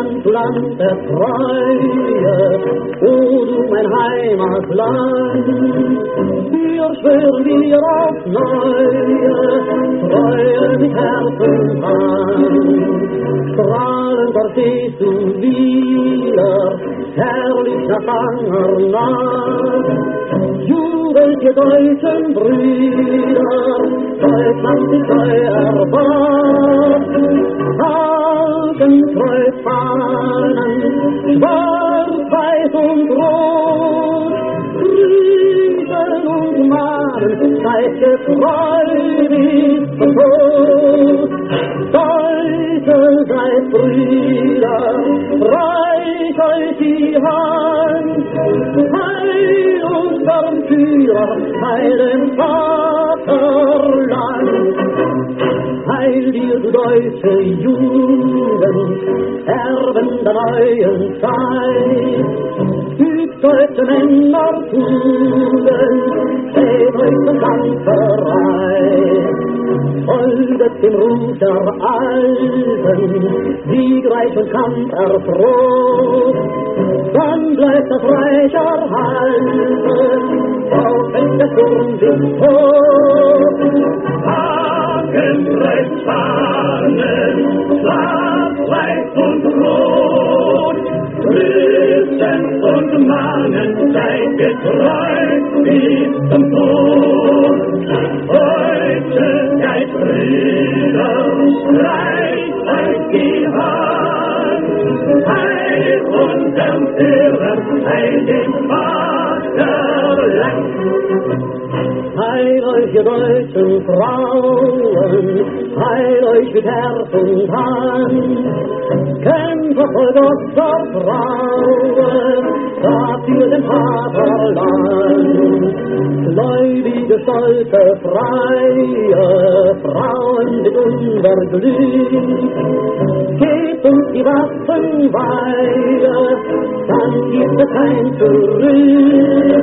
zu Land der Treue, o du mein Heimatland. Hier schwören wir auf Neue, Treue mit Herzen an. Strahlend dort stehst du wieder, herrlich nach langer Nacht. Jubelt ihr deutschen Brüder, Deutschland ist euer Bad. Hakenkreuzfahnen, schwarz, weiß und rot, grüßen und mahnen, seid getreu bis zum Tod. Deutsche seid Brüder, reich euch die Hand, heil unseren Führer, heil dem Vaterland. Heil dir, du deutsche Jugend, Erben der neuen Zeit. Übt deutsche Männer Tugend, steht euch zum Kampf bereit. Folget dem Ruf der Alten, siegreich und kampferfroh. Dann bleibt das Reich erhalten, auch wenn der Sturm sich hoch. Hakenkreuzfahnen, schwarz, weiß und rot, grüßen und mahnen, seid getreu bis zum Tod. Heute seid Brüder, reicht euch die Hand, heil unserem Führer, heil dem Vaterland. Heil euch, ihr deutschen Frauen, heil euch mit Herz und Hand. Kämpfer voll Gottes Frauen, dafür dem Vaterland. Gläubige, stolze, freie Frauen mit unser Glück. Gebt uns die Waffen weihe, dann gibt es kein Zurück.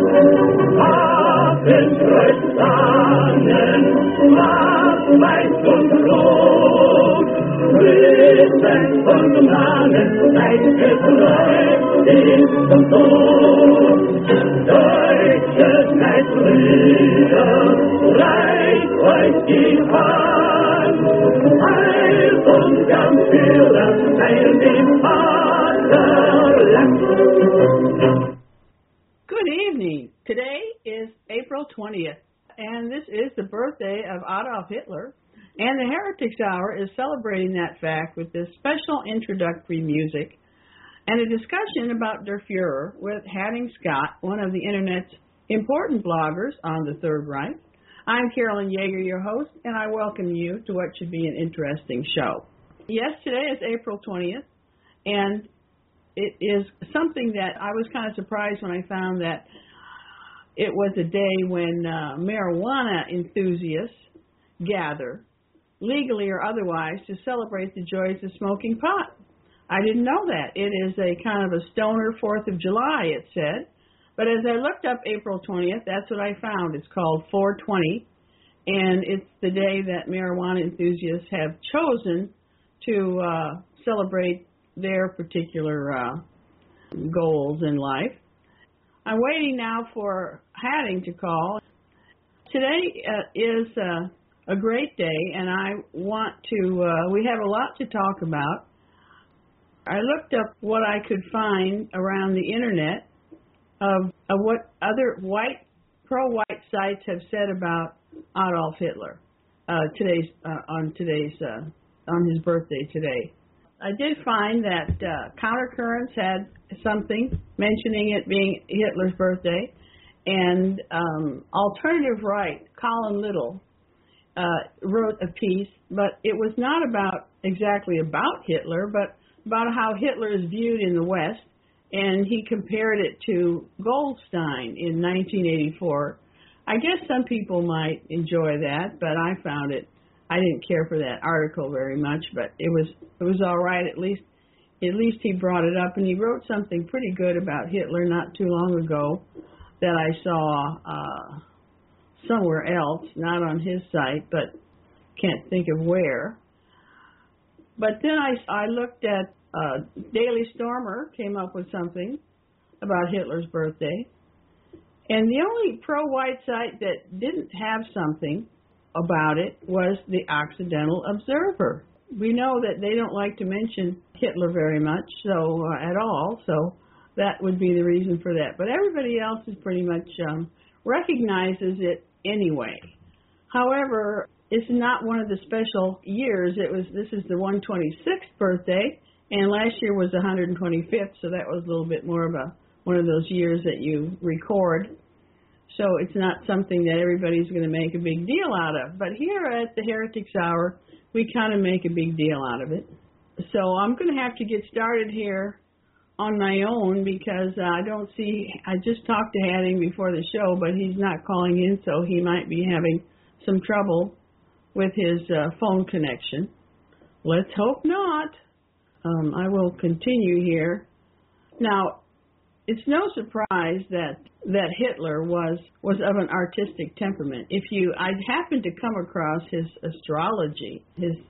Hakenkreuzfahnen, schwarz, weiß und rot, grüßen und mahnen, seid getreu bis zum Tod. Deutsche seid Brüder, reicht euch die Hand, heil unserem Führer, heil dem Vaterland. Good evening. Today is April 20th, and this is the birthday of Adolf Hitler, and the Heretics Hour is celebrating that fact with this special introductory music and a discussion about Der Fuhrer with Hattie Scott, one of the Internet's important bloggers on the Third Reich. I'm Carolyn Yeager, your host, and I welcome you to what should be an interesting show. Yes, today is April 20th, and it is something that I was kind of surprised when I found that it was a day when marijuana enthusiasts gather, legally or otherwise, to celebrate the joys of smoking pot. I didn't know that. It is a kind of a stoner 4th of July, it said. But as I looked up April 20th, that's what I found. It's called 420, and it's the day that marijuana enthusiasts have chosen to celebrate their particular goals in life. I'm waiting now for Hattie to call. Today is a great day, and I want to, we have a lot to talk about. I looked up what I could find around the Internet of what other pro-white sites have said about Adolf Hitler on his birthday today. I did find that Countercurrents had something mentioning it being Hitler's birthday, and Alternative Right, Colin Little, wrote a piece, but it was not exactly about Hitler, but about how Hitler is viewed in the West, and he compared it to Goldstein in 1984. I guess some people might enjoy that, but I didn't care for that article very much, but it was all right. At least he brought it up, and he wrote something pretty good about Hitler not too long ago that I saw somewhere else, not on his site, but can't think of where. But then I looked at Daily Stormer came up with something about Hitler's birthday. And the only pro-white site that didn't have something about it was the Occidental Observer. We know that they don't like to mention Hitler very much, at all, so that would be the reason for that. But everybody else is pretty much recognizes it anyway. However, it's not one of the special years. This is the 126th birthday, and last year was the 125th, so that was a little bit more of one of those years that you record. So it's not something that everybody's going to make a big deal out of. But here at the Heretics Hour, we kind of make a big deal out of it. So I'm going to have to get started here on my own because I just talked to Hadding before the show, but he's not calling in, so he might be having some trouble with his phone connection. Let's hope not. I will continue here. Now, it's no surprise that Hitler was of an artistic temperament. I happened to come across his astrology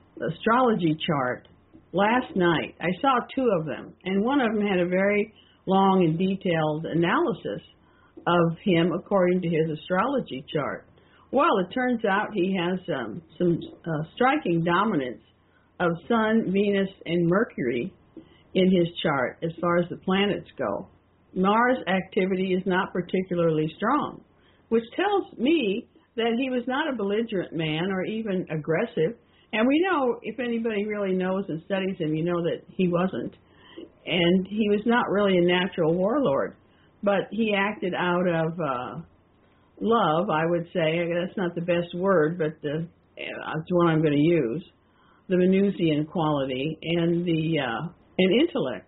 chart last night. I saw two of them, and one of them had a very long and detailed analysis of him according to his astrology chart. Well, it turns out he has some striking dominance of Sun, Venus, and Mercury in his chart as far as the planets go. Mars activity is not particularly strong, which tells me that he was not a belligerent man or even aggressive. And we know, if anybody really knows and studies him, you know that he wasn't. And he was not really a natural warlord, but he acted out of love, I would say. That's not the best word, but it's one I'm going to use. The Venusian quality and intellect.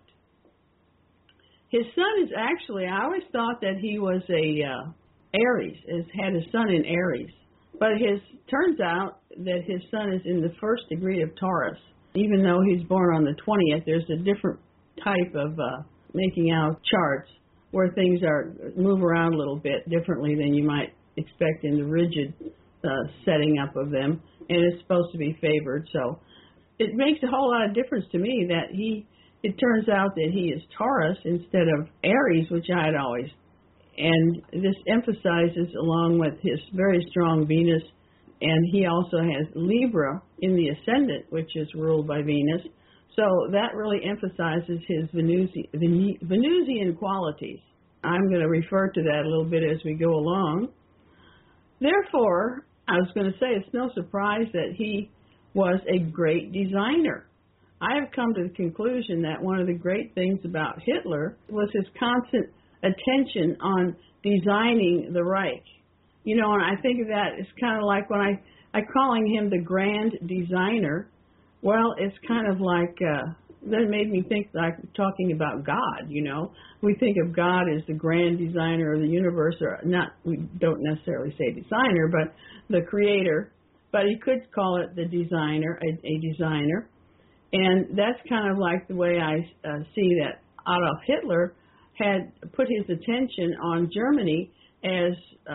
His sun is actually, I always thought that he was Aries, had his sun in Aries. But turns out that his sun is in the first degree of Taurus. Even though he's born on the 20th, there's a different type of making out charts where things move around a little bit differently than you might expect in the rigid setting up of them. And it's supposed to be favored. So it makes a whole lot of difference to me that it turns out that he is Taurus instead of Aries, which I had always. And this emphasizes, along with his very strong Venus, and he also has Libra in the ascendant, which is ruled by Venus. So that really emphasizes his Venusian qualities. I'm going to refer to that a little bit as we go along. Therefore, I was going to say it's no surprise that he was a great designer. I have come to the conclusion that one of the great things about Hitler was his constant attention on designing the Reich. You know, and I think of that, it's kind of like when I calling him the grand designer. Well, it's kind of like, that made me think like talking about God, you know. We think of God as the grand designer of the universe, or not, we don't necessarily say designer, but the creator. But he could call it the designer, a designer. And that's kind of like the way I see that Adolf Hitler had put his attention on Germany as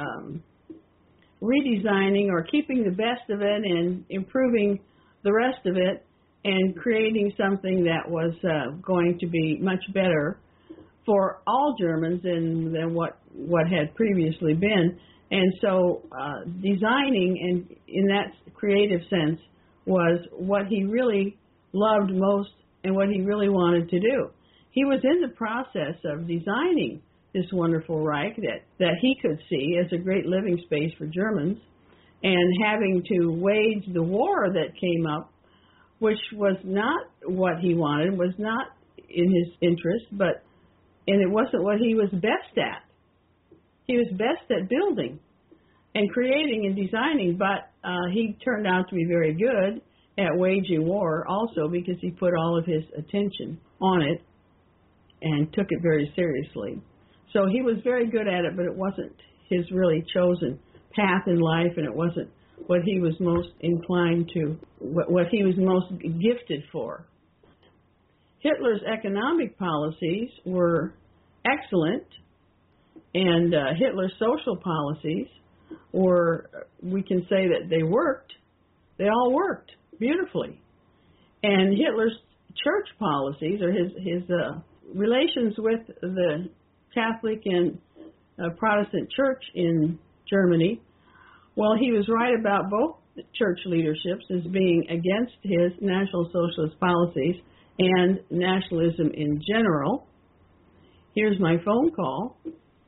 redesigning or keeping the best of it and improving the rest of it and creating something that was going to be much better for all Germans than what had previously been. And so designing, and in that creative sense, was what he really loved most and what he really wanted to do. He was in the process of designing this wonderful Reich that he could see as a great living space for Germans, and having to wage the war that came up, which was not what he wanted, was not in his interest, and it wasn't what he was best at. He was best at building and creating and designing, but he turned out to be very good at waging war also because he put all of his attention on it and took it very seriously. So he was very good at it, but it wasn't his really chosen path in life, and it wasn't what he was most inclined to, what he was most gifted for. Hitler's economic policies were excellent, and Hitler's social policies were, we can say that they worked. They all worked beautifully. And Hitler's church policies or his relations with the Catholic and Protestant church in Germany, well, he was right about both church leaderships as being against his National Socialist policies and nationalism in general. Here's my phone call.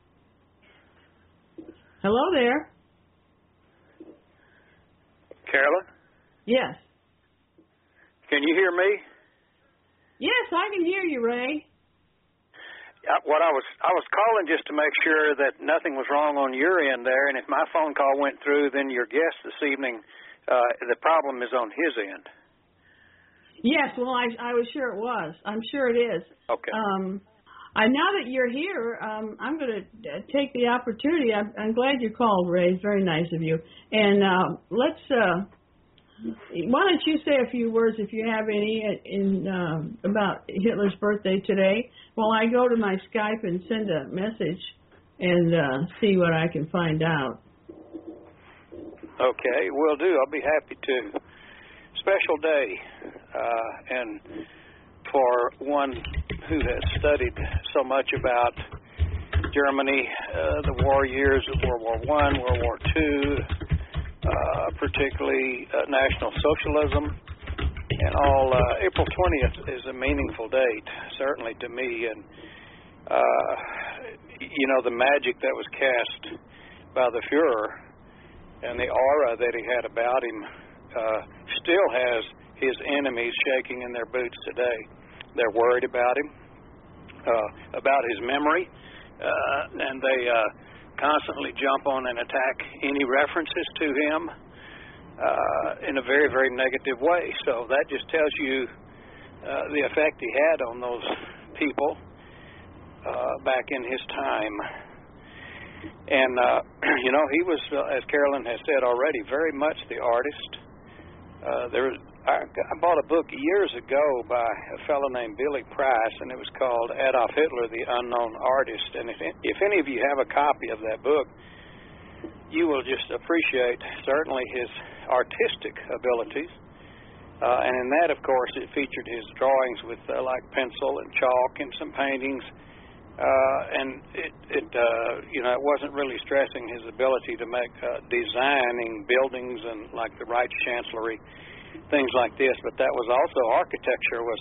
Hello there. Carolyn? Yes. Can you hear me? Yes, I can hear you, Ray. What I was calling just to make sure that nothing was wrong on your end there, and if my phone call went through, then your guest this evening, the problem is on his end. Yes, well, I was sure it was. I'm sure it is. Okay. Now that you're here, I'm going to take the opportunity. I'm glad you called, Ray. It's very nice of you. And why don't you say a few words, if you have any, about Hitler's birthday today, while I go to my Skype and send a message and see what I can find out. Okay, will do. I'll be happy to. Special day, and for one who has studied so much about Germany, the war years of World War I, World War II, particularly National Socialism, and all. April 20th is a meaningful date, certainly to me, and the magic that was cast by the Fuhrer and the aura that he had about him still has his enemies shaking in their boots today. They're worried about him, about his memory, and they constantly jump on and attack any references to him in a very, very negative way. So that just tells you the effect he had on those people back in his time. And, he was, as Carolyn has said already, very much the artist. I bought a book years ago by a fellow named Billy Price, and it was called Adolf Hitler, the Unknown Artist. And if any of you have a copy of that book, you will just appreciate certainly his artistic abilities. And in that, of course, it featured his drawings with like pencil and chalk and some paintings. And it wasn't really stressing his ability to make designing buildings and like the Reichschancellery, things like this. But that was also architecture was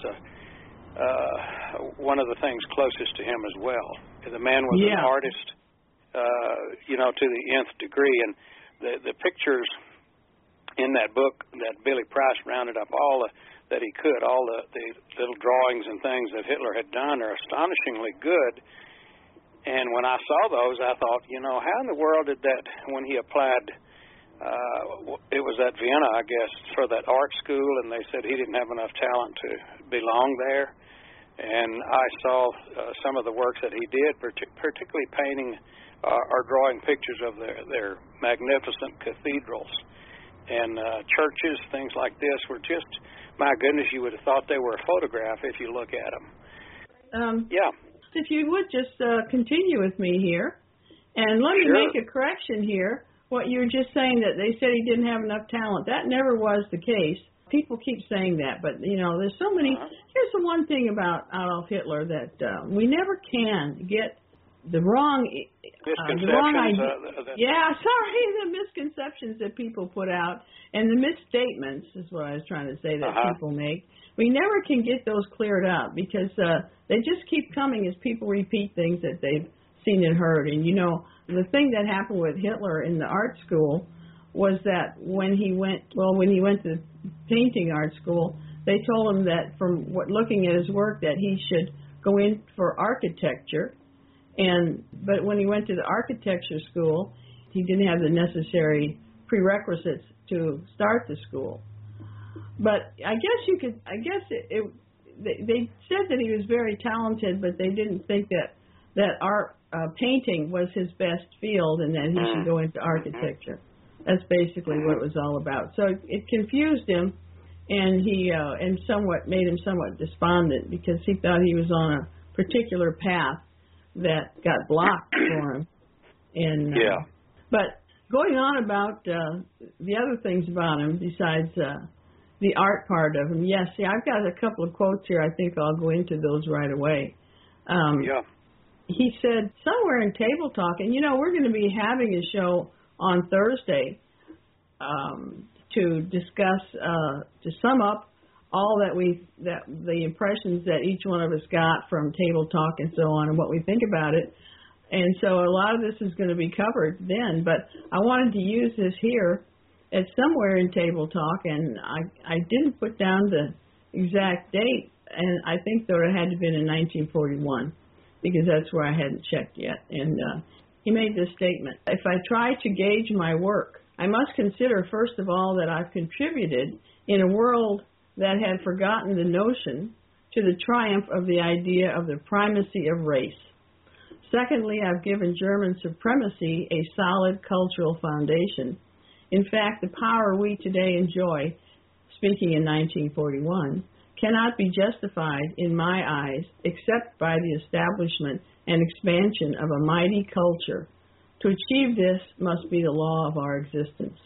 one of the things closest to him as well. The man was an artist, to the nth degree. And the pictures in that book that Billy Price rounded up all that he could, all the little drawings and things that Hitler had done are astonishingly good. And when I saw those, I thought, how in the world did that, when he applied, it was at Vienna, I guess, for that art school, and they said he didn't have enough talent to belong there. And I saw some of the works that he did, particularly painting or drawing pictures of their magnificent cathedrals and churches, things like this were just, my goodness, you would have thought they were a photograph if you look at them. If you would just continue with me here, and let me make a correction here. What you were just saying, that they said he didn't have enough talent, that never was the case. People keep saying that, but, there's so many. Here's the one thing about Adolf Hitler, that we never can get the wrong idea. The misconceptions that people put out and the misstatements is what I was trying to say that people make. We never can get those cleared up because they just keep coming as people repeat things that they've seen and heard. And the thing that happened with Hitler in the art school was that when he went to painting art school, they told him that from looking at his work that he should go in for architecture. But when he went to the architecture school, he didn't have the necessary prerequisites to start the school. But I guess they said that he was very talented, but they didn't think that art painting was his best field and that he should go into architecture. That's basically what it was all about. So it confused him, and he made him somewhat despondent because he thought he was on a particular path that got blocked for him. And but going on about the other things about him besides the art part of him. Yes, see, I've got a couple of quotes here. I think I'll go into those right away. Yeah. He said somewhere in Table Talk, and we're going to be having a show on Thursday to discuss, to sum up all that the impressions that each one of us got from Table Talk and so on, and what we think about it. And so a lot of this is going to be covered then, but I wanted to use this here at somewhere in Table Talk, and I didn't put down the exact date, and I think though it had to have been in 1941, because that's where I hadn't checked yet. And he made this statement: if I try to gauge my work, I must consider first of all that I've contributed in a world that had forgotten the notion to the triumph of the idea of the primacy of race. Secondly, I've given German supremacy a solid cultural foundation. In fact, the power we today enjoy, speaking in 1941, cannot be justified in my eyes except by the establishment and expansion of a mighty culture. To achieve this must be the law of our existence.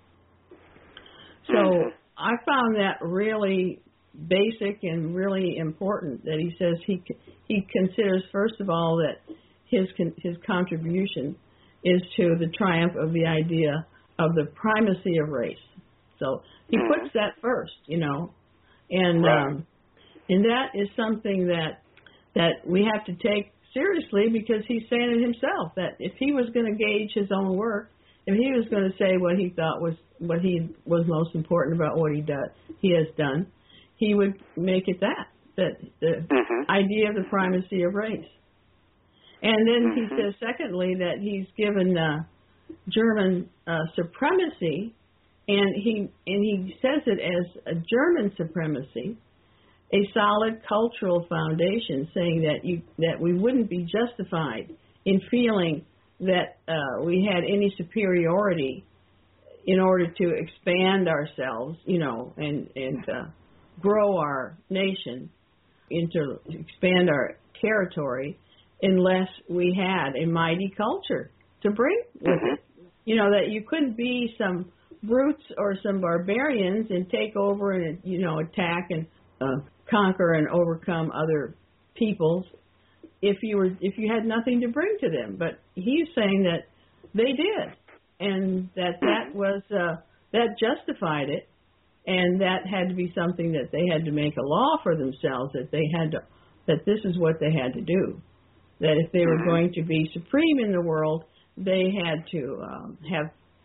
So I found that really basic and really important, that he says he considers, first of all, that his contribution is to the triumph of the idea of the primacy of race. So he puts that first, and right. And that is something that we have to take seriously, because he's saying it himself, that if he was going to gauge his own work, if he was going to say what he thought was most important about what he has done, he would make it that the idea of the primacy of race. And then he says, secondly, that he's given German supremacy, and he says it as a German supremacy, a solid cultural foundation, saying that we wouldn't be justified in feeling that we had any superiority in order to expand ourselves, and grow our nation, to expand our territory, unless we had a mighty culture to bring with it. That you couldn't be some brutes or some barbarians and take over and, attack and conquer and overcome other peoples if you had nothing to bring to them. But he's saying that they did, and that was that justified it, and that had to be something that they had to make a law for themselves, that this is what they had to do. That if they were going to be supreme in the world, they had to have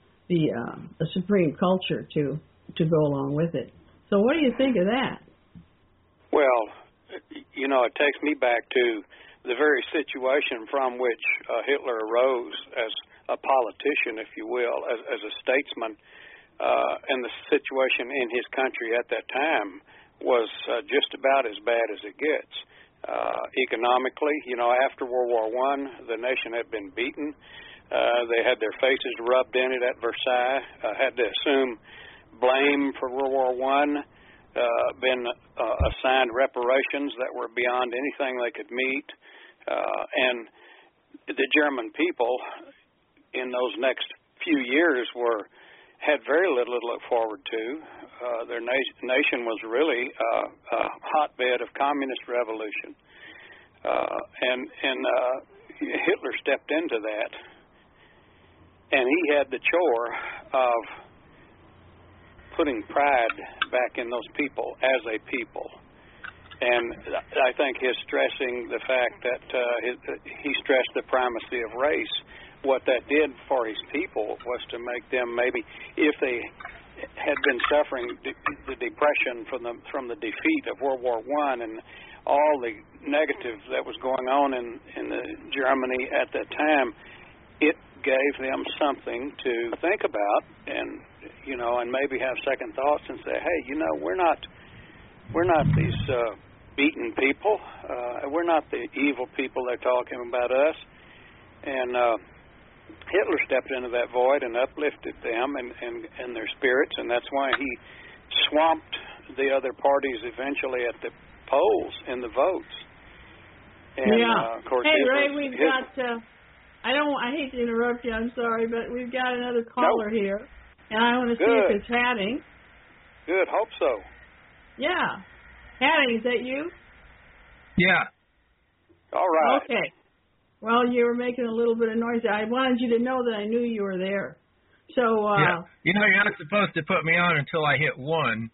a supreme culture to go along with it. So what do you think of that? Well, it takes me back to the very situation from which Hitler arose as a politician, if you will, as a statesman, and the situation in his country at that time was just about as bad as it gets. Economically, after World War I, the nation had been beaten. They had their faces rubbed in it at Versailles, had to assume blame for World War I, been assigned reparations that were beyond anything they could meet. And the German people in those next few years had very little to look forward to. Their nation was really a hotbed of communist revolution. And Hitler stepped into that, and he had the chore of putting pride back in those people as a people. And I think his stressing the fact that he stressed the primacy of race, what that did for his people was to make them, maybe if they had been suffering the depression from the defeat of World War I and all the negative that was going on in Germany at that time, it gave them something to think about, and maybe have second thoughts and say, hey, we're not these beaten people. We're not the evil people they're talking about us. And Hitler stepped into that void and uplifted them and their spirits, and that's why he swamped the other parties eventually at the polls in the votes. And, of course, hey, Ray, we've got. I hate to interrupt you. I'm sorry, but we've got another caller here, and I want to see if it's Hattie. Good. Hope so. Yeah. Hattie, is that you? Yeah. All right. Okay. Well, you were making a little bit of noise. I wanted you to know that I knew you were there. So, yeah. You're not supposed to put me on until I hit 1.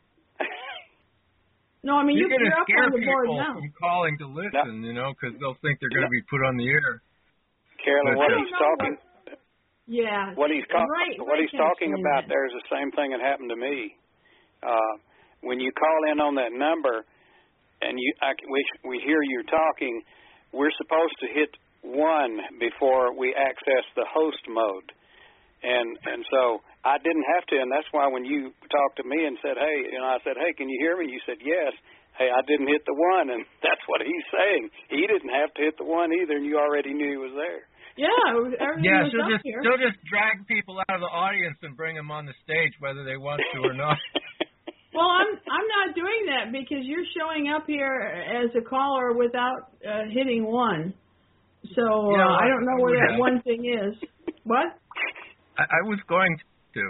No, I mean, you're up on the board now. From calling to listen, because they'll think they're going to be put on the air. Carolyn, what he's talking... Yeah. What he's talking about there is the same thing that happened to me. When you call in on that number and we hear you talking, we're supposed to hit 1 before we access the host mode. And so I didn't have to, and that's why when you talked to me and said, hey, I said, hey, can you hear me? You said, yes. Hey, I didn't hit the 1, and that's what he's saying. He didn't have to hit the 1 either, and you already knew he was there. Yeah, she'll just drag people out of the audience and bring them on the stage, whether they want to or not. Well, I'm not doing that because you're showing up here as a caller without hitting 1. So I don't know where that 1 thing is. What? I was going to.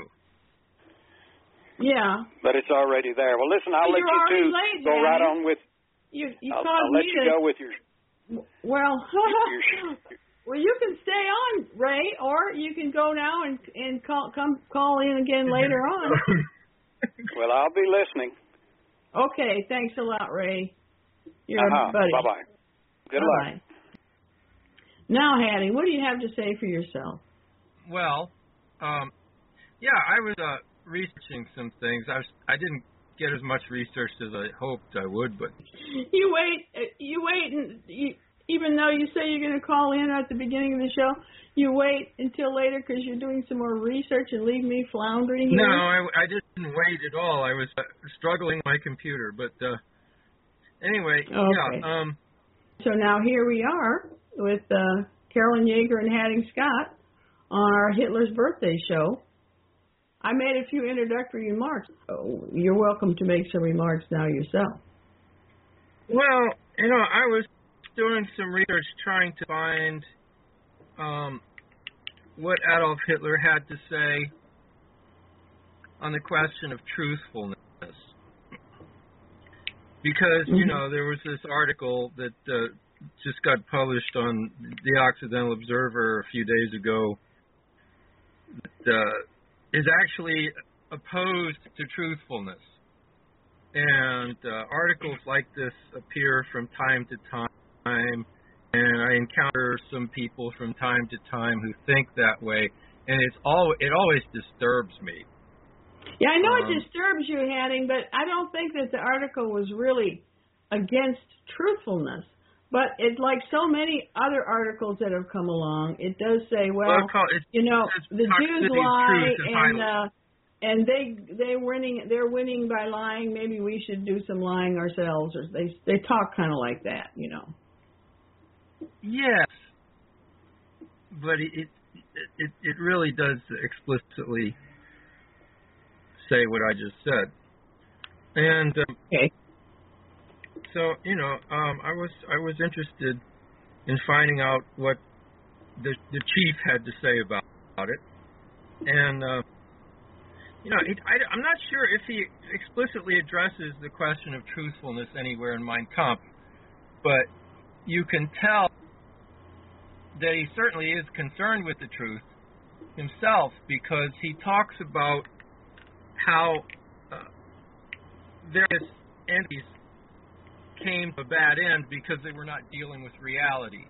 Yeah. But it's already there. Well, listen, I'll let you two go right on with. I'll let you go with your. Well. Well, you can stay on, Ray, or you can go now and call in again later on. Well, I'll be listening. Okay, thanks a lot, Ray. You're a buddy. Bye-bye. Good luck. Now, Hattie, what do you have to say for yourself? Well, I was researching some things. I didn't get as much research as I hoped I would, but you wait, and even though you say you're going to call in at the beginning of the show, you wait until later because you're doing some more research and leave me floundering here? No, I didn't wait at all. I was struggling with my computer. But anyway, okay. Yeah. So now here we are with Carolyn Yeager and Hattie Scott on our Hitler's Birthday show. I made a few introductory remarks. Oh, you're welcome to make some remarks now yourself. Well, I was doing some research trying to find what Adolf Hitler had to say on the question of truthfulness. Because, there was this article that just got published on the Occidental Observer a few days ago that is actually opposed to truthfulness. And articles like this appear from time to time, and I encounter some people from time to time who think that way, and it always disturbs me. Yeah, I know it disturbs you, Hattie, but I don't think that the article was really against truthfulness. But it's like so many other articles that have come along, it does say, the Jews lie, and they're winning by lying. Maybe we should do some lying ourselves, or they talk kind of like that, Yes, but it really does explicitly say what I just said, and okay. So I was interested in finding out what the chief had to say about it, and I'm not sure if he explicitly addresses the question of truthfulness anywhere in Mein Kampf, but you can tell that he certainly is concerned with the truth himself, because he talks about how various entities came to a bad end because they were not dealing with reality.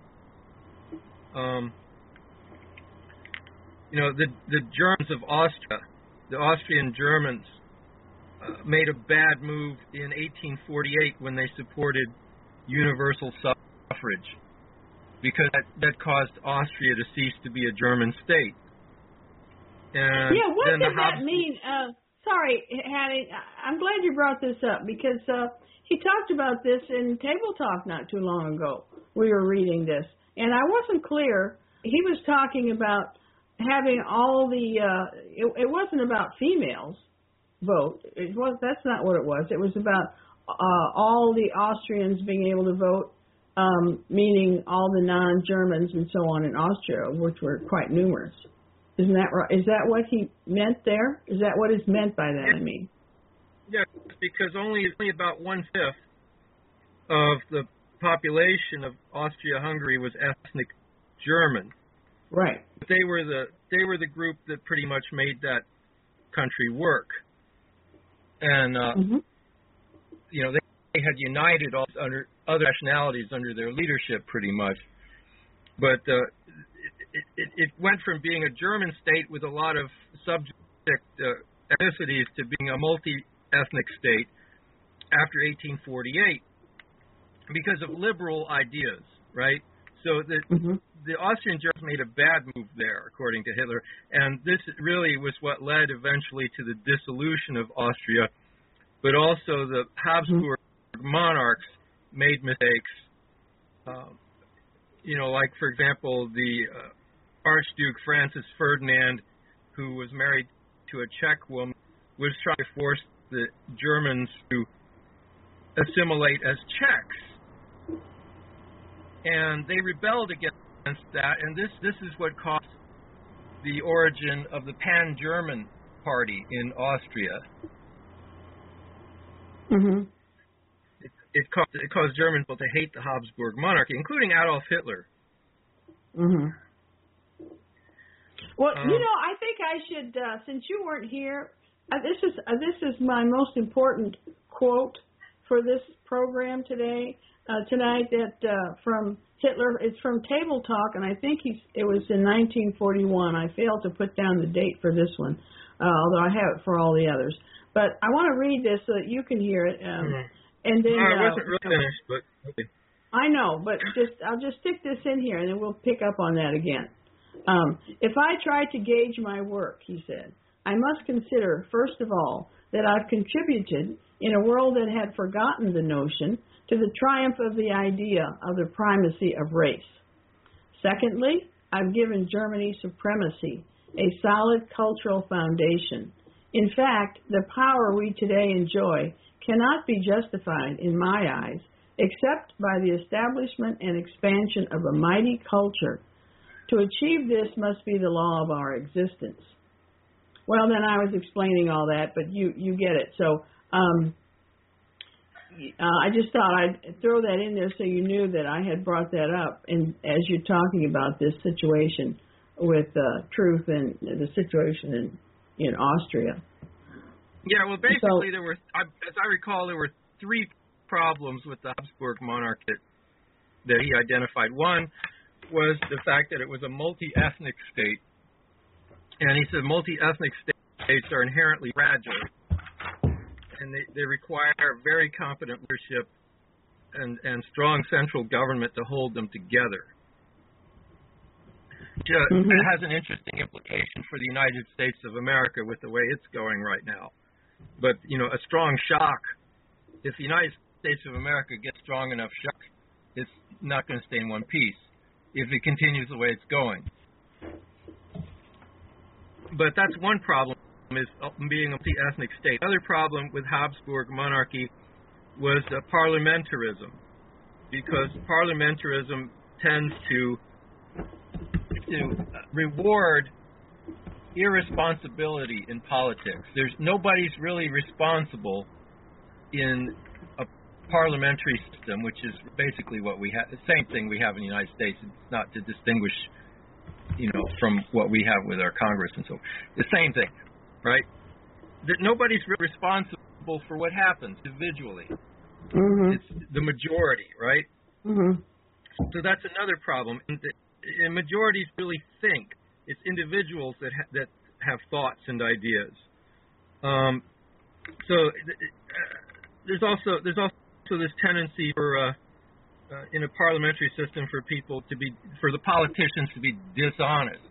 The Germans of Austria, the Austrian Germans, made a bad move in 1848 when they supported universal suffrage, because that caused Austria to cease to be a German state. And what does that mean? Sorry, Hattie, I'm glad you brought this up, because he talked about this in Table Talk not too long ago. We were reading this, and I wasn't clear. He was talking about having all the, it wasn't about females vote. That's not what it was. It was about all the Austrians being able to vote, meaning all the non-Germans and so on in Austria, which were quite numerous. Isn't that right? Is that what he meant there? Is that what is meant by that, I mean? Yeah, because only about 1/5 of the population of Austria-Hungary was ethnic German. Right. But they were the group that pretty much made that country work, and you know, they had united all under other nationalities under their leadership pretty much. But it went from being a German state with a lot of subject ethnicities to being a multi-ethnic state after 1848 because of liberal ideas, right? So the Austrian Germans made a bad move there, according to Hitler, and this really was what led eventually to the dissolution of Austria, but also the Habsburg monarchs made mistakes. You know, like, for example, the Archduke Francis Ferdinand, who was married to a Czech woman, was trying to force the Germans to assimilate as Czechs. And they rebelled against that, and this is what caused the origin of the Pan-German Party in Austria. It caused German people to hate the Habsburg monarchy, including Adolf Hitler. Well, you know, I think I should, since you weren't here, this is my most important quote for this program tonight. That from Hitler. It's from Table Talk, and I think it was in 1941. I failed to put down the date for this one, although I have it for all the others. But I want to read this so that you can hear it. And then I wasn't really finished, but okay. I know, but I'll just stick this in here, and then we'll pick up on that again. If I try to gauge my work, he said, I must consider, first of all, that I've contributed in a world that had forgotten the notion to the triumph of the idea of the primacy of race. Secondly, I've given Germany supremacy, a solid cultural foundation. In fact, the power we today enjoy cannot be justified, in my eyes, except by the establishment and expansion of a mighty culture. To achieve this must be the law of our existence. Well, then I was explaining all that, but you get it. So I just thought I'd throw that in there so you knew that I had brought that up. And as you're talking about this situation with truth and the situation in Austria. Yeah, well, basically there were, as I recall, there were 3 problems with the Habsburg monarchy that he identified. One was the fact that it was a multi-ethnic state, and he said multi-ethnic states are inherently fragile, and they require very competent leadership and strong central government to hold them together. It has an interesting implication for the United States of America with the way it's going right now. But, you know, a strong shock, if the United States of America gets strong enough shock, it's not going to stay in one piece if it continues the way it's going. But that's one problem, is being a multi-ethnic state. Another problem with Habsburg monarchy was parliamentarism, because parliamentarism tends to reward irresponsibility in politics. Nobody's really responsible in a parliamentary system, which is basically what we have, the same thing we have in the United States. It's not to distinguish, you know, from what we have with our Congress and so on. The same thing, right? That nobody's really responsible for what happens individually. It's the majority, right? So that's another problem. And majorities really think. It's individuals that have thoughts and ideas. So there's also this tendency for in a parliamentary system for the politicians to be dishonest.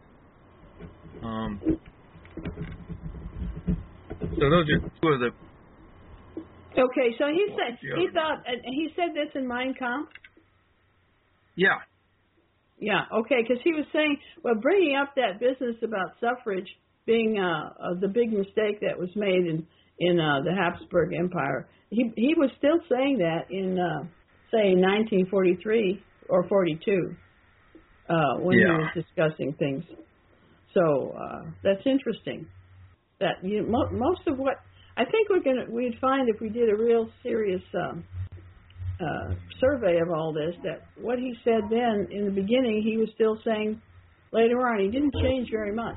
So those are 2 of the. Okay, so he said this in Mein Kampf. Yeah. Yeah, okay, because he was saying, well, bringing up that business about suffrage being the big mistake that was made in the Habsburg Empire, he was still saying that in, say, 1943 or 42 when he was discussing things. So that's interesting. That most of what I think we'd find if we did a real serious survey of all this that what he said then in the beginning he was still saying later on. He didn't change very much,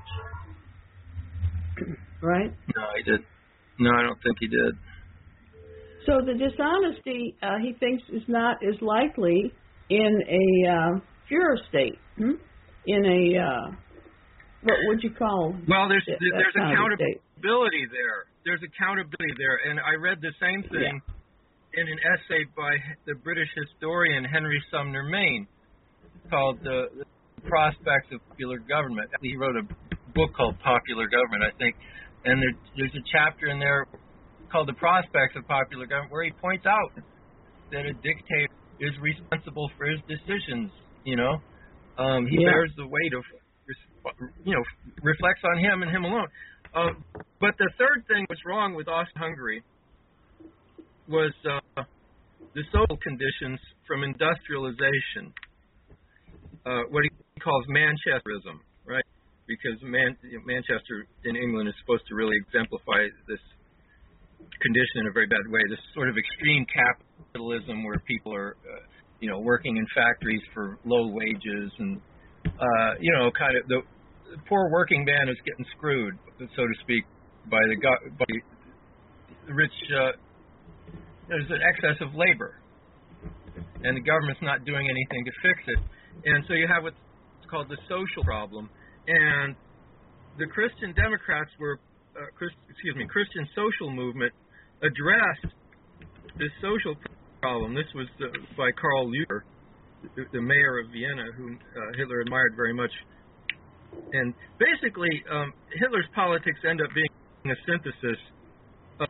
right? No, he did. No, I don't think he did. So the dishonesty he thinks is not as likely in a Führer state, in a what would you call? Well, there's accountability there. There's accountability there, and I read the same thing in an essay by the British historian Henry Sumner Maine called "The Prospects of Popular Government." He wrote a book called Popular Government, I think, and there's a chapter in there called "The Prospects of Popular Government," where he points out that a dictator is responsible for his decisions. He bears the weight of, reflects on him and him alone. But the third thing was wrong with Austria-Hungary was the social conditions from industrialization, what he calls Manchesterism, right? Because Manchester in England is supposed to really exemplify this condition in a very bad way, this sort of extreme capitalism where people are, working in factories for low wages and, kind of the poor working man is getting screwed, so to speak, by the rich. There's an excess of labor, and the government's not doing anything to fix it. And so you have what's called the social problem. And the Christian Democrats Christian social movement addressed this social problem. This was by Karl Lueger, the mayor of Vienna, whom Hitler admired very much. And basically, Hitler's politics end up being a synthesis of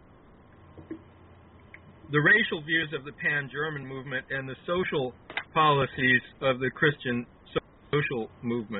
the racial views of the pan-German movement and the social policies of the Christian social movement.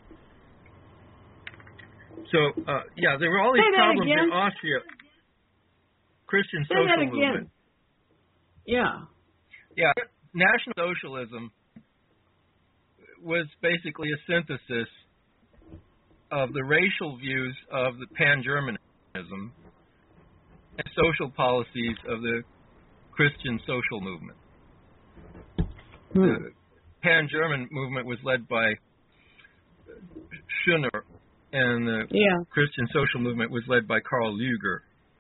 So, there were all these problems in Austria. Christian social movement. Yeah. Yeah, National Socialism was basically a synthesis of the racial views of the pan-Germanism and social policies of the Christian social movement. The pan-German movement was led by Schöner, and the Christian social movement was led by Karl Lueger.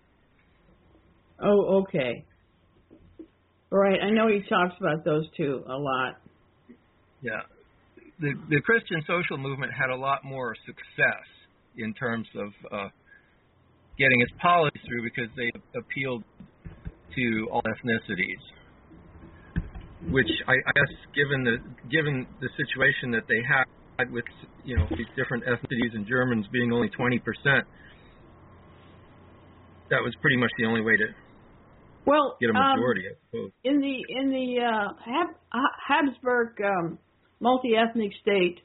Oh, okay. Right, I know he talks about those two a lot. Yeah. The Christian social movement had a lot more success in terms of getting its policies through because they appealed to all ethnicities, which I guess given the situation that they had with these different ethnicities and Germans being only 20%, that was pretty much the only way to get a majority, I suppose. In the Habsburg multi-ethnic state,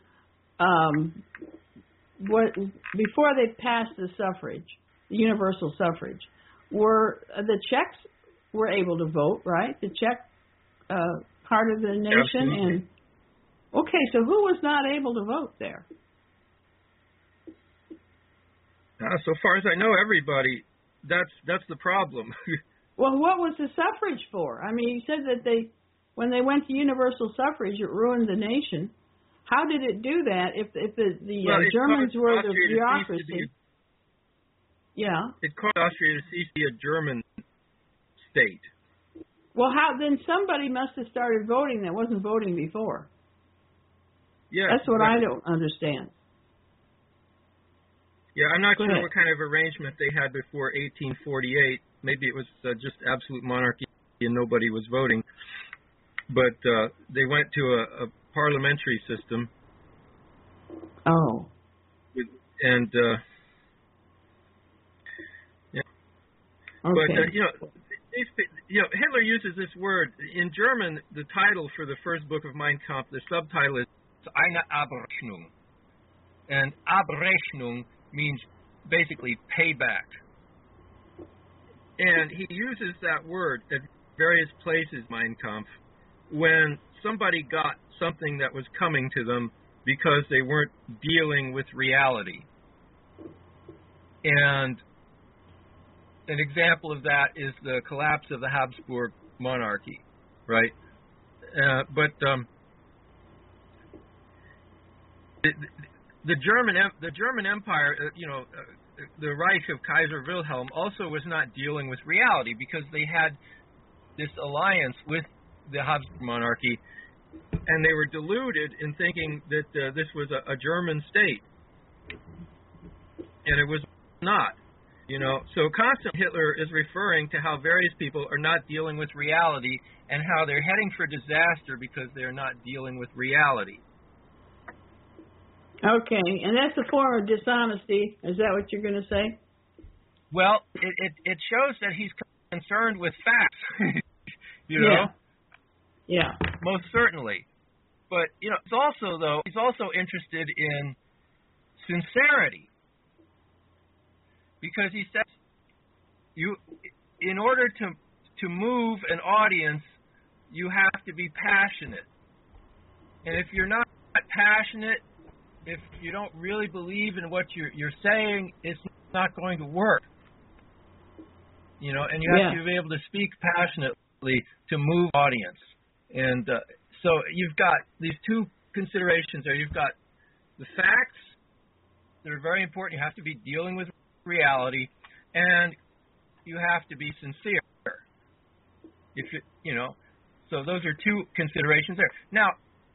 before they passed the suffrage, the universal suffrage, the Czechs were able to vote, right? The Czech part of the nation. Absolutely. And okay, so who was not able to vote there? So far as I know, everybody. That's the problem. Well, what was the suffrage for? I mean, you said that when they went to universal suffrage, it ruined the nation. How did it do that if the Germans were the bureaucracy? It caused Austria to cease to be a German state. Well, then somebody must have started voting that wasn't voting before. Yeah, that's what I don't understand. Yeah, I'm not sure what kind of arrangement they had before 1848. Maybe it was just absolute monarchy and nobody was voting. But they went to a parliamentary system. Oh. And okay. But Hitler uses this word in German. The title for the first book of Mein Kampf, the subtitle is Eine Abrechnung, and Abrechnung means basically payback. And he uses that word at various places, Mein Kampf, when somebody got something that was coming to them because they weren't dealing with reality. And an example of that is the collapse of the Habsburg monarchy, right? But the German Empire, the Reich of Kaiser Wilhelm also was not dealing with reality, because they had this alliance with the Habsburg monarchy, and they were deluded in thinking that this was a German state, and it was not. So constantly Hitler is referring to how various people are not dealing with reality and how they're heading for disaster because they're not dealing with reality. Okay, and that's a form of dishonesty. Is that what you're going to say? Well, it shows that he's concerned with facts. Yeah. Most certainly. But he's also interested in sincerity, because he says in order to move an audience, you have to be passionate, and if you're not passionate, if you don't really believe in what you're saying, it's not going to work. And you have to be able to speak passionately to move audience. And so you've got these two considerations there. You've got the facts that are very important. You have to be dealing with reality, and you have to be sincere. So those are two considerations there. Now,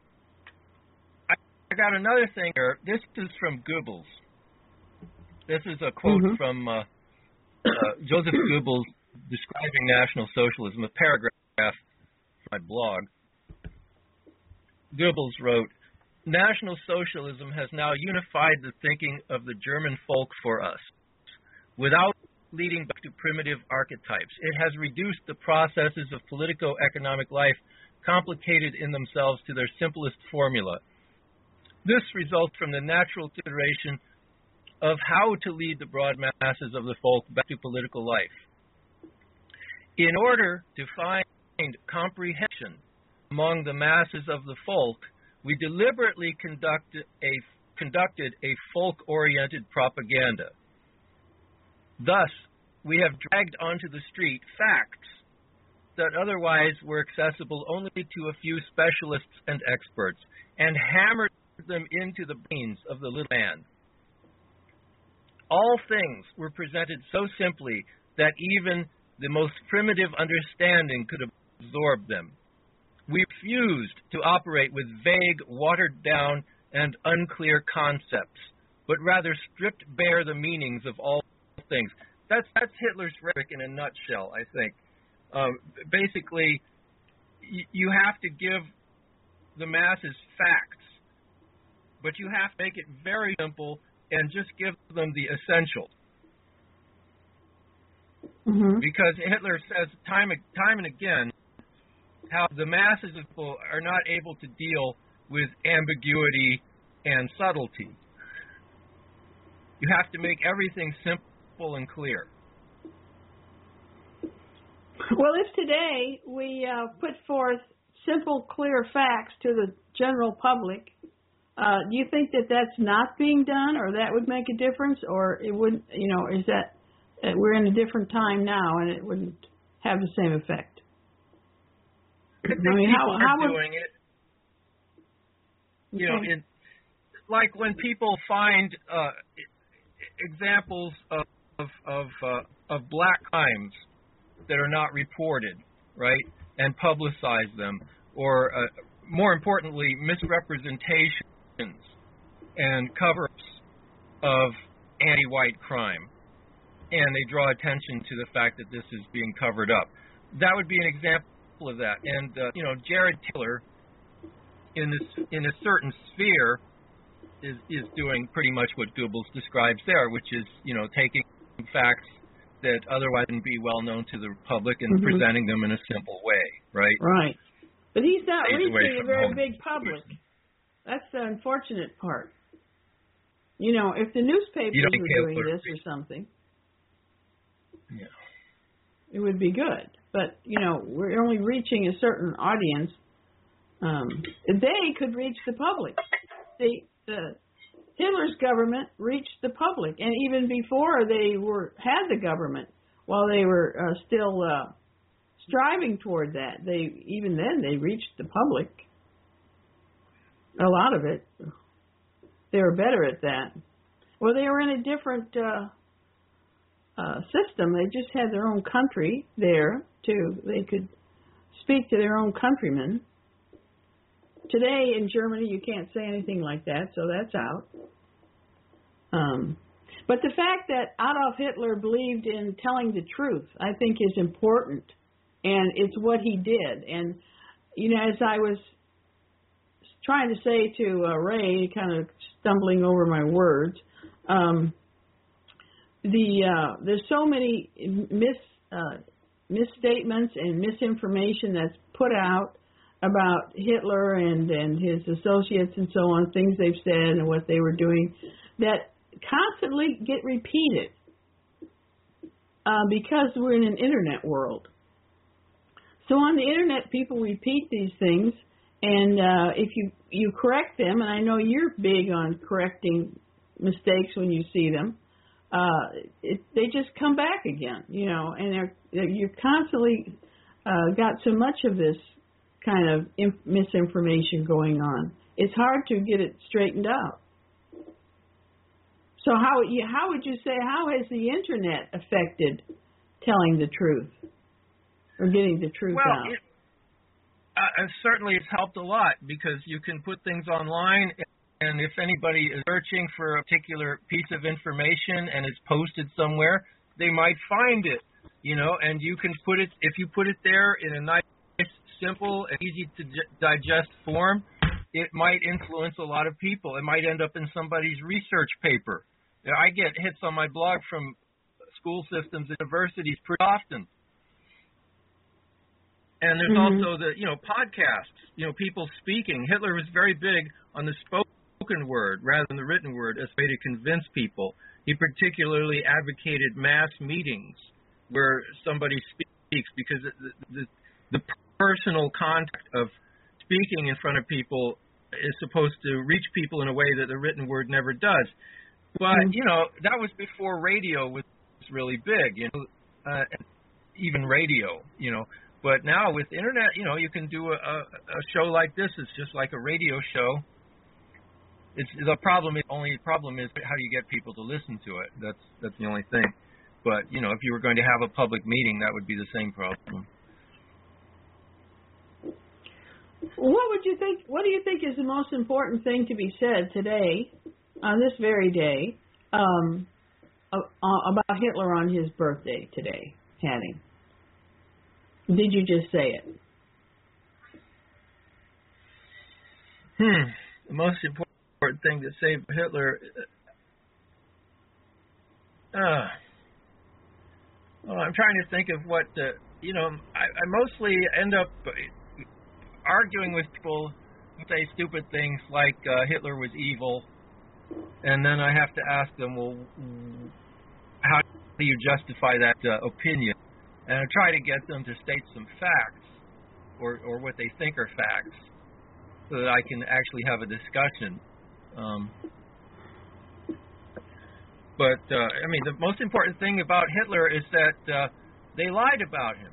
I got another thing here. This is from Goebbels. This is a quote from Joseph Goebbels describing National Socialism, a paragraph from my blog. Goebbels wrote, "National Socialism has now unified the thinking of the German folk for us, without leading back to primitive archetypes. It has reduced the processes of politico-economic life, complicated in themselves, to their simplest formula. This results from the natural consideration of how to lead the broad masses of the folk back to political life. In order to find comprehension among the masses of the folk, we deliberately conducted a folk-oriented propaganda. Thus, we have dragged onto the street facts that otherwise were accessible only to a few specialists and experts, and hammered them into the brains of the little man. All things were presented so simply that even the most primitive understanding could absorb them. We refused to operate with vague, watered-down, and unclear concepts, but rather stripped bare the meanings of all things." That's Hitler's rhetoric in a nutshell, I think. Basically, you have to give the masses facts, but you have to make it very simple and just give them the essential. Because Hitler says time and again how the masses of people are not able to deal with ambiguity and subtlety. You have to make everything simple and clear. Well, if today we put forth simple, clear facts to the general public, do you think that that's not being done, or that would make a difference, or it wouldn't? Is that we're in a different time now, and it wouldn't have the same effect? I think people are doing it. Okay. Like when people find examples of black crimes that are not reported, right, and publicize them, or more importantly, misrepresentations and cover-ups of anti-white crime, and they draw attention to the fact that this is being covered up. That would be an example of that. And Jared Taylor, in a certain sphere, is doing pretty much what Goebbels describes there, which is taking facts that otherwise wouldn't be well known to the public and presenting them in a simple way, right? Right. But he's not reaching a very big public. That's the unfortunate part. If the newspapers were doing this or something, it would be good. But, we're only reaching a certain audience. They could reach the public. Hitler's government reached the public, and even before they had the government, while they were still striving toward that. Even then they reached the public. A lot of it. They were better at that. Well, they were in a different system. They just had their own country there, too. They could speak to their own countrymen. Today in Germany, you can't say anything like that, so that's out. But the fact that Adolf Hitler believed in telling the truth, I think, is important, and it's what he did. And, you know, as I was trying to say to Ray, kind of stumbling over my words, there's so many misstatements and misinformation that's put out about Hitler and his associates and so on, things they've said and what they were doing, that constantly get repeated because we're in an internet world. So on the internet, people repeat these things, and if you correct them, and I know you're big on correcting mistakes when you see them, they just come back again, you know, and you're constantly got so much of this kind of misinformation going on. It's hard to get it straightened out. So how would you say, how has the internet affected telling the truth or getting the truth out? Well, certainly it's helped a lot because you can put things online, and if anybody is searching for a particular piece of information and it's posted somewhere, they might find it, you know, and you can put it, if you put it there in a nice, simple, and easy to digest form, it might influence a lot of people. It might end up in somebody's research paper. You know, I get hits on my blog from school systems and universities pretty often. And there's also the, you know, podcasts, you know, people speaking. Hitler was very big on the spoken word rather than the written word as a way to convince people. He particularly advocated mass meetings where somebody speaks because the personal contact of speaking in front of people is supposed to reach people in a way that the written word never does. But, you know, that was before radio was really big, you know, even radio, you know. But now with internet, you know, you can do a show like this. It's just like a radio show. The only problem is how do you get people to listen to it? That's the only thing. But, you know, if you were going to have a public meeting, that would be the same problem. What do you think is the most important thing to be said today, on this very day, about Hitler on his birthday today, Hattie? Did you just say it? The most important thing to say for Hitler, well, I'm trying to think of what, you know, I mostly end up arguing with people who say stupid things like Hitler was evil, and then I have to ask them, well, how do you justify that opinion? And I try to get them to state some facts, or what they think are facts, so that I can actually have a discussion. But I mean, the most important thing about Hitler is that they lied about him.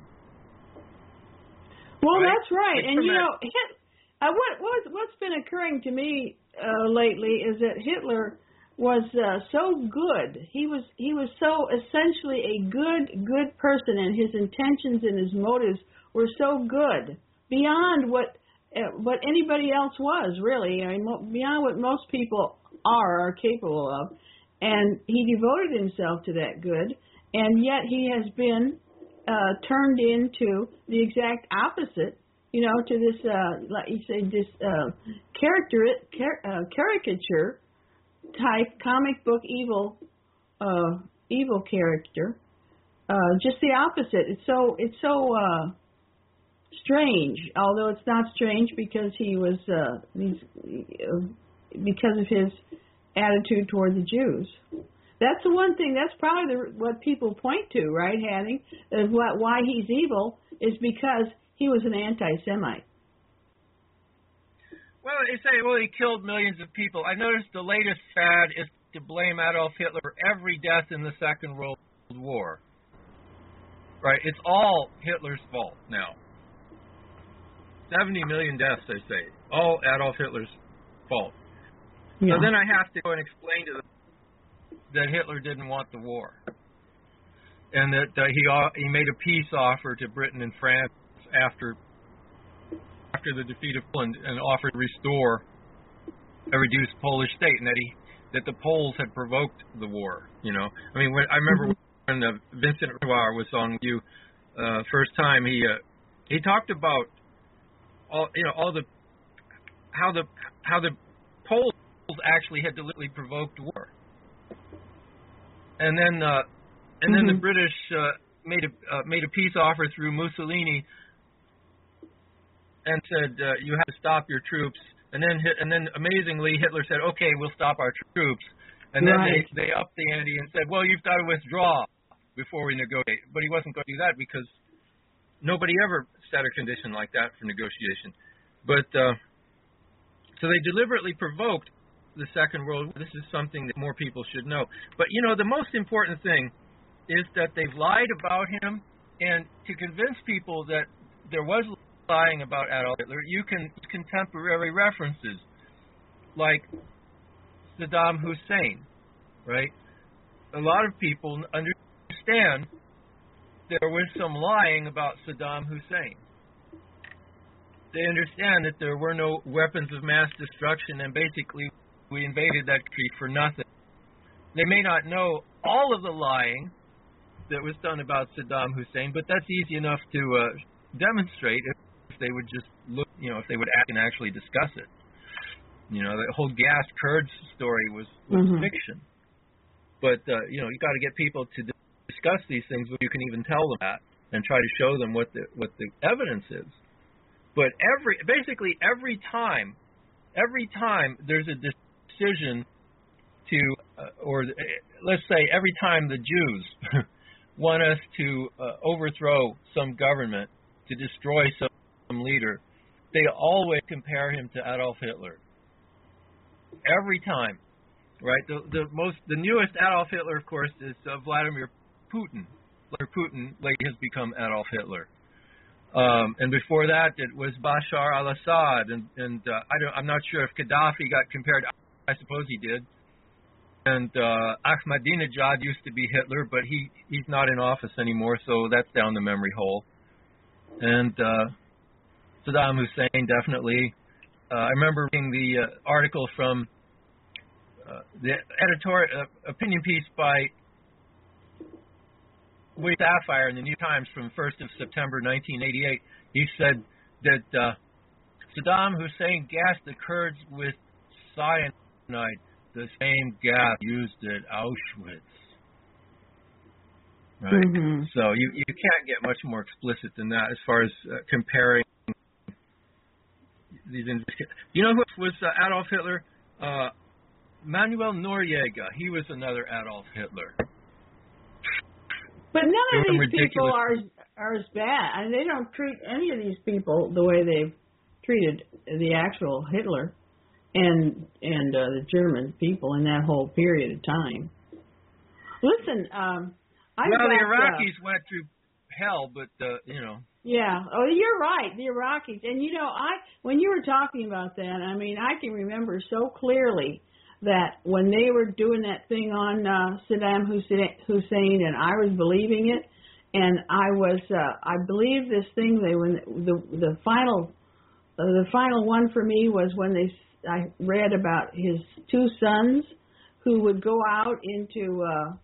Well, right? That's right. And, you know, what's been occurring to me lately is that Hitler was so good. He was so essentially a good person, and his intentions and his motives were so good, beyond what anybody else was, really. I mean, beyond what most people are capable of. And he devoted himself to that good, and yet he has been turned into the exact opposite, you know, to this, like you say, this caricature type comic book evil character. Just the opposite. It's so strange, although it's not strange because he was because of his attitude toward the Jews. That's the one thing. That's probably what people point to, right, Hattie? Why he's evil is because he was an anti-Semite. Well, they say, well, he killed millions of people. I noticed the latest fad is to blame Adolf Hitler for every death in the Second World War. right? It's all Hitler's fault now. 70 million deaths, they say, all Adolf Hitler's fault. Yeah. So then I have to go and explain to them that Hitler didn't want the war, and that he made a peace offer to Britain and France after the defeat of Poland, and offered to restore a reduced Polish state, and that the Poles had provoked the war. I mean, I remember when Vincent Renoir was on with you first time, he talked about how the Poles actually had deliberately provoked war, and then the British made a peace offer through Mussolini and said you have to stop your troops, and then amazingly Hitler said, okay, we'll stop our troops, and then they upped the ante and said, well, you've got to withdraw before we negotiate. But he wasn't going to do that because nobody ever set a condition like that for negotiation. But so they deliberately provoked the Second World War. This is something that more people should know. But the most important thing is that they've lied about him, and to convince people that there was lying about Adolf Hitler, you can use contemporary references like Saddam Hussein, right? A lot of people understand there was some lying about Saddam Hussein. They understand that there were no weapons of mass destruction, and basically we invaded that country for nothing. They may not know all of the lying that was done about Saddam Hussein, but that's easy enough to demonstrate if they would just look, if they would act and actually discuss it. The whole gas Kurds story was fiction. But, you got to get people to discuss these things when you can even tell them that and try to show them what the evidence is. But basically every time there's a decision to, or let's say every time the Jews want us to overthrow some government, to destroy some leader, they always compare him to Adolf Hitler. Every time, right? The newest Adolf Hitler, of course, is Vladimir Putin. Vladimir Putin later has become Adolf Hitler. And before that, it was Bashar al-Assad, and I'm not sure if Gaddafi got compared. I suppose he did. And Ahmadinejad used to be Hitler, but he's not in office anymore, so that's down the memory hole. And Saddam Hussein, definitely. I remember reading the article from the editorial opinion piece by William Safire in the New York Times from 1st of September 1988. He said that Saddam Hussein gassed the Kurds with cyanide, the same gas used at Auschwitz. Right? So you can't get much more explicit than that as far as comparing these. You know who was Adolf Hitler? Manuel Noriega. He was another Adolf Hitler. But none of these people are as bad. I mean, they don't treat any of these people the way they've treated the actual Hitler and the German people in that whole period of time. Listen, the Iraqis went through hell, but Yeah. Oh, you're right. The Iraqis, and when you were talking about that, I mean, I can remember so clearly that when they were doing that thing on Saddam Hussein, and I was believing it, and I believed this thing. The final one for me was when I read about his two sons who would go out into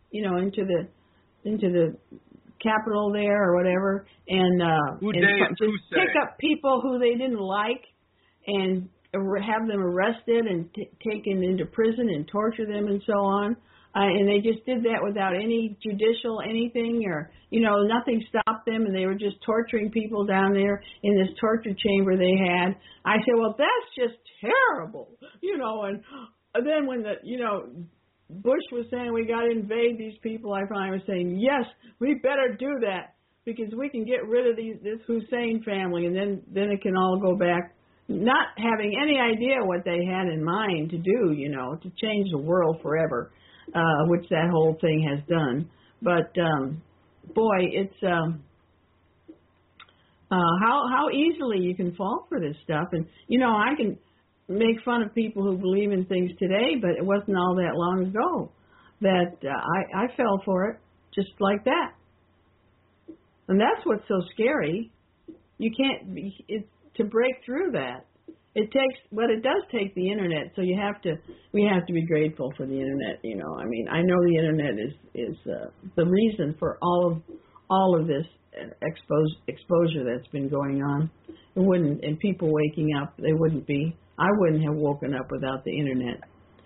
the capital there or whatever, and just pick up people who they didn't like and have them arrested and taken into prison and torture them and so on. And they just did that without any judicial anything, or nothing stopped them, and they were just torturing people down there in this torture chamber they had. I said, well, that's just terrible, and then when Bush was saying we got to invade these people, I finally was saying, yes, we better do that, because we can get rid of this Hussein family, and then it can all go back, not having any idea what they had in mind to do, to change the world forever, which that whole thing has done. But boy, it's how easily you can fall for this stuff. And I can make fun of people who believe in things today, but it wasn't all that long ago that I fell for it just like that. And that's what's so scary. You can't to break through that. It does take the internet. So we have to be grateful for the internet. I mean, I know the internet is the reason for all of this exposure that's been going on. It wouldn't, and people waking up, they wouldn't be. I wouldn't have woken up without the internet.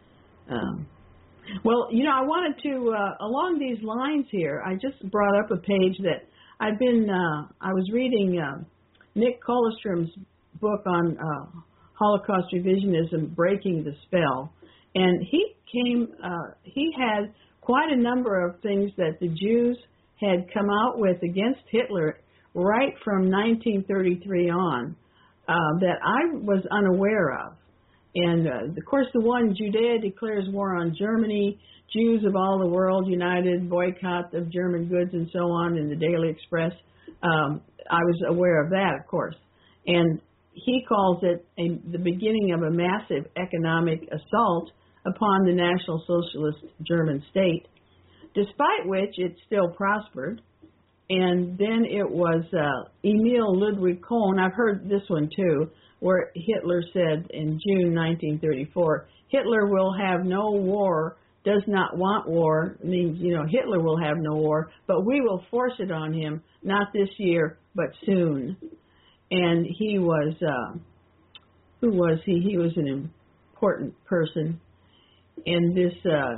Well, I wanted to along these lines here. I just brought up a page that I was reading Nick Kollerstrom's book on Holocaust revisionism, Breaking the Spell, and he had quite a number of things that the Jews had come out with against Hitler right from 1933 on that I was unaware of. And, of course, the one, Judea declares war on Germany, Jews of all the world united, boycott of German goods and so on in the Daily Express. I was aware of that, of course. And he calls it the beginning of a massive economic assault upon the National Socialist German state, despite which it still prospered. And then it was Emil Ludwig Kohn, I've heard this one too, where Hitler said in June 1934, Hitler will have no war, does not want war, means, Hitler will have no war, but we will force it on him, not this year, but soon. And he was, who was he? He was an important person. And this,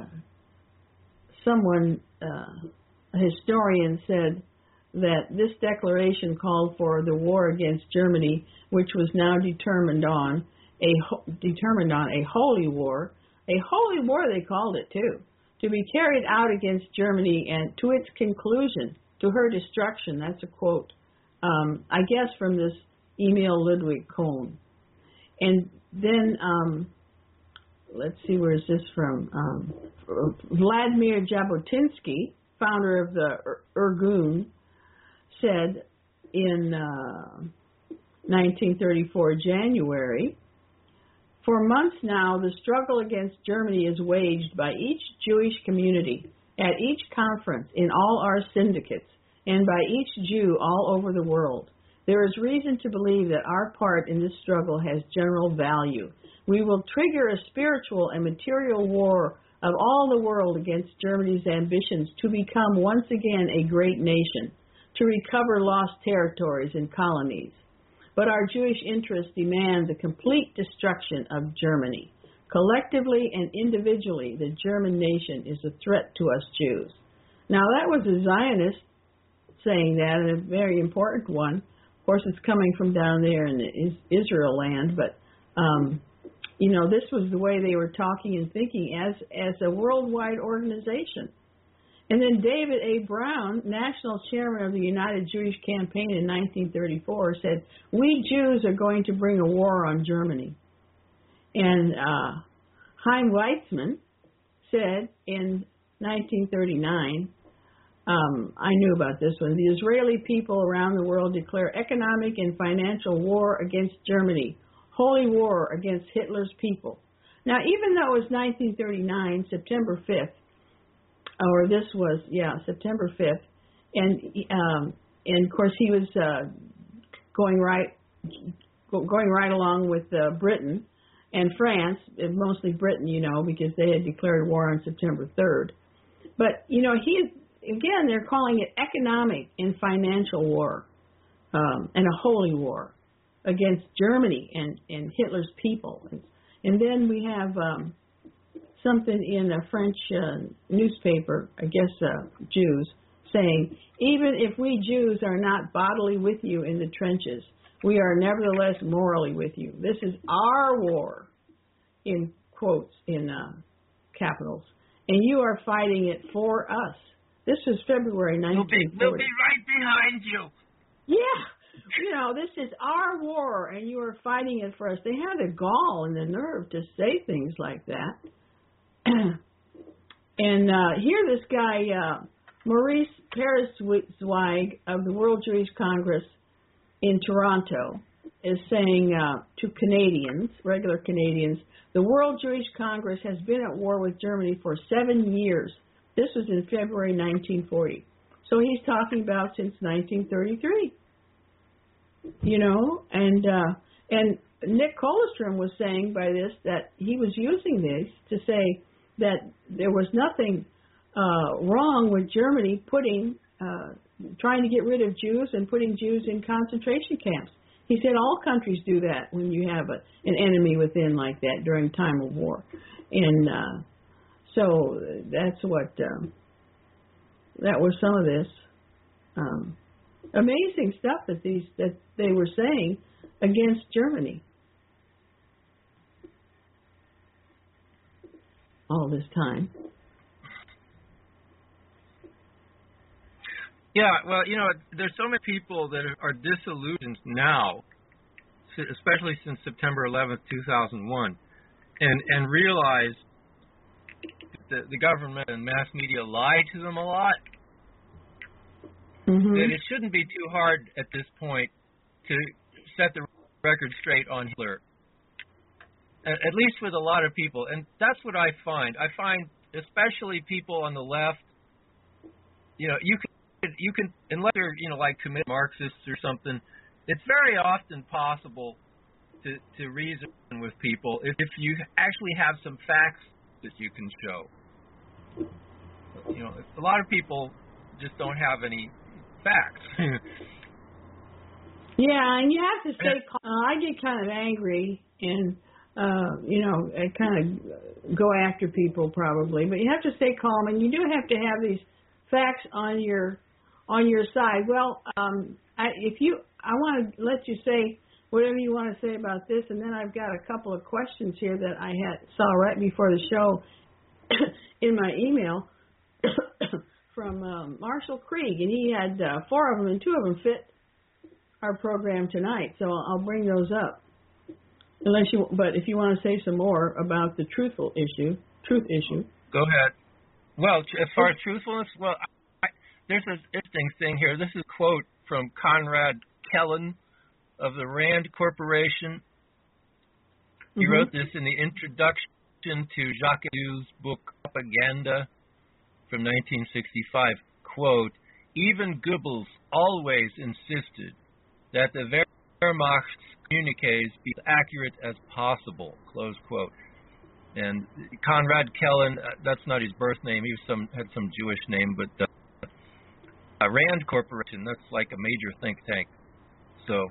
a historian said that this declaration called for the war against Germany, which was now determined on a holy war. A holy war, they called it too, to be carried out against Germany and to its conclusion, to her destruction. That's a quote, I guess, from this Emil Ludwig Kohn. And then, let's see, where is this from? Vladimir Jabotinsky, founder of the Irgun, said in 1934 January, for months now, the struggle against Germany is waged by each Jewish community, at each conference, in all our syndicates, and by each Jew all over the world. There is reason to believe that our part in this struggle has general value. We will trigger a spiritual and material war of all the world against Germany's ambitions to become once again a great nation, to recover lost territories and colonies. But our Jewish interests demand the complete destruction of Germany. Collectively and individually, the German nation is a threat to us Jews. Now, that was a Zionist saying that, and a very important one. Of course, it's coming from down there in Israel land, but, this was the way they were talking and thinking as a worldwide organization. And then David A. Brown, national chairman of the United Jewish Campaign in 1934, said, we Jews are going to bring a war on Germany. And Chaim Weizmann said in 1939, I knew about this one, the Israeli people around the world declare economic and financial war against Germany, holy war against Hitler's people. Now, even though it was 1939, September 5th, or this was, September 5th, and of course he was going right along with Britain and France, mostly Britain, because they had declared war on September 3rd. But, again, they're calling it economic and financial war, and a holy war against Germany and Hitler's people. And then we have something in a French newspaper, I guess Jews, saying, even if we Jews are not bodily with you in the trenches, we are nevertheless morally with you. This is our war, in quotes, in capitals, and you are fighting it for us. This was February 1940. We'll be right behind you. Yeah. This is our war, and you are fighting it for us. They had the gall and the nerve to say things like that. And here this guy, Maurice Peresweig of the World Jewish Congress in Toronto is saying to Canadians, regular Canadians, the World Jewish Congress has been at war with Germany for 7 years. This was in February 1940. So he's talking about since 1933. You know, and Nick Kollerstrom was saying by this that he was using this to say that there was nothing wrong with Germany trying to get rid of Jews and putting Jews in concentration camps. He said all countries do that when you have an enemy within like that during time of war. And so that's what, that was some of this. Amazing stuff that they were saying against Germany all this time. Yeah, well, you know, there's so many people that are disillusioned now, especially since September 11th, 2001, and realize that the government and mass media lie to them a lot. Mm-hmm. That it shouldn't be too hard at this point to set the record straight on Hitler, at least with a lot of people. And that's what I find. I find especially people on the left, you know, you can unless they're, you know, like committed Marxists or something, it's very often possible to reason with people if you actually have some facts that you can show. You know, a lot of people just don't have any facts. Yeah, and you have to stay calm. I get kind of angry and, you know, I kind of go after people probably, but you have to stay calm, and you do have to have these facts on your side. Well, I want to let you say whatever you want to say about this, and then I've got a couple of questions here that I saw right before the show in my email from Marshall Krieg, and he had 4 of them, and 2 of them fit our program tonight, so I'll bring those up. But if you want to say some more about the truth issue. Go ahead. Well, as far as truthfulness, well, there's an interesting thing here. This is a quote from Conrad Kellen of the Rand Corporation. He wrote this in the introduction to Jacques Ellul's book Propaganda from 1965. Quote, even Goebbels always insisted that the Wehrmacht's communiques be as accurate as possible, close quote. And Conrad Kellen, that's not his birth name, he had some Jewish name, but Rand Corporation, that's like a major think tank. So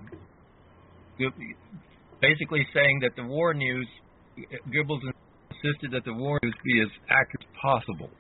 basically saying that the war news, Goebbels insisted that the war news be as accurate as possible.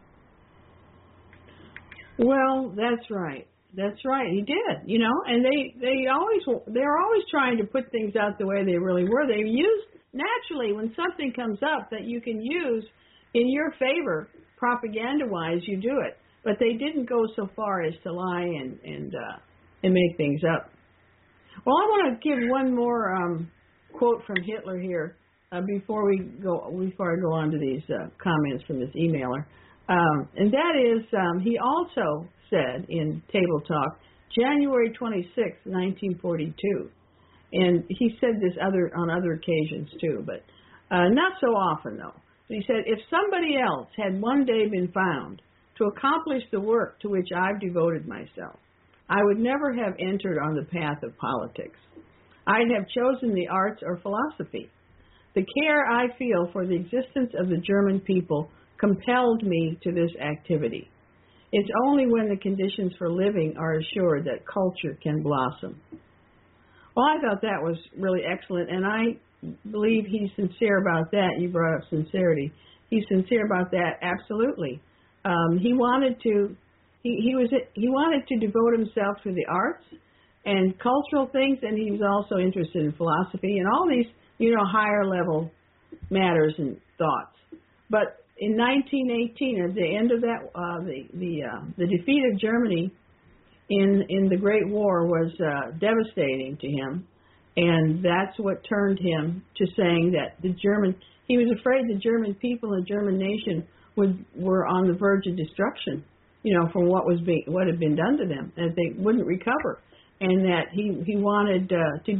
Well, that's right. That's right. He did, you know, and they're always trying to put things out the way they really were. They use naturally when something comes up that you can use in your favor, propaganda-wise, you do it. But they didn't go so far as to lie and make things up. Well, I want to give one more quote from Hitler here before I go on to these comments from this emailer, and that is he also said in Table Talk, January 26, 1942, and he said this on other occasions too, but not so often though. He said, if somebody else had one day been found to accomplish the work to which I've devoted myself, I would never have entered on the path of politics. I'd have chosen the arts or philosophy. The care I feel for the existence of the German people compelled me to this activity. It's only when the conditions for living are assured that culture can blossom. Well, I thought that was really excellent, and I believe he's sincere about that. You brought up sincerity. He's sincere about that, absolutely. He wanted to devote himself to the arts and cultural things, and he was also interested in philosophy and all these, you know, higher level matters and thoughts. But in 1918, at the end of that, the defeat of Germany in the Great War was devastating to him, and that's what turned him to saying that he was afraid the German people and the German nation were on the verge of destruction, from what had been done to them, that they wouldn't recover, and that he wanted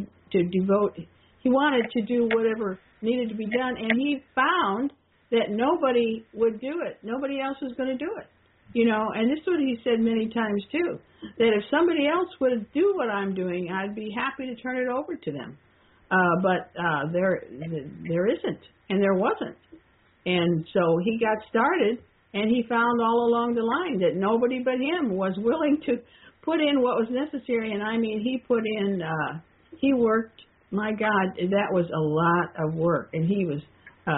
he wanted to do whatever needed to be done, and he found that nobody would do it. Nobody else was going to do it. And this is what he said many times too, that if somebody else would do what I'm doing, I'd be happy to turn it over to them. But there isn't, and there wasn't. And so he got started, and he found all along the line that nobody but him was willing to put in what was necessary. And I mean, he put in, he worked. My God, that was a lot of work, and he was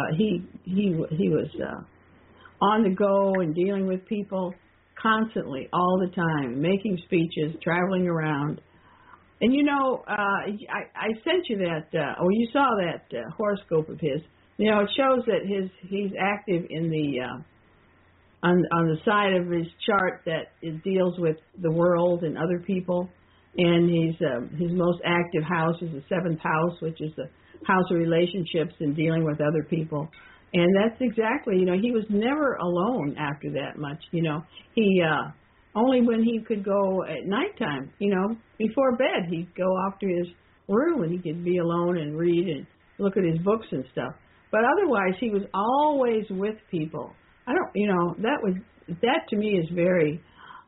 on the go and dealing with people constantly, all the time, making speeches, traveling around. And I sent you that, you saw that horoscope of his. It shows that he's active in the on the side of his chart that it deals with the world and other people. And his most active house is the 7th house, which is the house of relationships and dealing with other people. And that's exactly, he was never alone after that much. He only when he could go at nighttime, before bed, he'd go off to his room and he could be alone and read and look at his books and stuff. But otherwise, he was always with people. That to me is very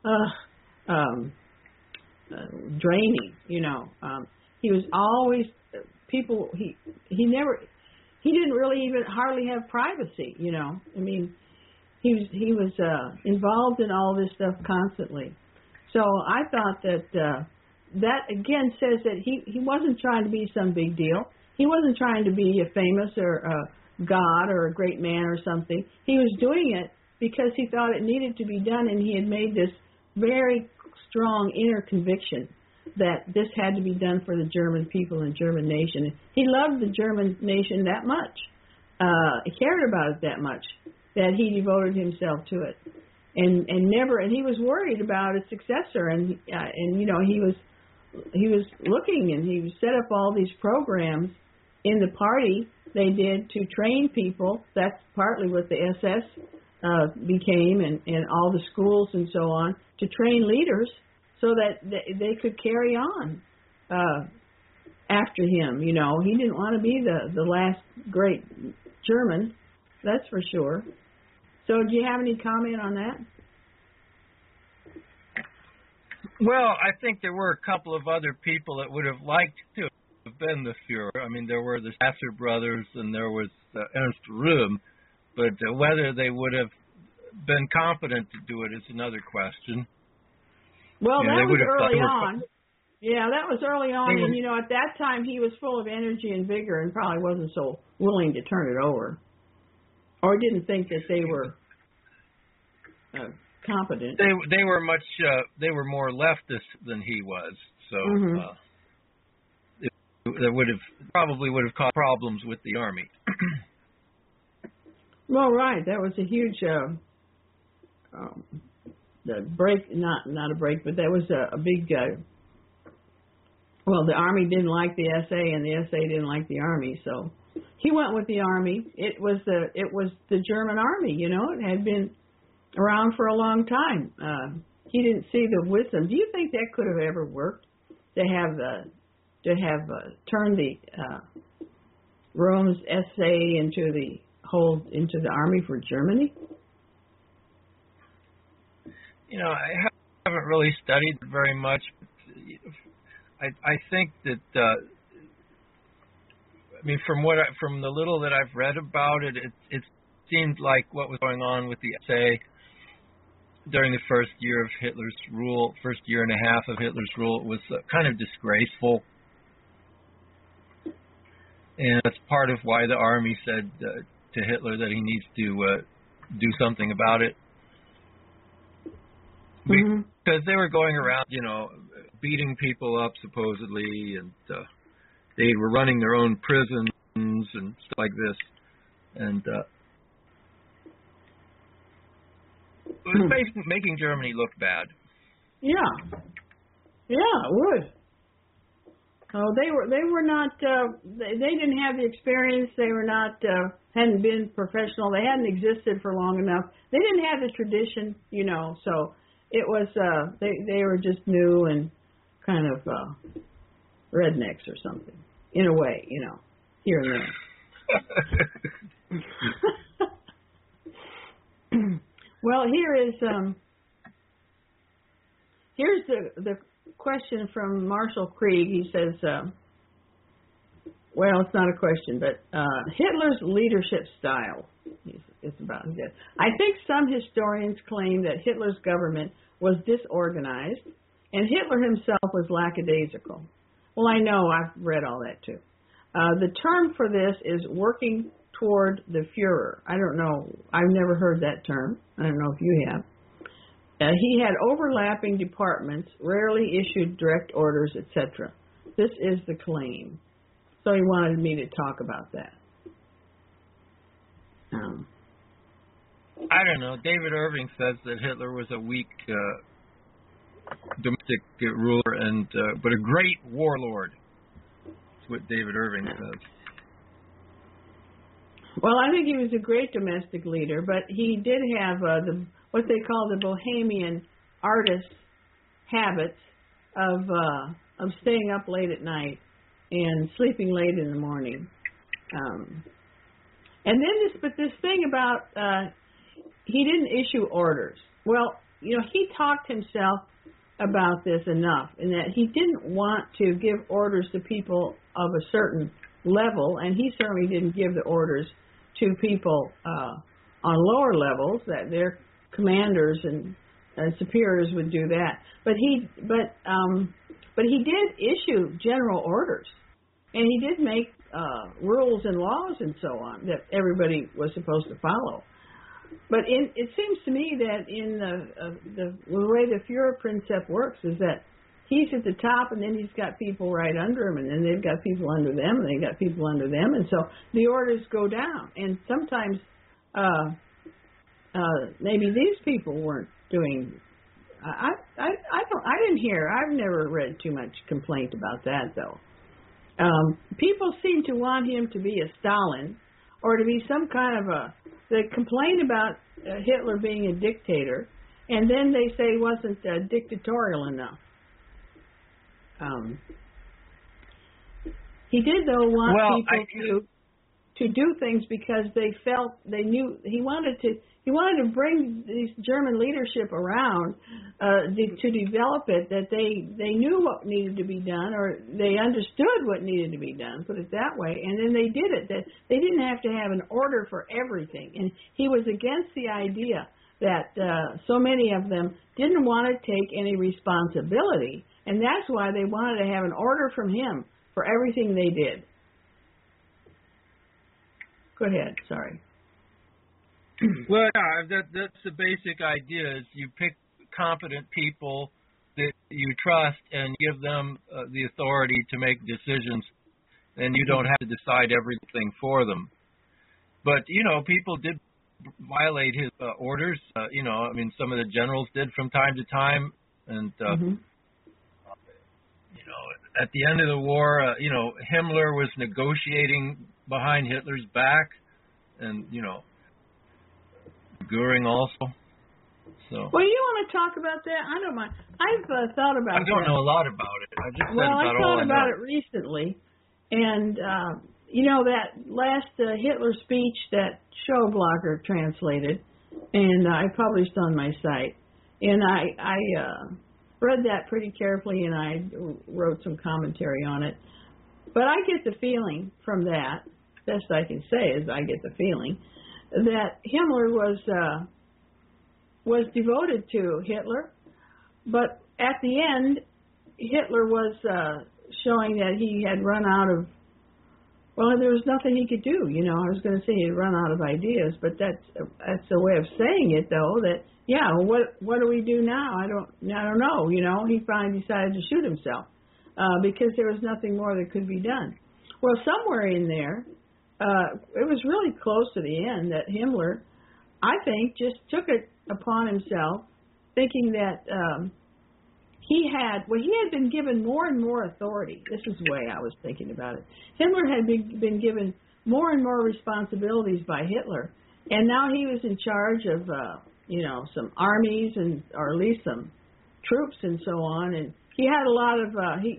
draining. He was always people. He didn't really even hardly have privacy. I mean, he was involved in all this stuff constantly. So I thought that that again says that he wasn't trying to be some big deal. He wasn't trying to be a famous or a god or a great man or something. He was doing it because he thought it needed to be done, and he had made this very strong inner conviction that this had to be done for the German people and German nation. He loved the German nation that much. He cared about it that much that he devoted himself to it, and he was worried about its successor, and he was looking, and he set up all these programs in the party they did to train people. That's partly what the SS became, and all the schools and so on, to train leaders so that they could carry on after him. He didn't want to be the last great German, that's for sure. So do you have any comment on that? Well, I think there were a couple of other people that would have liked to have been the Fuhrer. I mean, there were the Sasser brothers and there was Ernst Röhm, but whether they would have been competent to do it is another question. Well, that was early on. Yeah, that was early on, and at that time he was full of energy and vigor and probably wasn't so willing to turn it over, or didn't think that they were competent. They were much they were more leftist than he was, so that probably would have caused problems with the army. Well, right, that was a huge the break, not a break, but that was a big. Well, the army didn't like the SA, and the SA didn't like the army, so he went with the army. It was the German army, It had been around for a long time. He didn't see the wisdom. Do you think that could have ever worked to have turned the Röhm's SA into the army for Germany? I haven't really studied it very much. I think that from the little that I've read about it, it seemed like what was going on with the SA during the first year of Hitler's rule, first year and a half of Hitler's rule, was kind of disgraceful. And that's part of why the army said to Hitler that he needs to do something about it. Because they were going around, beating people up supposedly, and they were running their own prisons and stuff like this. And it was basically making Germany look bad. Yeah, it would. Oh, they were not. They didn't have the experience. They were not. Hadn't been professional. They hadn't existed for long enough. They didn't have the tradition, So it was they were just new and kind of rednecks or something in a way, here and there. Well, here's the question from Marshall Krieg. He says, well, it's not a question, but Hitler's leadership style. It's about this. I think some historians claim that Hitler's government was disorganized and Hitler himself was lackadaisical. Well, I know. I've read all that too. The term for this is working toward the Fuhrer. I don't know. I've never heard that term. I don't know if you have. He had overlapping departments, rarely issued direct orders, etc. This is the claim. So he wanted me to talk about that. I don't know. David Irving says that Hitler was a weak domestic ruler and but a great warlord. That's what David Irving says. Well, I think he was a great domestic leader, but he did have what they call the Bohemian artist habits of staying up late at night and sleeping late in the morning. And then this thing about he didn't issue orders. Well, he talked himself about this enough in that he didn't want to give orders to people of a certain level, and he certainly didn't give the orders to people on lower levels, that their commanders and superiors would do that. But he did issue general orders, and he did make rules and laws and so on that everybody was supposed to follow. But it seems to me that in the way the Führerprinzip works is that he's at the top, and then he's got people right under him, and then they've got people under them, and they've got people under them, and so the orders go down. And sometimes maybe these people weren't doing. I didn't hear. I've never read too much complaint about that though. People seem to want him to be a Stalin, or to be some kind of they complain about Hitler being a dictator, and then they say he wasn't dictatorial enough. He did though want people to do things because they felt they knew he wanted to bring this German leadership around to develop it, that they knew what needed to be done, or they understood what needed to be done, put it that way, and then they did it. That they didn't have to have an order for everything, and he was against the idea that so many of them didn't want to take any responsibility, and that's why they wanted to have an order from him for everything they did. Go ahead, sorry. Well, yeah, that's the basic idea. Is you pick competent people that you trust and give them the authority to make decisions, and you don't have to decide everything for them. But people did violate his orders. Some of the generals did from time to time, and at the end of the war, Himmler was negotiating behind Hitler's back, and Goering also. So. Well, you want to talk about that? I don't mind. I've thought about it. I don't know a lot about it. I just I thought about it recently, and that last Hitler speech that Schoblacher translated, and I published on my site, and I read that pretty carefully, and I wrote some commentary on it. But I get the feeling from that, best I can say is I get the feeling that Himmler was devoted to Hitler, but at the end, Hitler was showing that he had run out of. Well, there was nothing he could do. I was going to say he'd run out of ideas, but that's a way of saying it, though. That what do we do now? I don't know. He finally decided to shoot himself because there was nothing more that could be done. Well, somewhere in there. It was really close to the end that Himmler, I think, just took it upon himself, thinking that he had been given more and more authority. This is the way I was thinking about it. Himmler had been given more and more responsibilities by Hitler, and now he was in charge of some armies or at least some troops and so on. And he had a lot of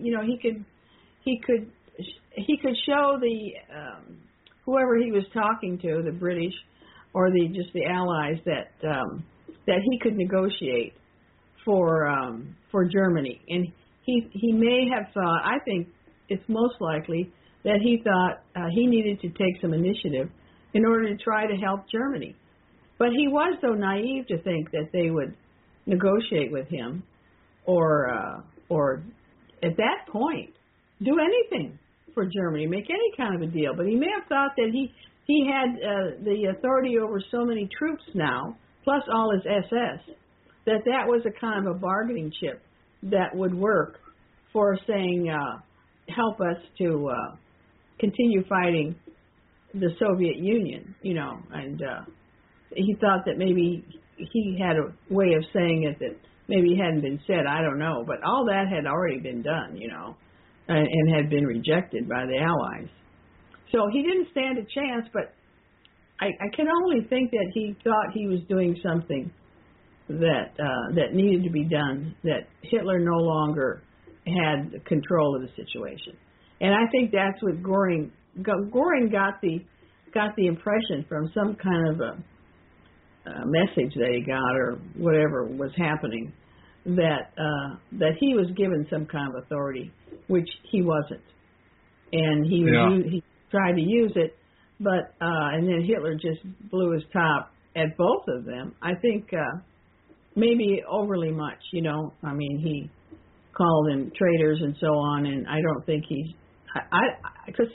he could show the whoever he was talking to, the British or the Allies, that he could negotiate for Germany. And he may have thought, I think it's most likely that he thought he needed to take some initiative in order to try to help Germany. But he was so naive to think that they would negotiate with him or at that point do anything for Germany, make any kind of a deal. But he may have thought that he had the authority over so many troops now, plus all his SS, that was a kind of a bargaining chip that would work for saying, help us to continue fighting the Soviet Union, and he thought that maybe he had a way of saying it that maybe hadn't been said, I don't know, but all that had already been done, and had been rejected by the Allies. So he didn't stand a chance, but I can only think that he thought he was doing something that needed to be done, that Hitler no longer had control of the situation. And I think that's what Goring got the impression from some kind of a message that he got or whatever was happening, that he was given some kind of authority, which he wasn't, and he tried to use it, but and then Hitler just blew his top at both of them. I think maybe overly much, I mean, he called them traitors and so on, and I don't think because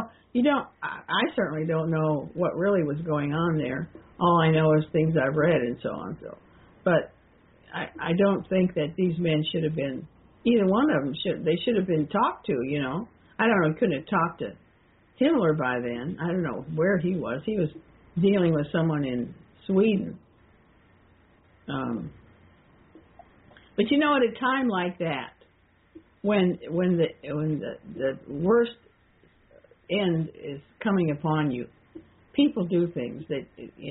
I certainly don't know what really was going on there. All I know is things I've read and so on. So, but I don't think that these men should have been, either one of them they should have been talked to. I don't know. Couldn't have talked to Himmler by then. I don't know where he was. He was dealing with someone in Sweden. But at a time like that, when the worst end is coming upon you, people do things that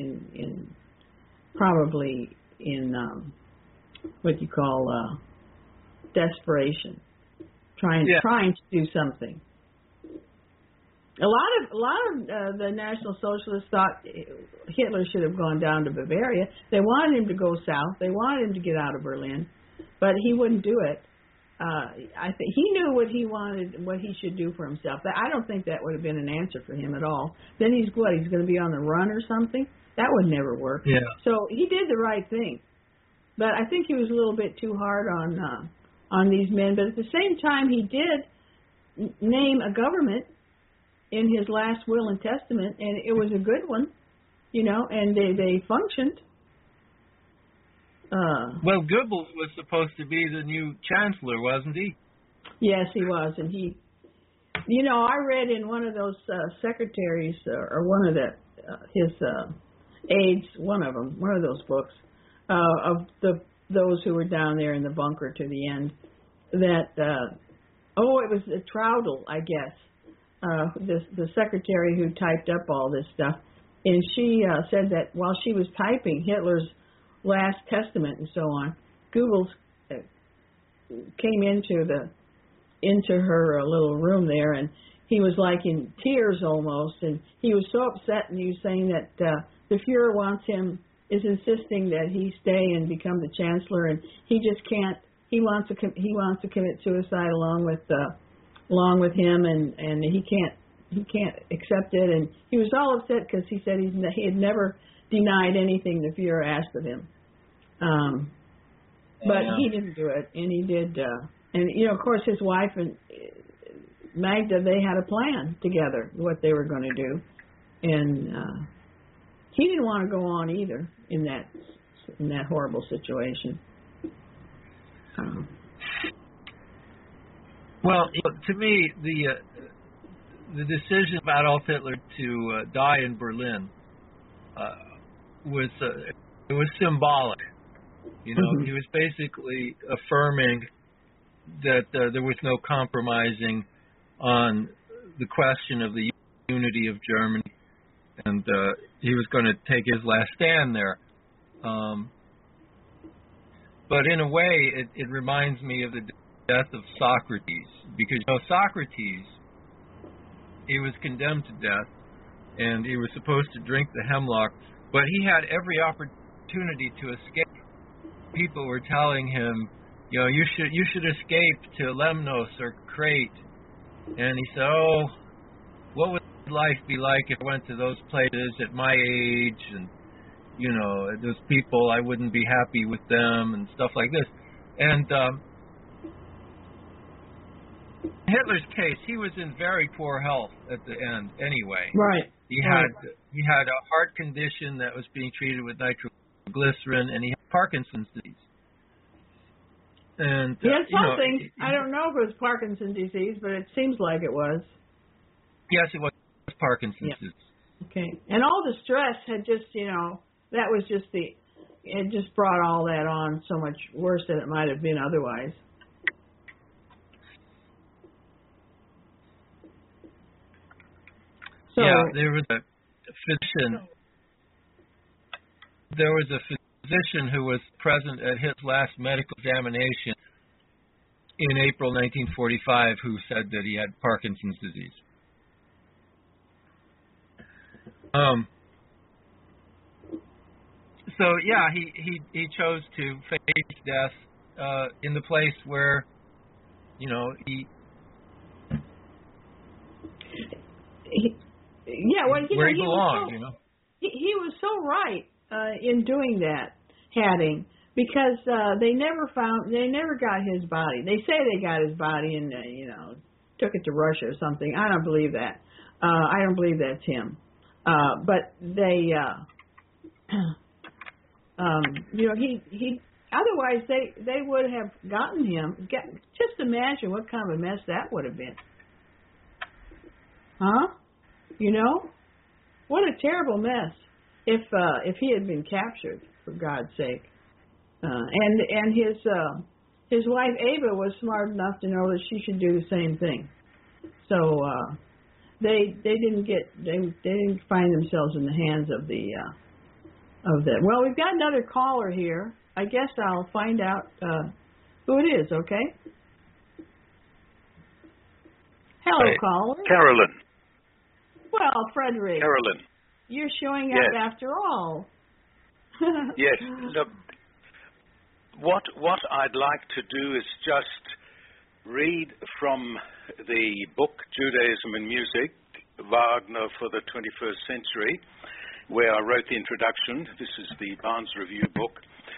probably in what you call desperation, trying to do something. A lot of the National Socialists thought Hitler should have gone down to Bavaria. They wanted him to go south. They wanted him to get out of Berlin, but he wouldn't do it. I think he knew what he wanted, what he should do for himself. I don't think that would have been an answer for him at all. Then he's going to be on the run or something? That would never work. Yeah. So he did the right thing, but I think he was a little bit too hard on these men. But at the same time, he did name a government in his last will and testament, and it was a good one, and they functioned. Well, Goebbels was supposed to be the new chancellor, wasn't he? Yes, he was, and he, I read in one of those secretaries or one of his aides, one of those books of those who were down there in the bunker to the end, that it was Traudel, I guess, the secretary who typed up all this stuff, and she said that while she was typing Hitler's last testament and so on, Goebbels came into her little room there, and he was like in tears almost, and he was so upset, and he was saying that the Fuhrer is insisting that he stay and become the chancellor, and he just can't. He wants to commit suicide along with him, and he can't accept it, and he was all upset because he said he had never denied anything the Fuhrer asked of him. But he didn't do it, and he did. And of course, his wife and Magda, they had a plan together what they were going to do, and he didn't want to go on either in that horrible situation. Well, to me, the decision of Adolf Hitler to die in Berlin was symbolic. He was basically affirming that there was no compromising on the question of the unity of Germany, and he was going to take his last stand there. But in a way, it reminds me of the death of Socrates, because Socrates, he was condemned to death, and he was supposed to drink the hemlock, but he had every opportunity to escape. People were telling him, you should escape to Lemnos or Crete, and he said, "Oh, what would life be like if I went to those places at my age, and those people, I wouldn't be happy with them," and stuff like this. And in Hitler's case, he was in very poor health at the end anyway. Right. He had a heart condition that was being treated with nitroglycerin, and he had Parkinson's disease. And he had something. I don't know if it was Parkinson's disease, but it seems like it was. Yes, it was Parkinson's disease. Okay. And all the stress had just, that was just it just brought all that on so much worse than it might have been otherwise. So, yeah, there was a physician. There was a physician who was present at his last medical examination in April 1945 who said that he had Parkinson's disease. So yeah, he chose to face death in the place where, he where he belonged. He was so right in doing that, Hadding, because they never got his body. They say they got his body and took it to Russia or something. I don't believe that. I don't believe that's him. But they, he. Otherwise, they would have gotten him. Just imagine what kind of a mess that would have been. Huh? What a terrible mess if he had been captured, for God's sake. And his wife Ava was smart enough to know that she should do the same thing. So they didn't find themselves in the hands of that. Well, we've got another caller here. I guess I'll find out who it is. Okay. Hello, Hi. caller. Carolyn. Well, Frederick. Carolyn. You're showing up after all. Yes. Look, what I'd like to do is just read from the book Judaism and Music, Wagner for the 21st Century, where I wrote the introduction. This is the Barnes Review book.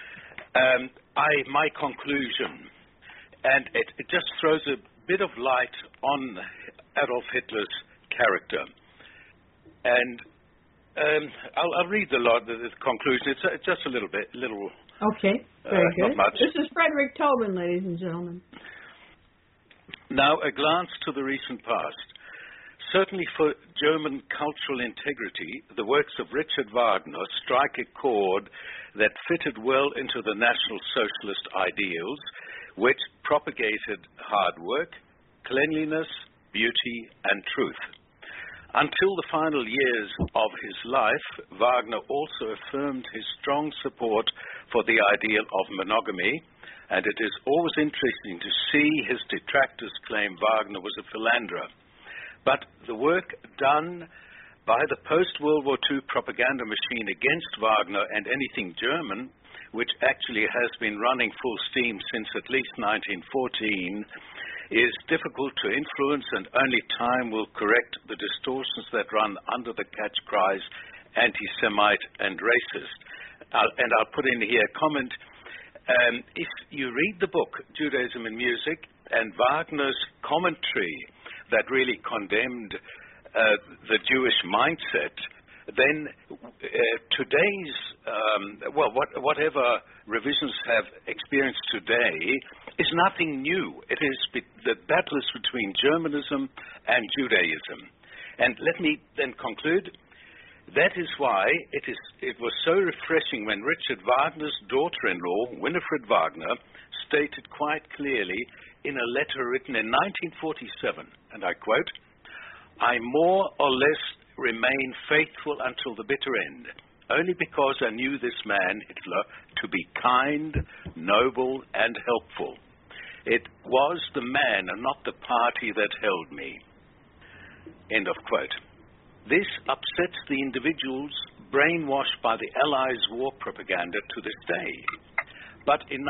My conclusion, and it just throws a bit of light on Adolf Hitler's character. And I'll read the conclusion. It's just a little bit. Okay, very good. Not much. This is Frederick Tobin, ladies and gentlemen. Now, a glance to the recent past. Certainly for German cultural integrity, the works of Richard Wagner strike a chord that fitted well into the National Socialist ideals, which propagated hard work, cleanliness, beauty, and truth. Until the final years of his life, Wagner also affirmed his strong support for the ideal of monogamy, and it is always interesting to see his detractors claim Wagner was a philanderer. But the work done by the post-World War II propaganda machine against Wagner and anything German, which actually has been running full steam since at least 1914, is difficult to influence, and only time will correct the distortions that run under the catch cries anti-Semite and racist. I'll put in here a comment. If you read the book Judaism and Music and Wagner's commentary that really condemned the Jewish mindset, then today's, whatever revisions have experienced today is nothing new. It is the battle is between Germanism and Judaism. And let me then conclude. That is why it was so refreshing when Richard Wagner's daughter-in-law, Winifred Wagner, stated quite clearly in a letter written in 1947, and I quote, "I more or less remain faithful until the bitter end. only because I knew this man, Hitler, to be kind, noble, and helpful. It was the man and not the party that held me. End of quote. This upsets the individuals brainwashed by the Allies' war propaganda to this day. But in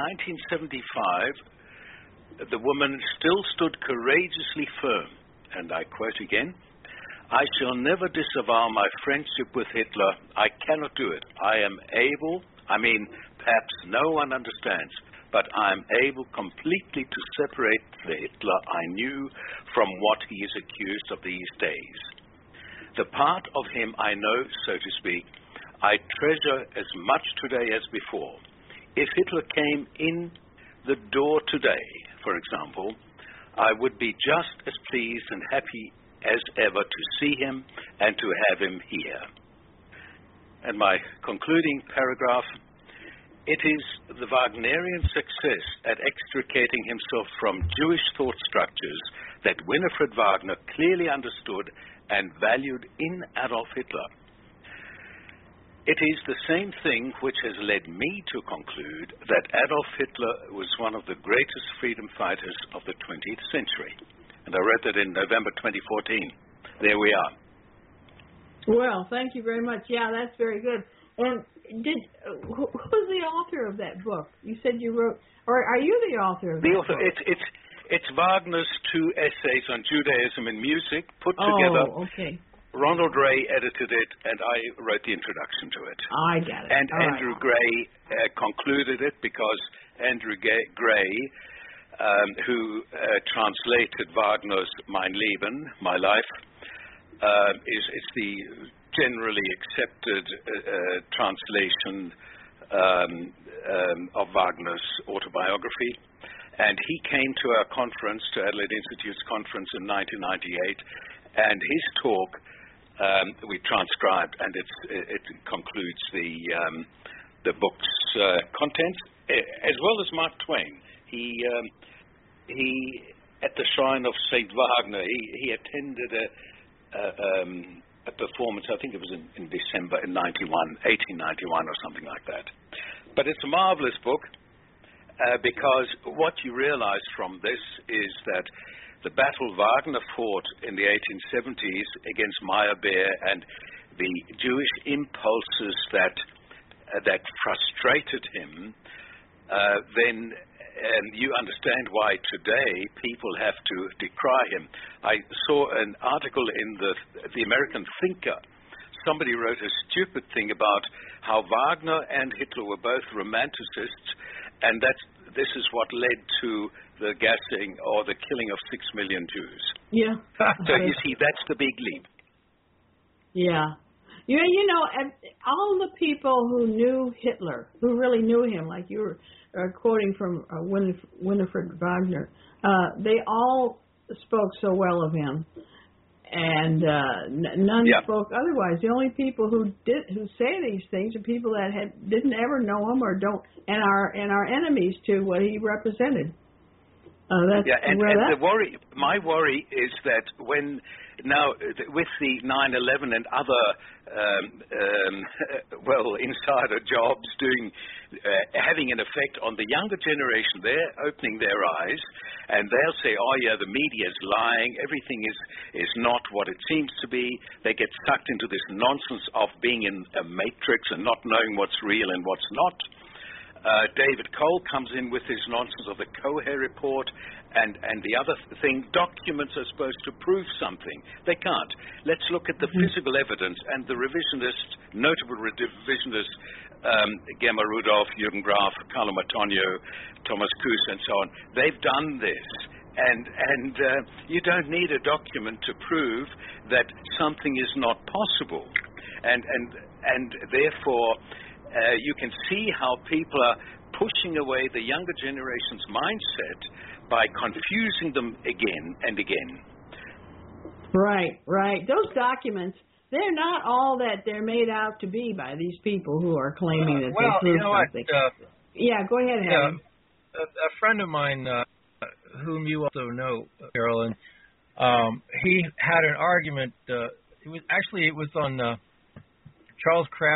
1975, the woman still stood courageously firm, and I quote again, "I shall never disavow my friendship with Hitler. I cannot do it. Perhaps no one understands, but I am able completely to separate the Hitler I knew from what he is accused of these days. The part of him I know, so to speak, I treasure as much today as before. If Hitler came in the door today, for example, I would be just as pleased and happy as ever to see him and to have him here." And my concluding paragraph, "It is the Wagnerian success at extricating himself from Jewish thought structures that Winifred Wagner clearly understood and valued in Adolf Hitler. It is the same thing which has led me to conclude that Adolf Hitler was one of the greatest freedom fighters of the 20th century." And I wrote that in November 2014. There we are. Well, thank you very much. Yeah, that's very good. And who was the author of that book? You said you wrote, or are you the author of that book? It's Wagner's 2 essays on Judaism and music put together. Oh, okay. Ronald Ray edited it, and I wrote the introduction to it. I got it. And Andrew Gray concluded it, because Andrew Gray, who translated Wagner's Mein Leben, My Life, is the generally accepted translation of Wagner's autobiography. And he came to our conference, to Adelaide Institute's conference in 1998, and his talk we transcribed, and it concludes the book's content, as well as Mark Twain. He at the shrine of Saint Wagner, he attended a performance. I think it was in December in 1891 or something like that. But it's a marvelous book. Because what you realize from this is that the battle Wagner fought in the 1870s against Meyerbeer and the Jewish impulses that frustrated him, then you understand why today people have to decry him. I saw an article in the American Thinker. Somebody wrote a stupid thing about how Wagner and Hitler were both romanticists, and this is what led to the gassing or the killing of 6 million Jews. Yeah. So you see, that's the big leap. Yeah. You know, all the people who knew Hitler, who really knew him, like you were quoting from Winifred Wagner, they all spoke so well of him. And none spoke otherwise. The only people who say these things are people that didn't ever know him or don't, and are enemies to what he represented. My worry is that with the 9/11 and other insider jobs having an effect on the younger generation, they're opening their eyes, and they'll say, "Oh yeah, the media is lying. Everything is not what it seems to be." They get sucked into this nonsense of being in a matrix and not knowing what's real and what's not. David Cole comes in with his nonsense of the Coher report and the other thing. Documents are supposed to prove something. They can't. Let's look at the physical evidence, and the notable revisionist, Gemma Rudolph, Jürgen Graf, Carlo Matonio, Thomas Kuss, and so on, they've done this. And you don't need a document to prove that something is not possible. And therefore, you can see how people are pushing away the younger generation's mindset by confusing them again and again. Right. Those documents, they're not all that they're made out to be by these people who are claiming that they prove something. Yeah, go ahead, Harry. A friend of mine, whom you also know, Carolyn, he had an argument. It was on Charles Kraft's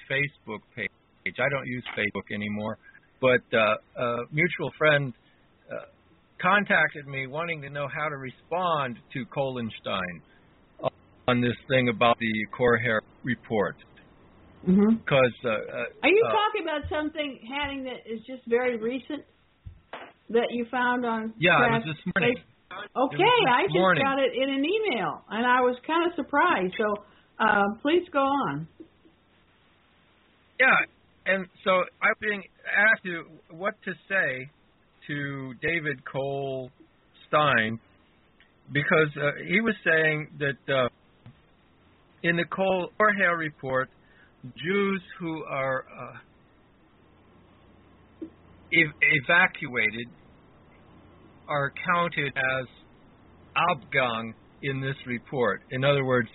Facebook page. I don't use Facebook anymore, but a mutual friend contacted me wanting to know how to respond to Kohlenstein on this thing about the Korher report. Because are you talking about something, Hatting, that is just very recent that you found on? Yeah, it was this morning. Okay, I just got it in an email, and I was kind of surprised. So please go on. Yeah, and so I was being asked what to say to David Cole Stein, because he was saying that in the Korher report, Jews who are evacuated are counted as Abgang in this report. In other words,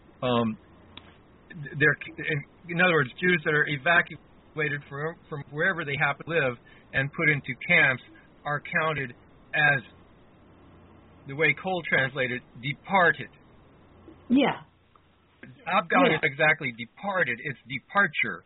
Jews that are evacuated from wherever they happen to live and put into camps are counted as, the way Cole translated, departed. Yeah. Abgang is exactly departed. It's departure.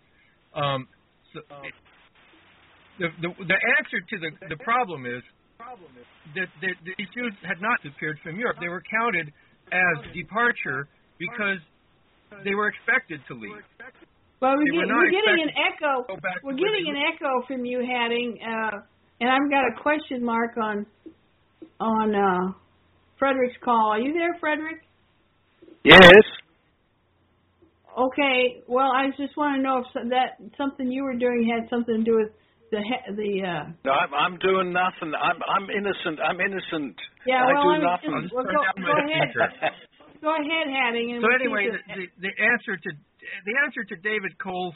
The answer to the problem is that these Jews had not disappeared from Europe. They were counted as departure because they were expected to leave. Well, we're getting an echo. We're getting an echo from you, Hatting, and I've got a question mark on Frederick's call. Are you there, Frederick? Yes. Okay. Well, I just want to know if that something you were doing had something to do with the. No, I'm doing nothing. I'm innocent. I'm innocent. Yeah. I Well, do nothing. Go ahead. Go ahead, Hatting. And so anyway, the answer to David Cole's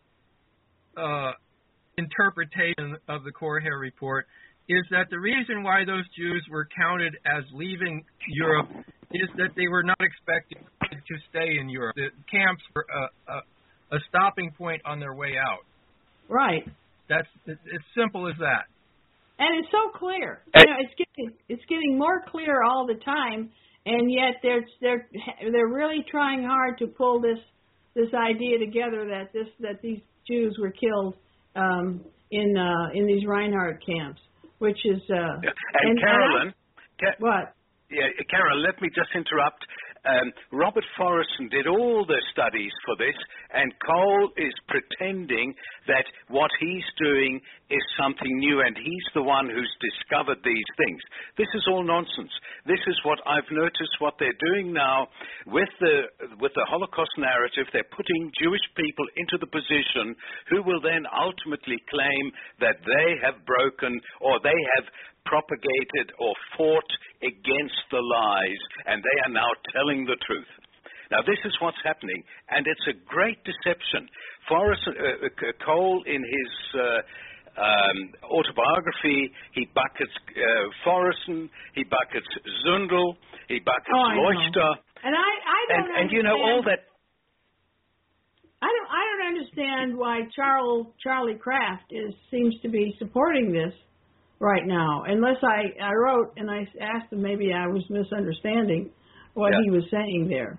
interpretation of the Korher report is that the reason why those Jews were counted as leaving Europe is that they were not expected to stay in Europe. The camps were a stopping point on their way out. Right. It's simple as that. And it's so clear. You know, it's getting more clear all the time, and yet they're really trying hard to pull this idea together that these Jews were killed in these Reinhardt camps, which is and Carolyn. What? Yeah, Carol, let me just interrupt. Robert Forreston did all the studies for this, and Cole is pretending that what he's doing is something new, and he's the one who's discovered these things. This is all nonsense. This is what I've noticed what they're doing now with the Holocaust narrative. They're putting Jewish people into the position who will then ultimately claim that they have broken or they have propagated or fought against the lies, and they are now telling the truth. Now, this is what's happening, and it's a great deception. Cole, in his autobiography, he buckets Forreston, he buckets Zundel, he buckets Leuchter, and I don't and you know all that. I don't understand why Charlie Kraft seems to be supporting this right now, unless I wrote and I asked him, maybe I was misunderstanding what he was saying there.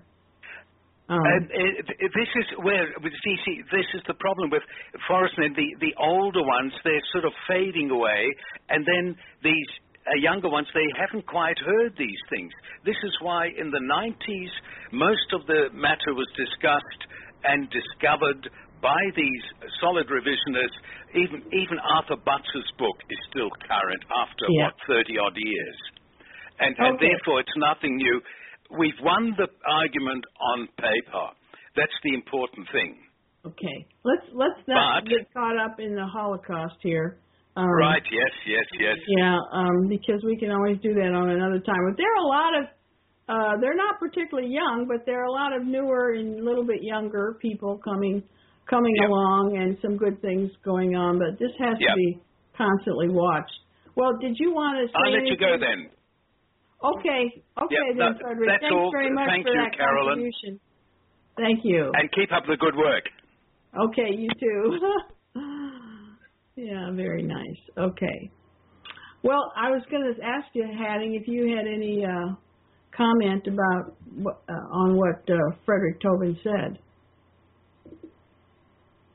This is where, see, this is the problem with Forreston. The older ones, they're sort of fading away, and then these younger ones, they haven't quite heard these things. This is why in the 90s, most of the matter was discussed and discovered by these solid revisionists. Even Arthur Butz's book is still current after, 30-odd years. And therefore, it's nothing new. We've won the argument on paper. That's the important thing. Okay. Let's not get caught up in the Holocaust here. Right, yes. Yeah, because we can always do that on another time. But there are a lot of, they're not particularly young, but there are a lot of newer and a little bit younger people coming along, and some good things going on, but this has to be constantly watched. Well, did you want to say I'll let anything? you go then. Okay, then, Frederick. That's Thanks all. very much Thank for you, that Carolyn. contribution. Thank you. And keep up the good work. Okay, you too. Yeah, very nice. Okay. Well, I was going to ask you, Hatting, if you had any comment about on what Frederick Tobin said.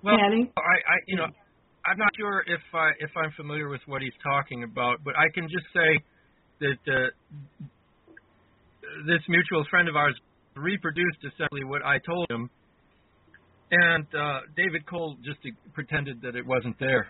Well, Patty? I'm not sure if I'm familiar with what he's talking about, but I can just say that this mutual friend of ours reproduced essentially what I told him, and David Cole just pretended that it wasn't there.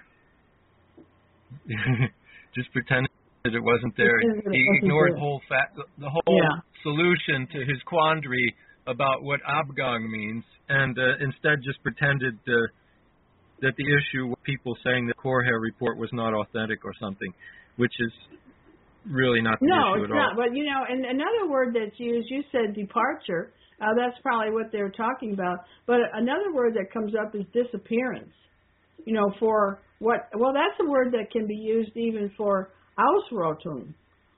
Just pretended that it wasn't there. He ignored the whole solution to his quandary about what Abgang means, and instead just pretended that the issue with people saying the Korher report was not authentic or something, which is really not the issue at all. No, it's not. But, and another word that's used, you said departure. That's probably what they're talking about. But another word that comes up is disappearance. For what? Well, that's a word that can be used even for Ausrottung,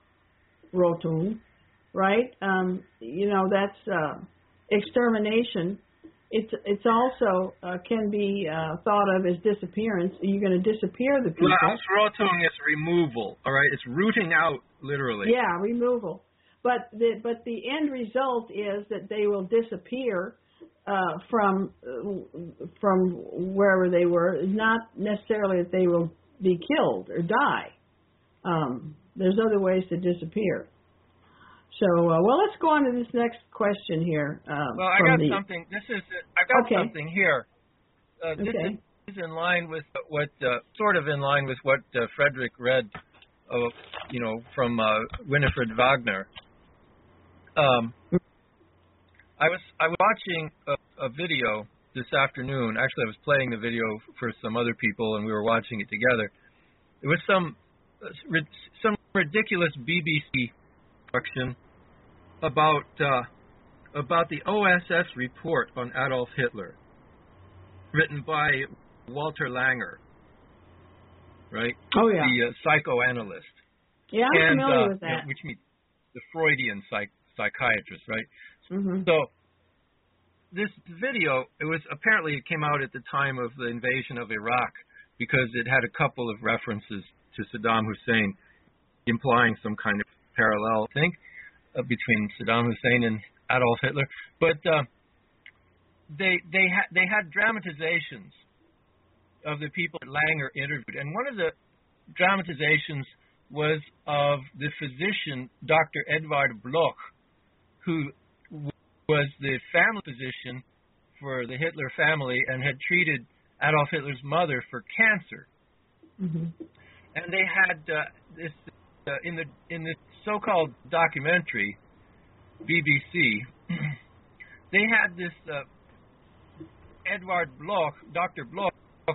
right? That's extermination. It's also can be thought of as disappearance. You're going to disappear the people. Well, Ausrottung is removal. All right, it's rooting out, literally. Yeah, removal. But the end result is that they will disappear from wherever they were. Not necessarily that they will be killed or die. There's other ways to disappear. So, let's go on to this next question here. Well, I got something. Something here. This is in line with what, sort of in line with what Frederick read, from Winifred Wagner. I was watching a video this afternoon. Actually, I was playing the video for some other people, and we were watching it together. It was some ridiculous BBC production about the OSS report on Adolf Hitler, written by Walter Langer, right? Oh yeah, the psychoanalyst. Yeah, I'm familiar with that. Which means the Freudian psychiatrist, right? Mm-hmm. So this video, it came out at the time of the invasion of Iraq because it had a couple of references to Saddam Hussein, implying some kind of parallel thing between Saddam Hussein and Adolf Hitler. But they had dramatizations of the people that Langer interviewed, and one of the dramatizations was of the physician, Dr. Edvard Bloch, who was the family physician for the Hitler family and had treated Adolf Hitler's mother for cancer. Mm-hmm. And they had this in the so-called documentary, BBC, they had this Edvard Bloch, Dr. Bloch,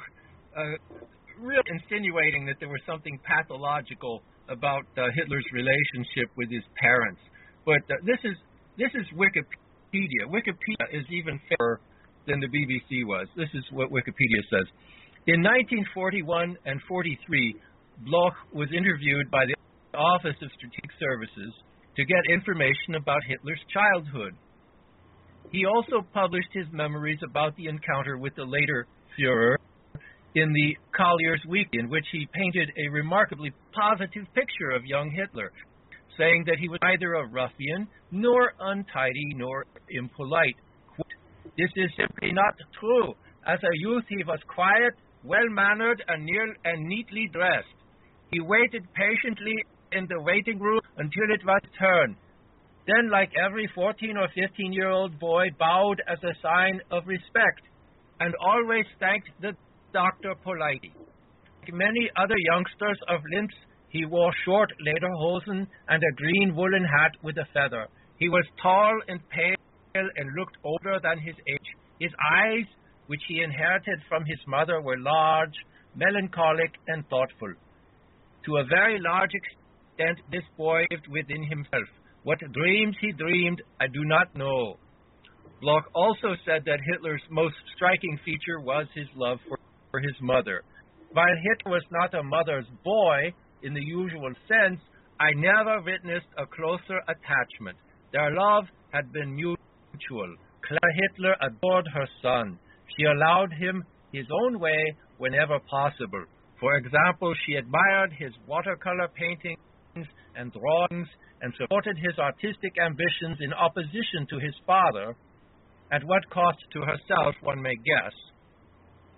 really insinuating that there was something pathological about Hitler's relationship with his parents. But this is Wikipedia. Wikipedia is even fairer than the BBC was. This is what Wikipedia says. In 1941 and 43, Bloch was interviewed by the Office of Strategic Services to get information about Hitler's childhood. He also published his memories about the encounter with the later Führer in the Collier's Weekly, in which he painted a remarkably positive picture of young Hitler, saying that he was neither a ruffian, nor untidy, nor impolite. Quote, "This is simply not true. As a youth he was quiet, well-mannered, and neatly dressed. He waited patiently in the waiting room until it was his turn. Then, like every 14 or 15-year-old boy, bowed as a sign of respect, and always thanked the doctor politely. Like many other youngsters of Linz, he wore short lederhosen and a green woolen hat with a feather. He was tall and pale and looked older than his age. His eyes, which he inherited from his mother, were large, melancholic, and thoughtful. To a very large extent, this boy lived within himself. What dreams he dreamed, I do not know." Bloch also said that Hitler's most striking feature was his love for his mother. While Hitler was not a mother's boy in the usual sense, I never witnessed a closer attachment. Their love had been mutual. Clara Hitler adored her son. She allowed him his own way whenever possible. For example, she admired his watercolor paintings and drawings and supported his artistic ambitions in opposition to his father, at what cost to herself one may guess.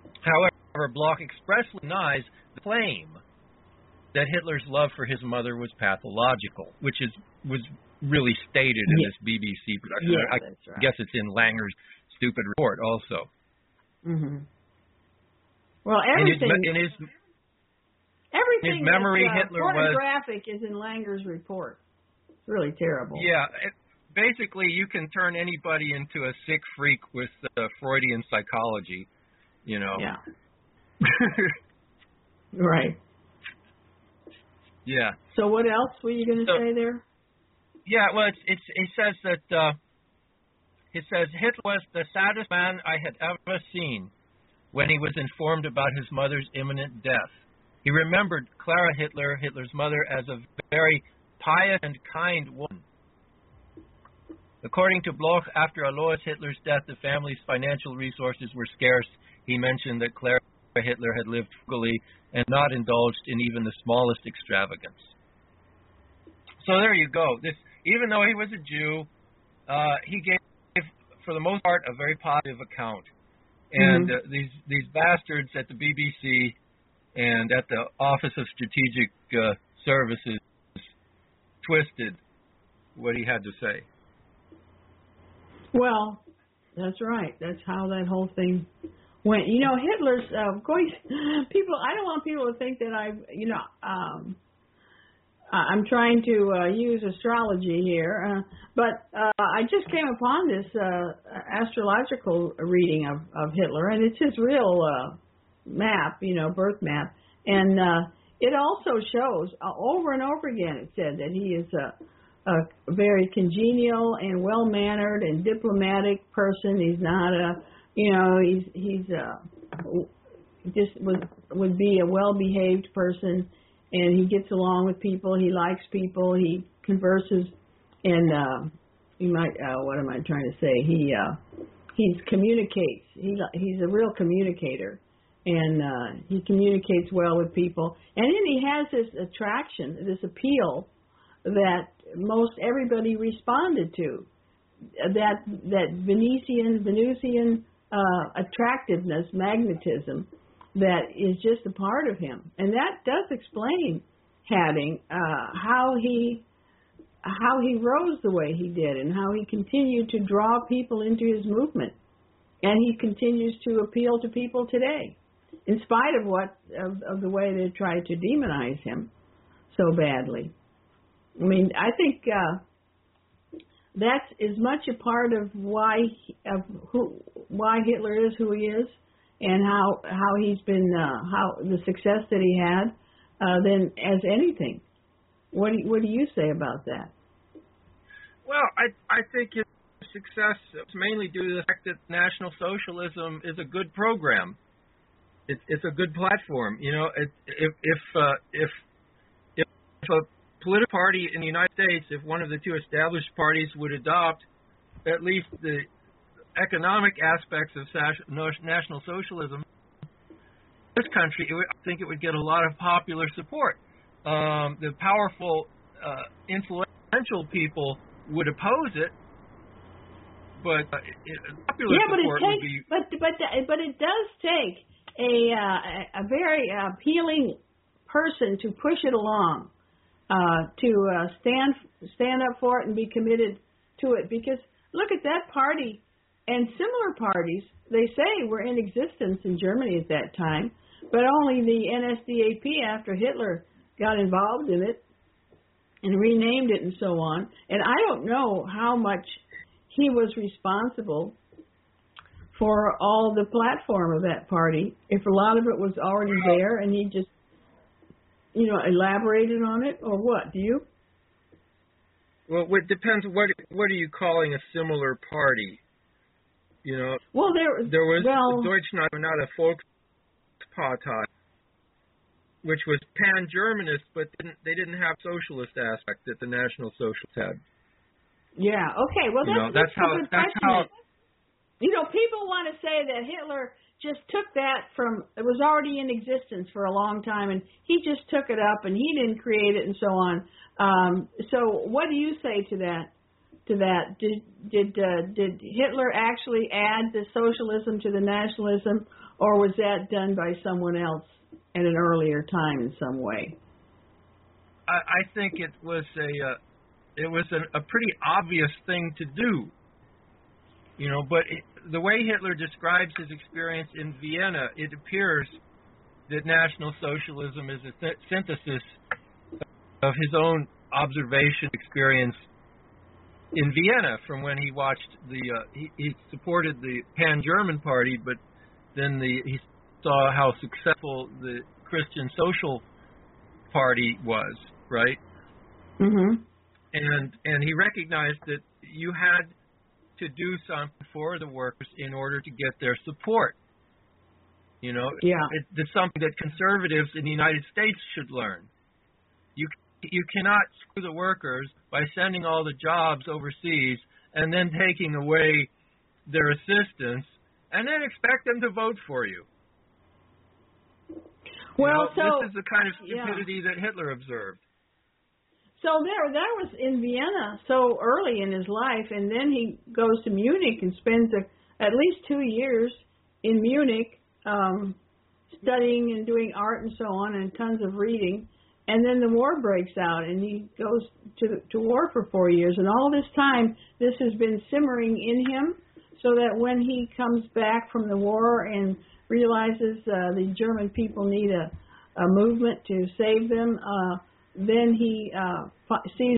However, Bloch expressly denies the claim that Hitler's love for his mother was pathological, which was really stated in this BBC production. Yeah, I that's right. guess it's in Langer's stupid report also. Mm-hmm. Well, everything in his memory, that's Hitler pornographic is in Langer's report. It's really terrible. Yeah, basically you can turn anybody into a sick freak with Freudian psychology, you know. Yeah. Right. Yeah. So what else were you going to say there? Yeah, well, it says that Hitler was the saddest man I had ever seen when he was informed about his mother's imminent death. He remembered Clara Hitler, Hitler's mother, as a very pious and kind woman. According to Bloch, after Alois Hitler's death, the family's financial resources were scarce. He mentioned that Clara Hitler had lived frugally and not indulged in even the smallest extravagance. So there you go. Even though he was a Jew, he gave, for the most part, a very positive account. And these bastards at the BBC and at the Office of Strategic Services twisted what he had to say. Well, that's right. That's how that whole thing went. You know, Hitler's people. I don't want people to think that I'm trying to use astrology here, but I just came upon this astrological reading of Hitler, and it's his real map, birth map, and it also shows over and over again. It said that he is a very congenial and well-mannered and diplomatic person. He's not he's just would be a well-behaved person. And he gets along with people. He likes people. He converses, and he might. What am I trying to say? He communicates. He's a real communicator, and he communicates well with people. And then he has this attraction, this appeal that most everybody responded to. That Venusian attractiveness, magnetism, that is just a part of him, and that does explain Hadding how he rose the way he did, and how he continued to draw people into his movement, and he continues to appeal to people today, in spite of the way they tried to demonize him so badly. I mean, I think that's as much a part of why Hitler is who he is, and how he's been how the success that he had than as anything. What do you say about that? Well, I think his success is mainly due to the fact that National Socialism is a good program. It's a good platform. If a political party in the United States, if one of the two established parties would adopt at least the economic aspects of National Socialism, this country, I think it would get a lot of popular support. The powerful, influential people would oppose it, but popular support would be. But it does take a very appealing person to push it along, to stand up for it and be committed to it. Because look at that party. And similar parties, they say, were in existence in Germany at that time, but only the NSDAP, after Hitler got involved in it and renamed it and so on. And I don't know how much he was responsible for all the platform of that party, if a lot of it was already there and he just, elaborated on it, or what? Do you? Well, it depends. What are you calling a similar party? Well, there was Deutschnationale Volkspartei, which was pan-Germanist, but they didn't have socialist aspect that the National Socialists had. Yeah. Okay. Well, that's a good question. People want to say that Hitler just took that from, it was already in existence for a long time, and he just took it up, and he didn't create it, and so on. So what do you say to that? to that. Did Hitler actually add the socialism to the nationalism, or was that done by someone else at an earlier time in some way? I think it was a pretty obvious thing to do, but the way Hitler describes his experience in Vienna, it appears that National Socialism is a synthesis of his own observation experience in Vienna from when he watched he supported the Pan-German Party, but then he saw how successful the Christian Social Party was, right? Mm-hmm. And he recognized that you had to do something for the workers in order to get their support. It's something that conservatives in the United States should learn. You cannot screw the workers by sending all the jobs overseas and then taking away their assistance and then expect them to vote for you. Well, this is the kind of stupidity that Hitler observed. So that was in Vienna so early in his life, and then he goes to Munich and spends at least 2 years in Munich studying and doing art and so on, and tons of reading. And then the war breaks out, and he goes to war for 4 years. And all this time, this has been simmering in him, so that when he comes back from the war and realizes the German people need a movement to save them, then he sees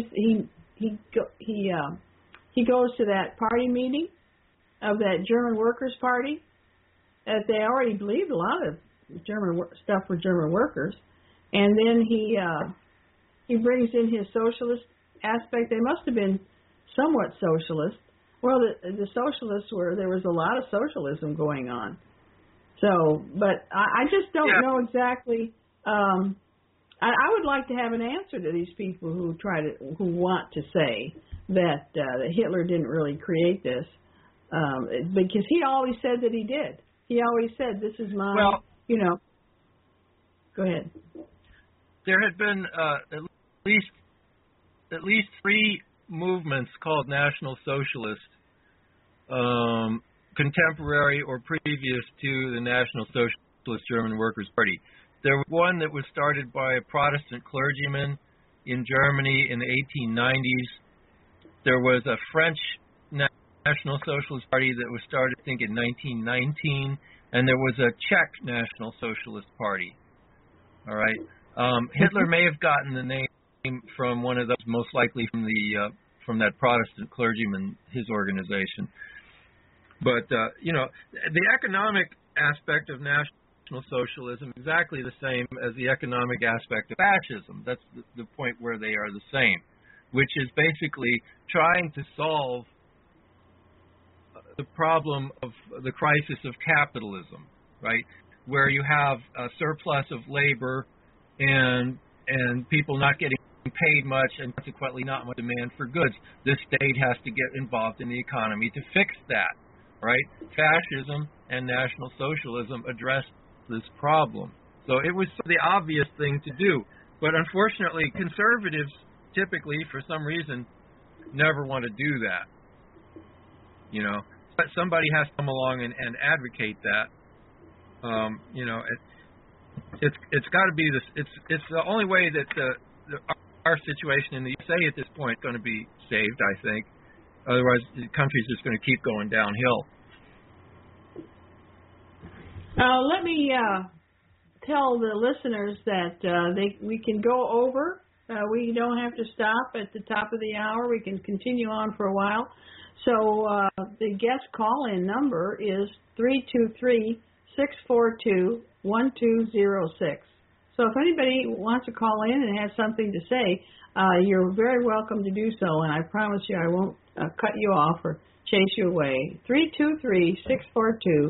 he goes to that party meeting of that German Workers' Party, that they already believed a lot of German stuff for German workers. And then he brings in his socialist aspect. They must have been somewhat socialist. Well, the socialists there was a lot of socialism going on. So, but I just don't know exactly. I would like to have an answer to these people who want to say that Hitler didn't really create this, because he always said that he did. He always said, "This is my," Go ahead. There had been at least 3 movements called National Socialist, contemporary or previous to the National Socialist German Workers' Party. There was one that was started by a Protestant clergyman in Germany in the 1890s. There was a French National Socialist Party that was started, I think, in 1919, and there was a Czech National Socialist Party. All right. Hitler may have gotten the name from one of those, most likely from that Protestant clergyman, his organization. But the economic aspect of National Socialism is exactly the same as the economic aspect of fascism. That's the point where they are the same, which is basically trying to solve the problem of the crisis of capitalism, right? Where you have a surplus of labor and people not getting paid much and consequently not much demand for goods. The state has to get involved in the economy to fix that, right? Fascism and National Socialism address this problem. So it was the obvious thing to do. But unfortunately, conservatives typically, for some reason, never want to do that. But somebody has to come along and advocate that. It's got to be this. It's the only way that our situation in the USA at this point is going to be saved, I think. Otherwise, the country's just going to keep going downhill. Let me tell the listeners that we can go over. We don't have to stop at the top of the hour. We can continue on for a while. So the guest call-in number is 323-642-1206. So if anybody wants to call in and has something to say, you're very welcome to do so, and I promise you I won't cut you off or chase you away. 323-642-1206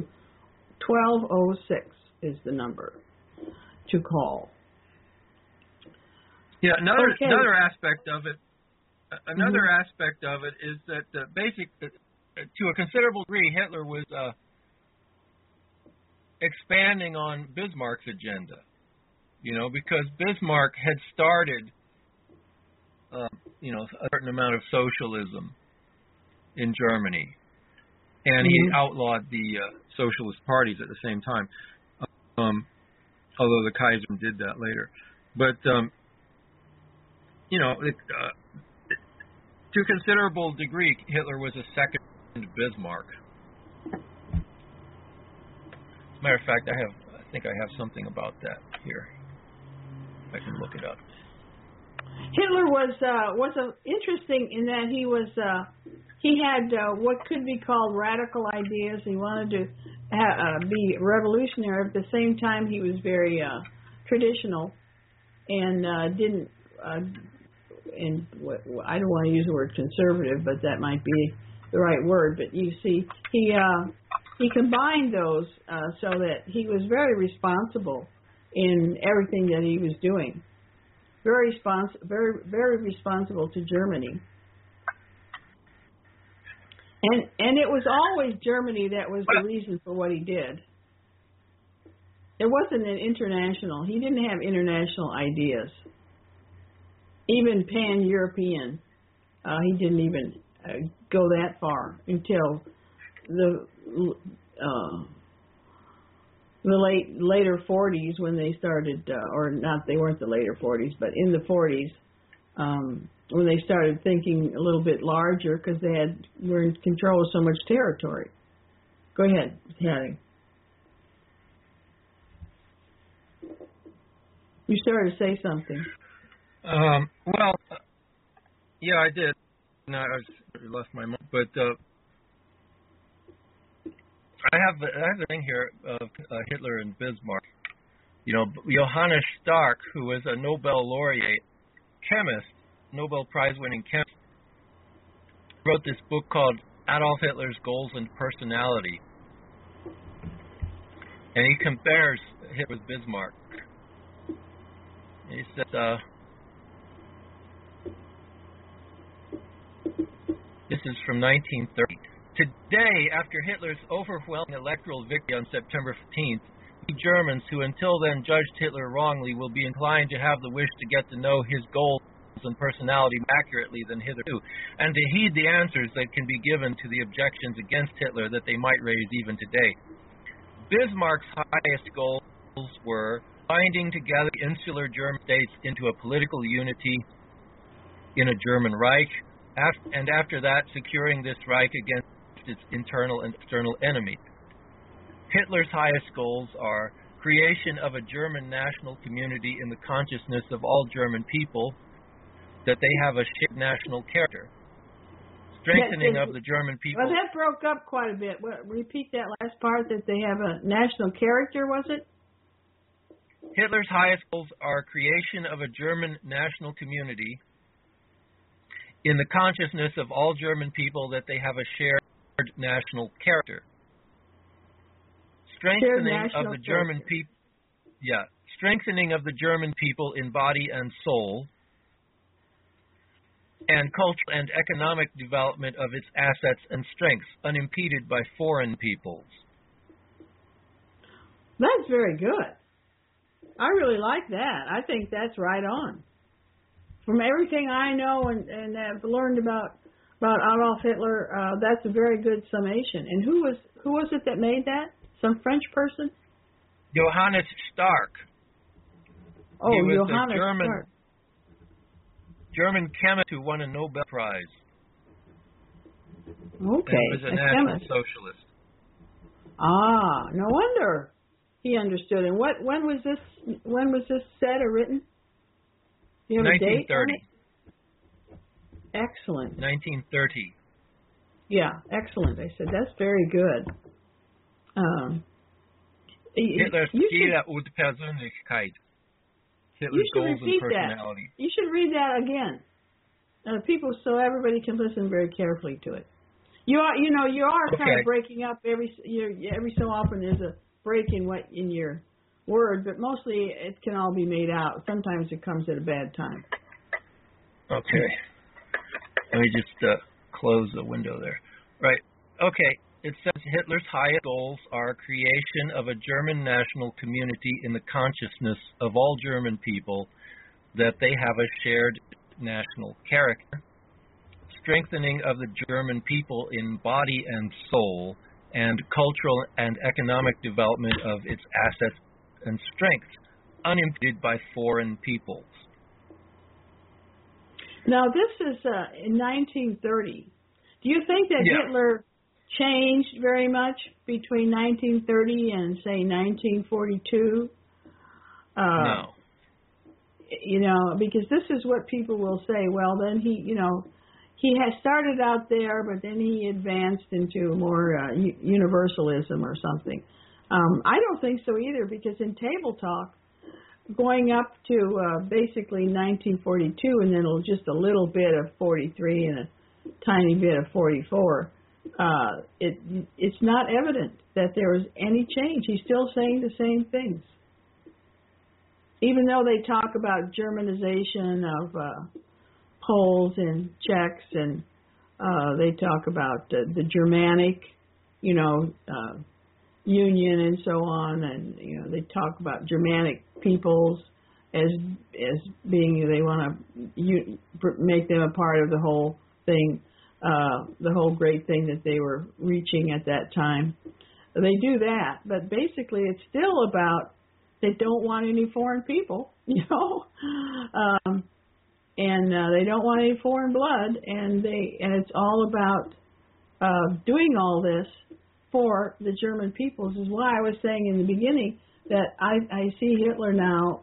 is the number to call. Yeah, another aspect of it. Another aspect of it is that to a considerable degree, Hitler was expanding on Bismarck's agenda. Because Bismarck had started, a certain amount of socialism, in Germany, and he outlawed the socialist parties at the same time. Although the Kaiser did that later, but to a considerable degree, Hitler was a second Bismarck. As a matter of fact, I think I have something about that here. I can look it up. Hitler was interesting in that he had what could be called radical ideas. He wanted to be revolutionary. At the same time, he was very traditional and didn't. And I don't want to use the word conservative, but that might be the right word. But you see, he combined those so that he was very responsible in everything that he was doing. Very responsible to Germany. And it was always Germany that was the reason for what he did. It wasn't an international. He didn't have international ideas. Even pan-European. He didn't even go that far until the later 40s when they started, or not, they weren't the later 40s, but in the 40s, when they started thinking a little bit larger because they were in control of so much territory. Go ahead, Hattie. You started to say something. Yeah, I did. No, I left my mind, but I have the thing here of Hitler and Bismarck. Johannes Stark, who was a Nobel laureate chemist, Nobel Prize-winning chemist, wrote this book called Adolf Hitler's Goals and Personality, and he compares Hitler with Bismarck. He says, this is from 1930. Today, after Hitler's overwhelming electoral victory on September 15th, we Germans who until then judged Hitler wrongly will be inclined to have the wish to get to know his goals and personality more accurately than hitherto, and to heed the answers that can be given to the objections against Hitler that they might raise even today. Bismarck's highest goals were binding together insular German states into a political unity in a German Reich, and after that, securing this Reich against its internal and external enemies. Hitler's highest goals are creation of a German national community in the consciousness of all German people, that they have a shared national character, strengthening of the German people. Well, that broke up quite a bit. Repeat that last part, that they have a national character, was it? Hitler's highest goals are creation of a German national community in the consciousness of all German people, that they have a shared national character. Strengthening of the German people. Yeah, strengthening of the German people in body and soul, and cultural and economic development of its assets and strengths, unimpeded by foreign peoples. That's very good. I really like that. I think that's right on. From everything I know and have learned about Adolf Hitler, that's a very good summation. And who was it that made that? Some French person? Johannes Stark. Oh, he was Johannes Stark. German chemist who won a Nobel Prize. Okay, and he was a national chemist. socialist. Ah, no wonder he understood. And when was this said or written? Do you have a date on it? Excellent. 1930. Yeah, excellent. I said that's very good. Hitler's Ziele und Persönlichkeit. Hitler's goals and personality. You should read that again, people, so everybody can listen very carefully to it. You are okay. kind of breaking up every so often. There's a break in your word, but mostly it can all be made out. Sometimes it comes at a bad time. Okay. Let me just close the window there. Right. Okay. It says Hitler's highest goals are creation of a German national community in the consciousness of all German people, that they have a shared national character, strengthening of the German people in body and soul, and cultural and economic development of its assets and strengths, unimpeded by foreign peoples. Now, this is in 1930. Do you think that Hitler changed very much between 1930 and, say, 1942? No. You know, because this is what people will say. Well, then he has started out there, but then he advanced into more universalism or something. I don't think so either, because in Table Talk, going up to basically 1942 and then just a little bit of 43 and a tiny bit of 44, it's not evident that there was any change. He's still saying the same things. Even though they talk about Germanization of Poles and Czechs, and they talk about the Germanic, union and so on, and they talk about Germanic peoples as being, they want to make them a part of the whole thing, the whole great thing that they were reaching at that time. They do that, but basically it's still about they don't want any foreign people, and they don't want any foreign blood, and it's all about doing all this for the German peoples. Is why I was saying in the beginning that I see Hitler now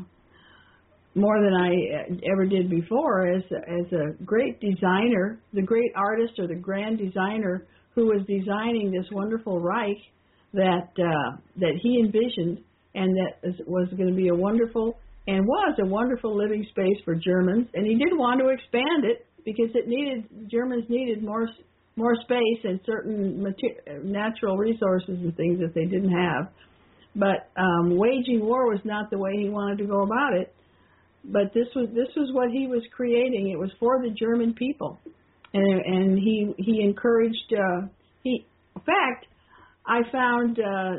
more than I ever did before as a great designer, the great artist or the grand designer who was designing this wonderful Reich that he envisioned, and that was going to be a wonderful living space for Germans. And he did want to expand it because Germans needed more space and certain natural resources and things that they didn't have. But waging war was not the way he wanted to go about it. But this was what he was creating. It was for the German people, and he encouraged. In fact, I found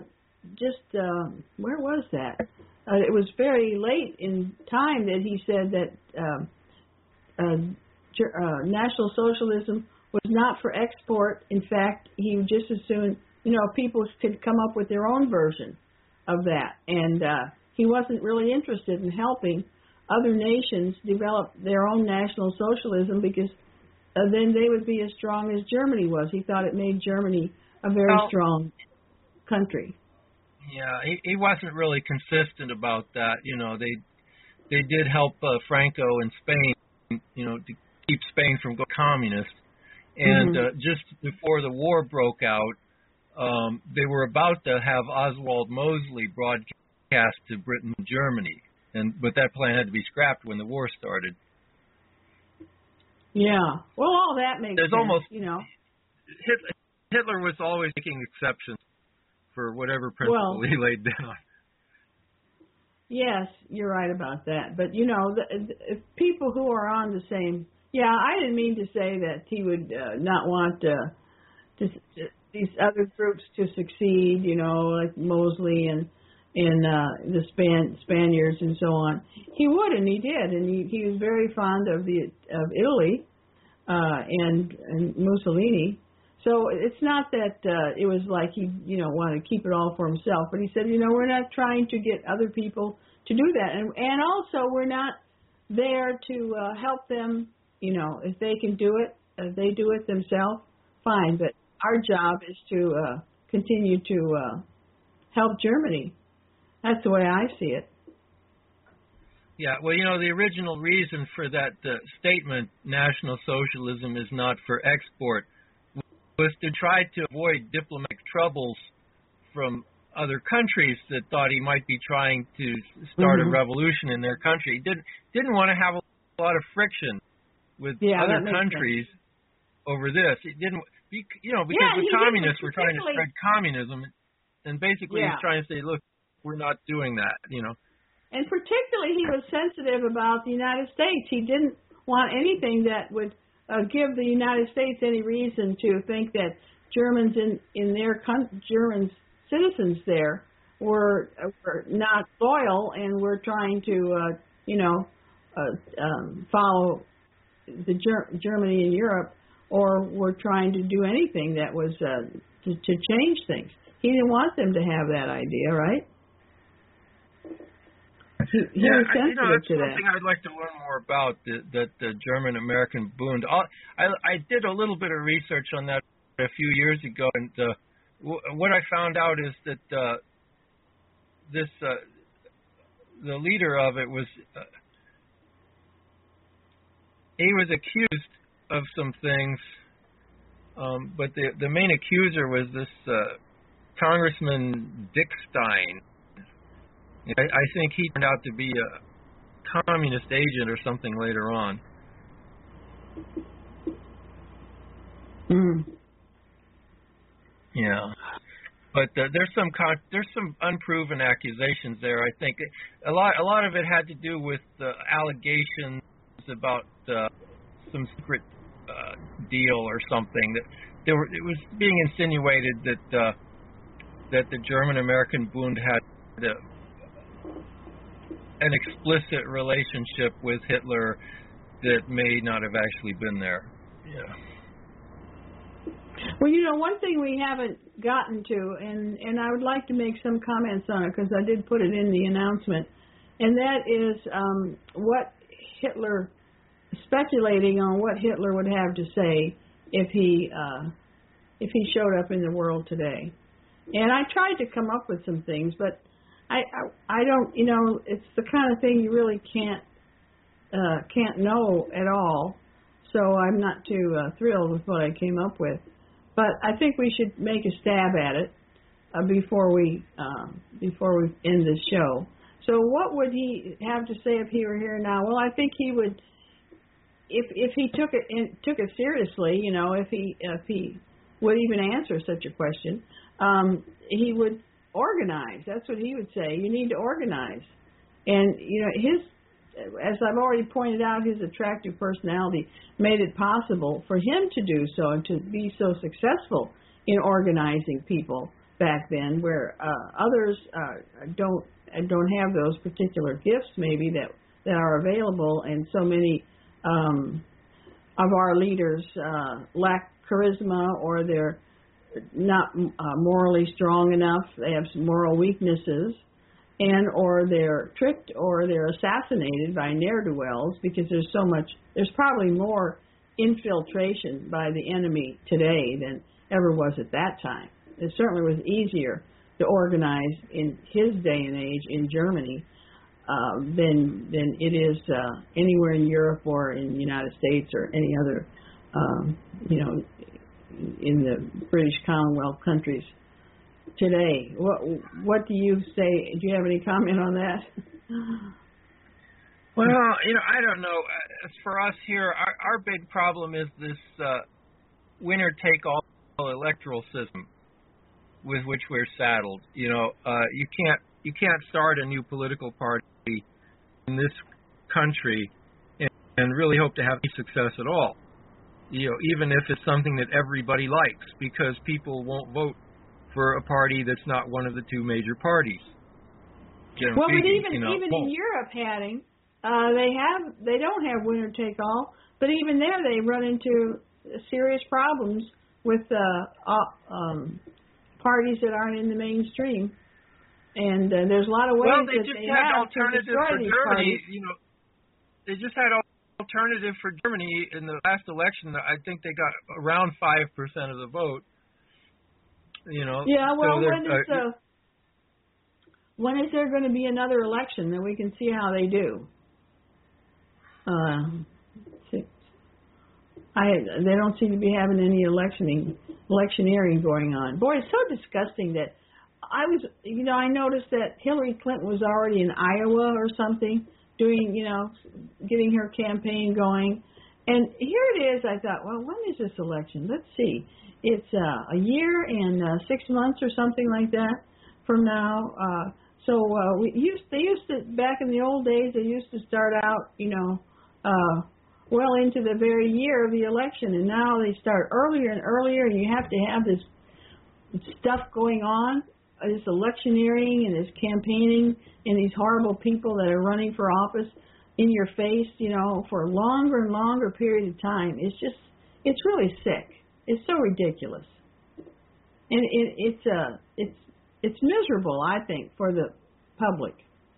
where was that? It was very late in time that he said that National Socialism was not for export. In fact, he would just as soon, people could come up with their own version of that. And he wasn't really interested in helping other nations develop their own National Socialism, because then they would be as strong as Germany was. He thought it made Germany a very strong country. Yeah, he wasn't really consistent about that. They did help Franco in Spain, to keep Spain from going communist. And just before the war broke out, they were about to have Oswald Mosley broadcast to Britain and Germany, but that plan had to be scrapped when the war started. Yeah, well, all that makes sense. Almost, Hitler was always making exceptions for whatever principle he laid down. Yes, you're right about that. But people who are on the same. Yeah, I didn't mean to say that he would not want these other groups to succeed, like Mosley and the Spaniards and so on. He would, and he did, and he was very fond of Italy and Mussolini. So it's not that it was like he wanted to keep it all for himself, but he said, we're not trying to get other people to do that, and also we're not there to help them. If they can do it, if they do it themselves, fine. But our job is to continue to help Germany. That's the way I see it. Yeah, well, the original reason for that statement, National Socialism is not for export, was to try to avoid diplomatic troubles from other countries that thought he might be trying to start a revolution in their country. He didn't want to have a lot of friction with other countries over this. It didn't, because the communists were trying to spread communism, and basically he's trying to say, look, we're not doing that, And particularly he was sensitive about the United States. He didn't want anything that would give the United States any reason to think that Germans in their German citizens there were not loyal and were trying to follow Germany and Europe, or were trying to do anything that was to change things. He didn't want them to have that idea, right? He was sensitive that's to that. something I'd like to learn more about, the German-American Bund. I did a little bit of research on that a few years ago, and what I found out is that the leader of it was he was accused of some things, but the main accuser was this Congressman Dick Stein. I think he turned out to be a communist agent or something later on. Yeah, but there's some unproven accusations there. I think a lot of it had to do with allegations about some secret deal or something that it was being insinuated that the German-American Bund had an explicit relationship with Hitler that may not have actually been there. Yeah. Well, one thing we haven't gotten to, and I would like to make some comments on it because I did put it in the announcement, and that is what Hitler, speculating on what Hitler would have to say if he showed up in the world today. And I tried to come up with some things, but I don't, it's the kind of thing you really can't know at all. So I'm not too thrilled with what I came up with. But I think we should make a stab at it before we end this show. So what would he have to say if he were here now? Well, I think he would, if he took it seriously, if he would even answer such a question, he would organize. That's what he would say. You need to organize. And, as I've already pointed out, his attractive personality made it possible for him to do so and to be so successful in organizing people back then, where others don't have those particular gifts maybe that are available, and so many of our leaders lack charisma, or they're not morally strong enough. They have some moral weaknesses, or they're tricked, or they're assassinated by ne'er-do-wells, because there's probably more infiltration by the enemy today than ever was at that time. It certainly was easier to organize in his day and age in Germany than it is anywhere in Europe or in the United States or any other, in the British Commonwealth countries today. What do you say? Do you have any comment on that? Well, I don't know. As for us here, our big problem is this winner-take-all electoral system with which we're saddled. You can't start a new political party in this country and really hope to have any success at all. Even if it's something that everybody likes, because people won't vote for a party that's not one of the two major parties. Well, but even in Europe, Hatting, they don't have winner take all, but even there they run into serious problems with parties that aren't in the mainstream, and there's a lot of ways that they have to destroy these parties. They just had alternative for Germany in the last election. I think they got around 5% of the vote. Yeah, well, when is there going to be another election? Then we can see how they do. They don't seem to be having any electioneering going on. Boy, it's so disgusting that I noticed that Hillary Clinton was already in Iowa or something, doing, getting her campaign going. And here it is. I thought, well, when is this election? Let's see. It's a year and 6 months or something like that from now. They used to, back in the old days, they used to start out, well into the very year of the election, and now they start earlier and earlier, and you have to have this stuff going on, this electioneering and this campaigning, and these horrible people that are running for office. in your face, for a longer and longer period of time. It's really sick. It's so ridiculous, and it's miserable, I think, for the public.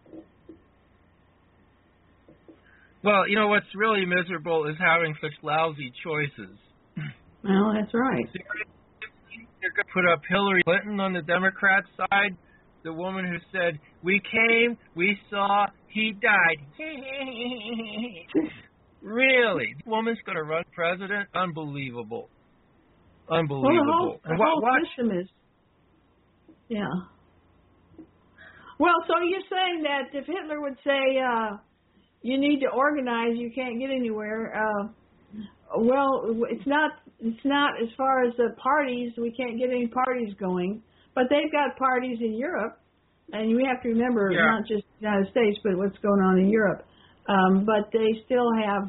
Well, what's really miserable is having such lousy choices. Well, that's right. They're going to put up Hillary Clinton on the Democrat side, the woman who said, "We came, we saw, he died." Really? The woman's going to run president? Unbelievable. Unbelievable. Well, the whole system is, yeah. Well, so you're saying that if Hitler would say, you need to organize, you can't get anywhere, well, it's not as far as the parties, we can't get any parties going, but they've got parties in Europe, and we have to remember not just the United States, but what's going on in Europe. But they still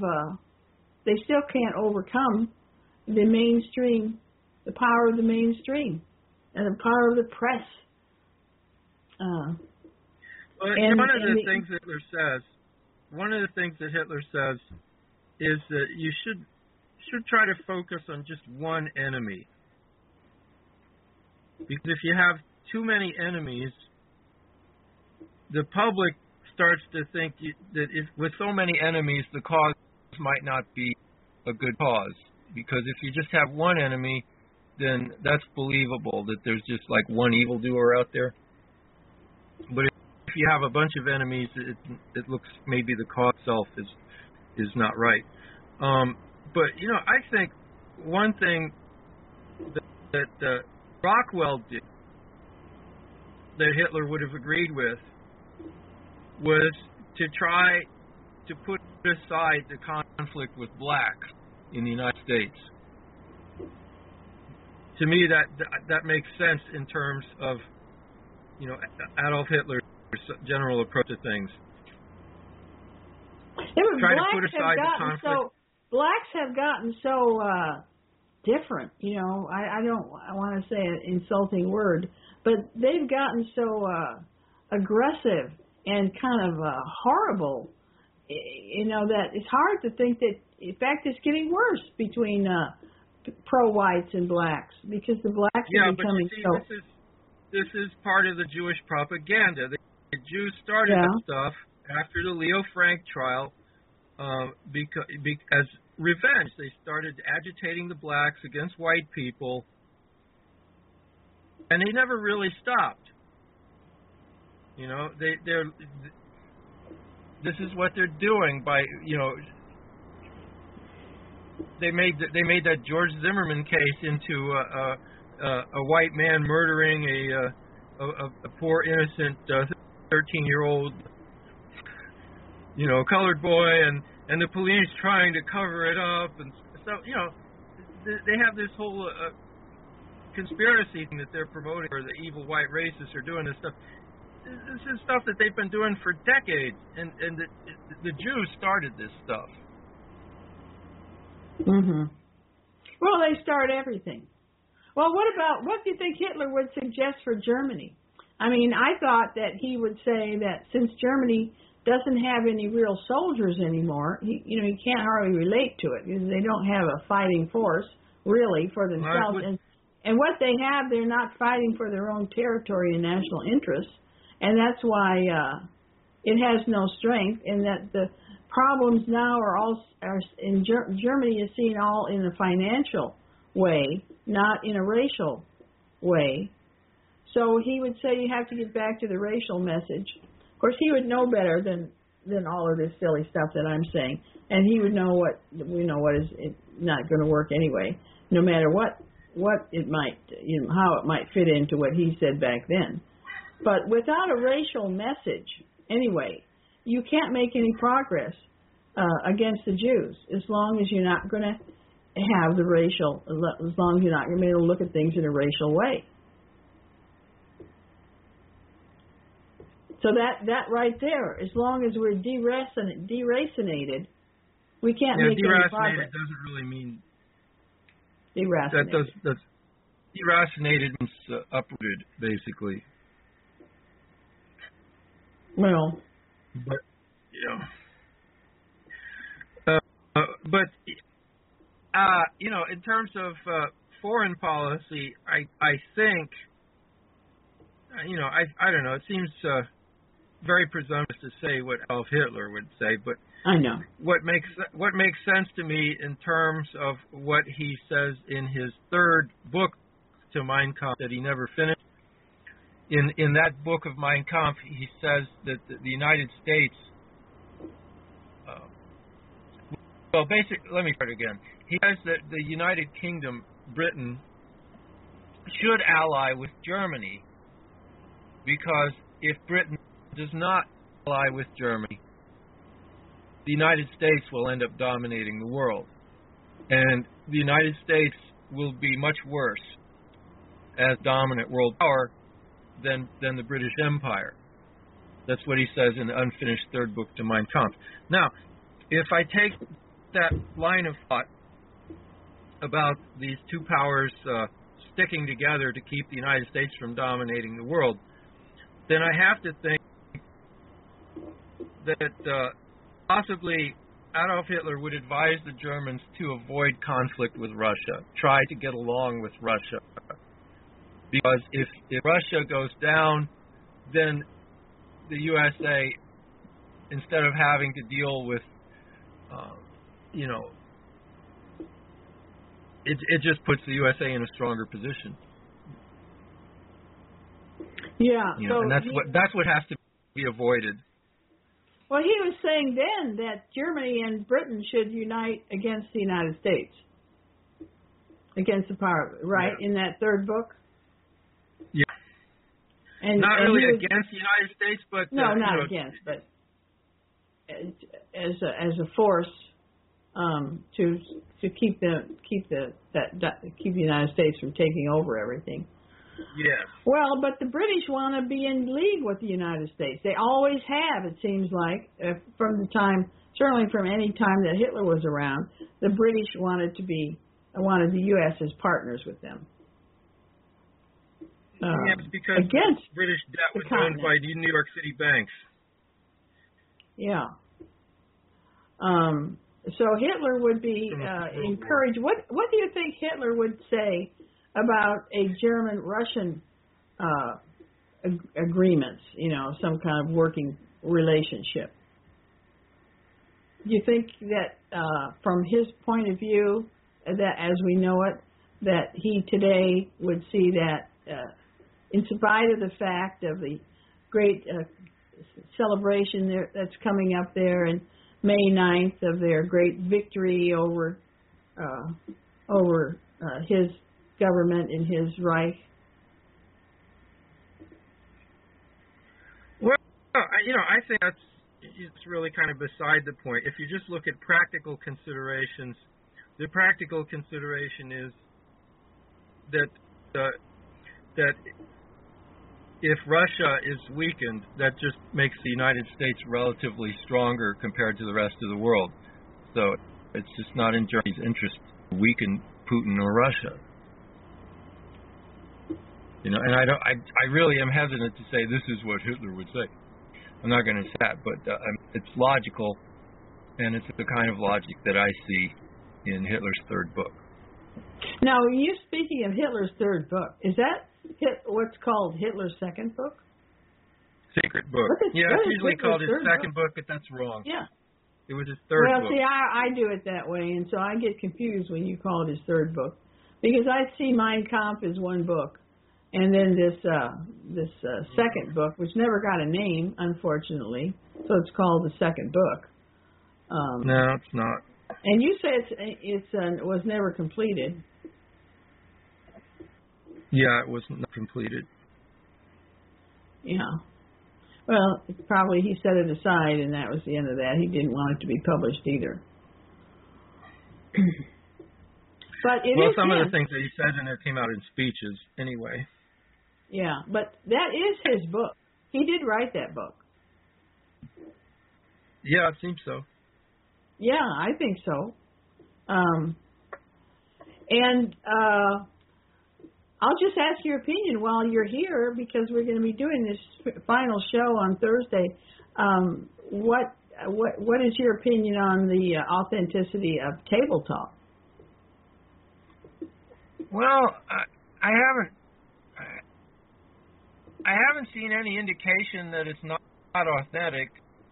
can't overcome the mainstream, the power of the mainstream, and the power of the press. One of the things that Hitler says is that you should try to focus on just one enemy. Because if you have too many enemies, the public starts to think that if with so many enemies, the cause might not be a good cause. Because if you just have one enemy, then that's believable that there's just like one evildoer out there. But if you have a bunch of enemies, it looks maybe the cause itself is not right. But I think one thing that Rockwell did that Hitler would have agreed with was to try to put aside the conflict with blacks in the United States. To me, that makes sense in terms of Adolf Hitler's general approach to things. Try to put aside the conflict. Blacks have gotten so different. I want to say an insulting word, but they've gotten so aggressive and kind of horrible. That it's hard to think that. In fact, it's getting worse between pro-whites and blacks because the blacks are becoming This is part of the Jewish propaganda. The Jews started that stuff after the Leo Frank trial because as revenge. They started agitating the blacks against white people, and they never really stopped. This is what they're doing by they made that George Zimmerman case into a white man murdering a poor innocent 13-year-old colored boy, and the police trying to cover it up, and so they have this whole conspiracy thing that they're promoting, or the evil white racists are doing this stuff. This is stuff that they've been doing for decades, and the Jews started this stuff. Mhm. Well, they start everything. Well, what do you think Hitler would suggest for Germany? I mean, I thought that he would say that since Germany doesn't have any real soldiers anymore, he can't hardly relate to it because they don't have a fighting force really for themselves, and what they have, they're not fighting for their own territory and national interests, and that's why it has no strength, and that the problems now are in Germany is seen all in a financial way, not in a racial way. So he would say you have to get back to the racial message. Of course, he would know better than all of this silly stuff that I'm saying, and he would know what is not going to work anyway, no matter what it might, how it might fit into what he said back then. But without a racial message, anyway, you can't make any progress against the Jews as long as you're not going to have the racial, as long as you're not going to be able to look at things in a racial way. So that right there, as long as we're deracinated, we can't make any progress. Deracinated doesn't really mean... Deracinated. Deracinated means uprooted, basically. Well... But, But in terms of foreign policy, I think, I don't know. It seems very presumptuous to say what Adolf Hitler would say, but I know what makes sense to me in terms of what he says in his third book to Mein Kampf that he never finished. In that book of Mein Kampf, he says that the United States. Well, basically, let me start again. He says that the United Kingdom, Britain, should ally with Germany because if Britain does not ally with Germany, the United States will end up dominating the world. And the United States will be much worse as dominant world power than the British Empire. That's what he says in the unfinished third book to Mein Kampf. Now, if I take that line of thought about these two powers sticking together to keep the United States from dominating the world, then I have to think that possibly Adolf Hitler would advise the Germans to avoid conflict with Russia, try to get along with Russia. Because if Russia goes down, then the USA, instead of having to deal with, it just puts the USA in a stronger position. Yeah, and that's what has to be avoided. Well, he was saying then that Germany and Britain should unite against the United States, against the power, right? Yeah. In that third book. Yeah. And not really against the United States, but no, not against, but as a force to keep the United States from taking over everything. Yes. Well, but the British want to be in league with the United States. They always have, it seems like, certainly from any time that Hitler was around, the British wanted the U.S. as partners with them. It's because against British debt was owned by New York City banks. Yeah. So Hitler would be encouraged. What do you think Hitler would say about a German-Russian agreements, some kind of working relationship? Do you think that from his point of view, that as we know it, that he today would see that in spite of the fact of the great celebration that's coming up there in May 9th of their great victory over his government in his Reich? Well, I think it's really kind of beside the point. If you just look at practical considerations, the practical consideration is that if Russia is weakened, that just makes the United States relatively stronger compared to the rest of the world. So it's just not in Germany's interest to weaken Putin or Russia. And I really am hesitant to say this is what Hitler would say. I'm not going to say that, but it's logical, and it's the kind of logic that I see in Hitler's third book. Now, you speaking of Hitler's third book, is that what's called Hitler's second book? Secret book. It's usually called his second book, but that's wrong. Yeah. It was his third book. Well, see, I do it that way, and so I get confused when you call it his third book, because I see Mein Kampf as one book, and then this second book, which never got a name, unfortunately, so it's called the second book. No, it's not. And you say it was never completed. Yeah, it was not completed. Yeah. Well, probably he set it aside, and that was the end of that. He didn't want it to be published either. But some of the things that he said in there came out in speeches anyway. Yeah, but that is his book. He did write that book. Yeah, it seems so. Yeah, I think so. I'll just ask your opinion while you're here, because we're going to be doing this final show on Thursday. What what is your opinion on the authenticity of Table Talk? Well, I haven't seen any indication that it's not authentic.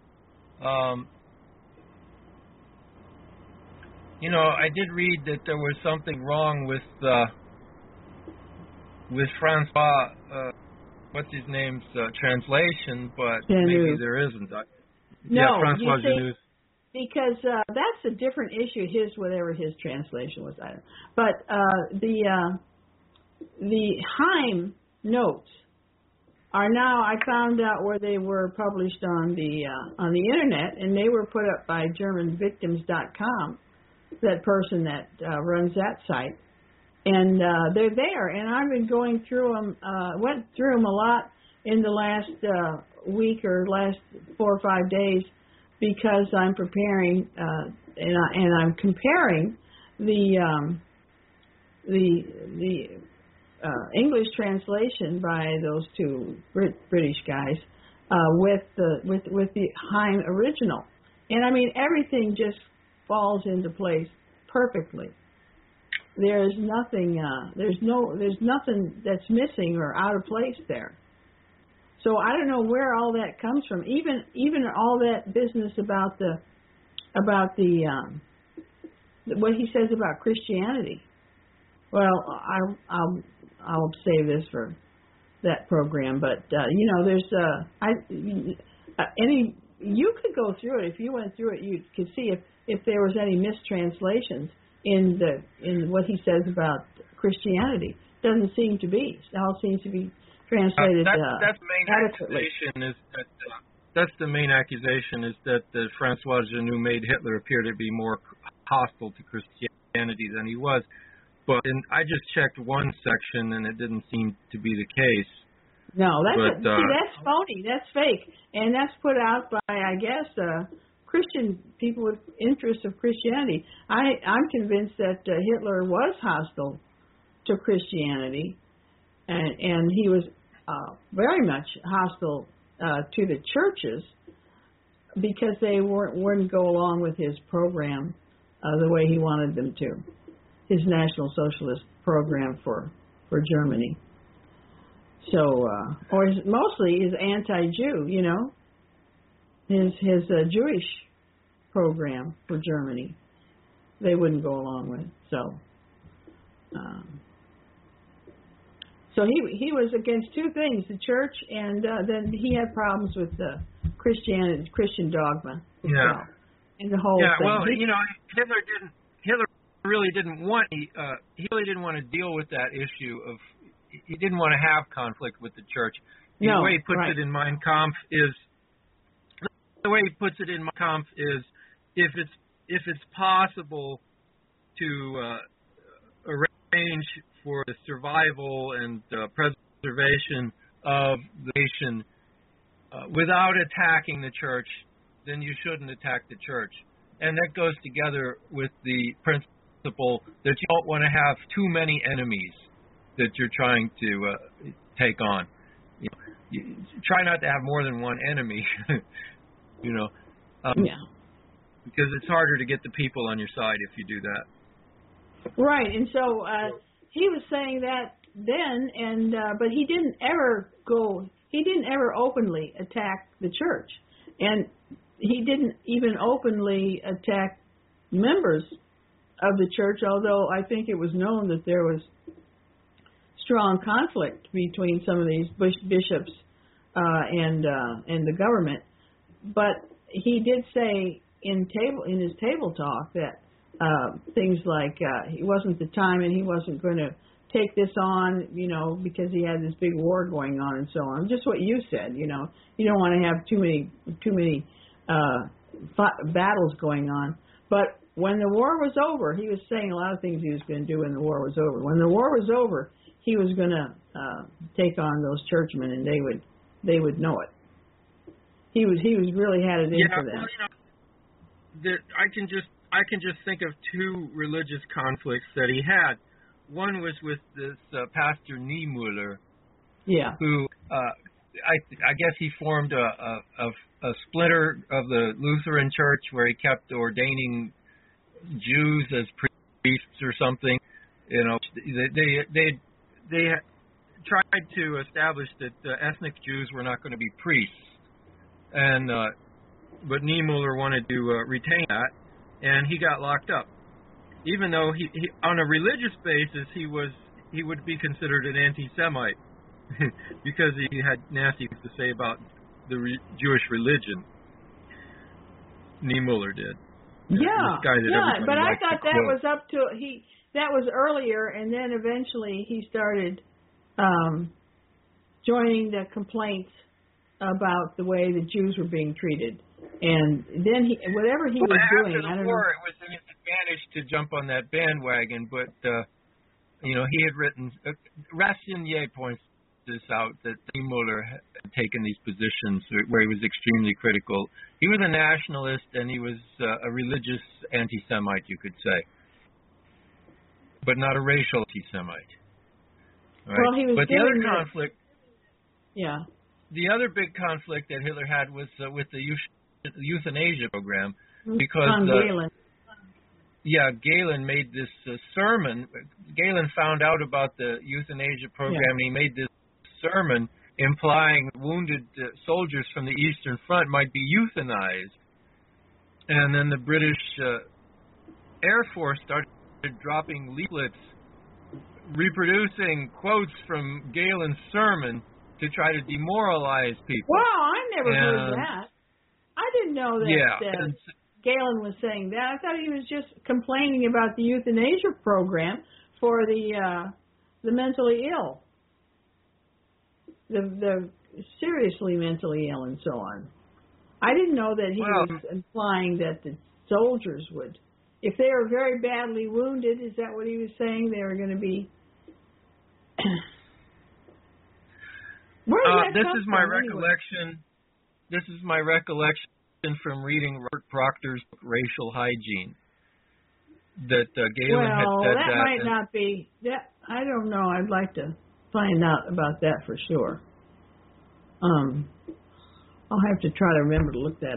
I did read that there was something wrong with Francois, what's his name's translation, but maybe there isn't. Francois Genoux. Because that's a different issue. Whatever his translation was, I don't know. But the Heim notes are now. I found out where they were published on the internet, and they were put up by GermanVictims.com. That person that runs that site, and they're there. And I've been going through them. Went through them a lot in the last week or last 4 or 5 days, because I'm preparing and I'm comparing the English translation by those two British guys with the Heim original, and I mean everything just falls into place perfectly. There's nothing. There's nothing that's missing or out of place there. So I don't know where all that comes from. Even all that business about the what he says about Christianity. Well, I'll save this for that program. But there's you could go through it. If you went through it, you could see if there was any mistranslations in what he says about Christianity. Doesn't seem to be. It all seems to be translated that's the main adequately. accusation is that that's the main accusation is that Francois Genoux made Hitler appear to be more hostile to Christianity than he was. But I just checked one section and it didn't seem to be the case. No, that's phony. That's fake, and that's put out by, I guess, Christian people with interest of Christianity. I'm convinced that Hitler was hostile to Christianity, and he was very much hostile to the churches because they wouldn't go along with his program the way he wanted them to, his National Socialist program for Germany. So, or mostly is anti-Jew, his Jewish program for Germany, they wouldn't go along with. So he was against two things: the church, and then he had problems with the Christian dogma. Yeah, and the whole thing. Well, Hitler really didn't want to deal with that issue of. He didn't want to have conflict with the church. The way he puts it in Mein Kampf is if it's possible to arrange for the survival and preservation of the nation without attacking the church, then you shouldn't attack the church. And that goes together with the principle that you don't want to have too many enemies that you're trying to take on. You try not to have more than one enemy, because it's harder to get the people on your side if you do that. Right, and so he was saying that then, and but he didn't ever openly attack the church, and he didn't even openly attack members of the church, although I think it was known that there was strong conflict between some of these bishops and the government. But he did say in his table talk that things like it wasn't the time and he wasn't going to take this on, because he had this big war going on and so on. Just what you said, you don't want to have too many battles going on. But when the war was over, he was saying a lot of things he was going to do when the war was over. When the war was over, he was going to take on those churchmen, and they would know it. He really had it in for them. Well, I can just think of two religious conflicts that he had. One was with this Pastor Niemöller, who I guess he formed a splinter of the Lutheran Church where he kept ordaining Jews as priests or something. You know, they tried to establish that ethnic Jews were not going to be priests, and but Niemöller wanted to retain that, and he got locked up. Even though he on a religious basis he would be considered an anti-Semite because he had nasty things to say about the Jewish religion. Niemöller did. Yeah, but I thought that was up to that was earlier, and then eventually he started joining the complaints about the way the Jews were being treated, and then whatever he was doing, after the war, it was an advantage to jump on that bandwagon. But he had written. Rassinier points this out that Niemöller had taken these positions where he was extremely critical. He was a nationalist and he was a religious anti-Semite, you could say, but not a racial anti-Semite. Right? Well, he was. But the other conflict. Yeah. The other big conflict that Hitler had was with the euthanasia program, because Galen. Galen made this sermon. Galen found out about the euthanasia program, and he made this sermon implying wounded soldiers from the Eastern Front might be euthanized. And then the British Air Force started dropping leaflets reproducing quotes from Galen's sermon to try to demoralize people. Wow, I never heard that. I didn't know that Galen was saying that. I thought he was just complaining about the euthanasia program for the mentally ill, the seriously mentally ill, and so on. I didn't know that he was implying that the soldiers would, if they were very badly wounded. Is that what he was saying? They were going to be. This is my recollection. This is my recollection from reading Robert Proctor's book, Racial Hygiene. That Galen had said that. Well, that might not be. That I don't know. I'd like to find out about that for sure. I'll have to try to remember to look that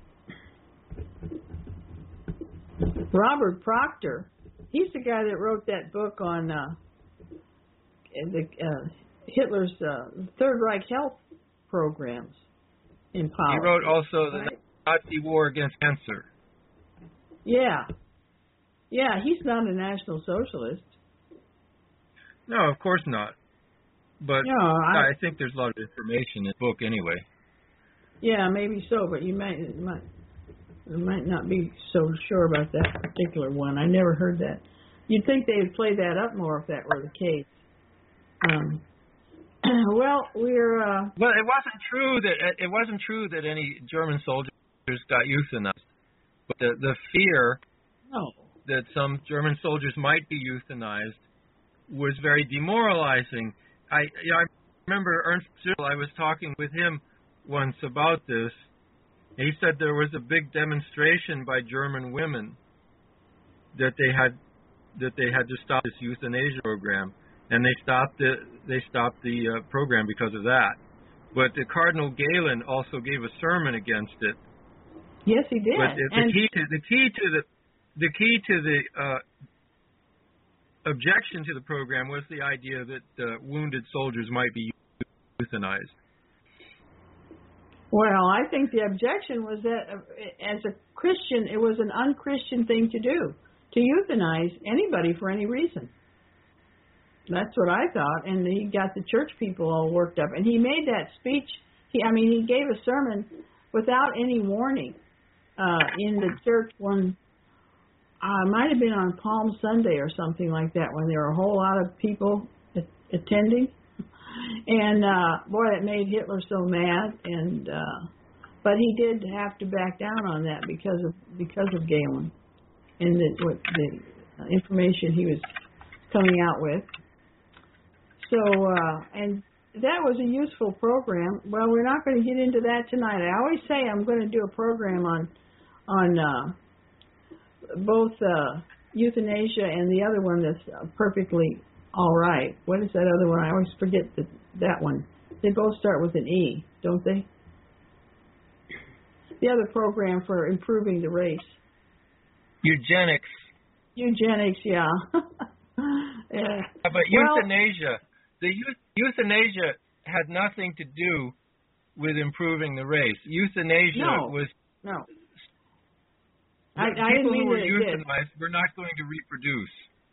up. Robert Proctor, he's the guy that wrote that book on Hitler's Third Reich health programs in policy. He wrote also the Nazi war against cancer. Yeah, he's not a National Socialist. No, of course not. But no, I think there's a lot of information in the book anyway. Yeah, maybe so, but you might not be so sure about that particular one. I never heard that. You'd think they would play that up more if that were the case. Well, we're. Well, it wasn't true that any German soldiers got euthanized, but the fear that some German soldiers might be euthanized was very demoralizing. I remember Ernst Zierl. I was talking with him once about this. He said there was a big demonstration by German women that they had to stop this euthanasia program, and they stopped the program because of that. But Cardinal Galen also gave a sermon against it. Yes, he did. But the key to the objection to the program was the idea that wounded soldiers might be euthanized. Well, I think the objection was that as a Christian, it was an unchristian thing to do, to euthanize anybody for any reason. That's what I thought, and he got the church people all worked up. And he made that speech, he gave a sermon without any warning in the church one. It might have been on Palm Sunday or something like that, when there were a whole lot of people attending. And boy, it made Hitler so mad. And but he did have to back down on that because of Galen and the information he was coming out with. So and that was a useful program. Well, we're not going to get into that tonight. I always say I'm going to do a program on both euthanasia and the other one that's perfectly all right. What is that other one? I always forget that one. They both start with an E, don't they? The other program for improving the race. Eugenics. Eugenics, yeah. Yeah. But euthanasia. The euthanasia had nothing to do with improving the race. Euthanasia was... No. People who were euthanized were not going to reproduce.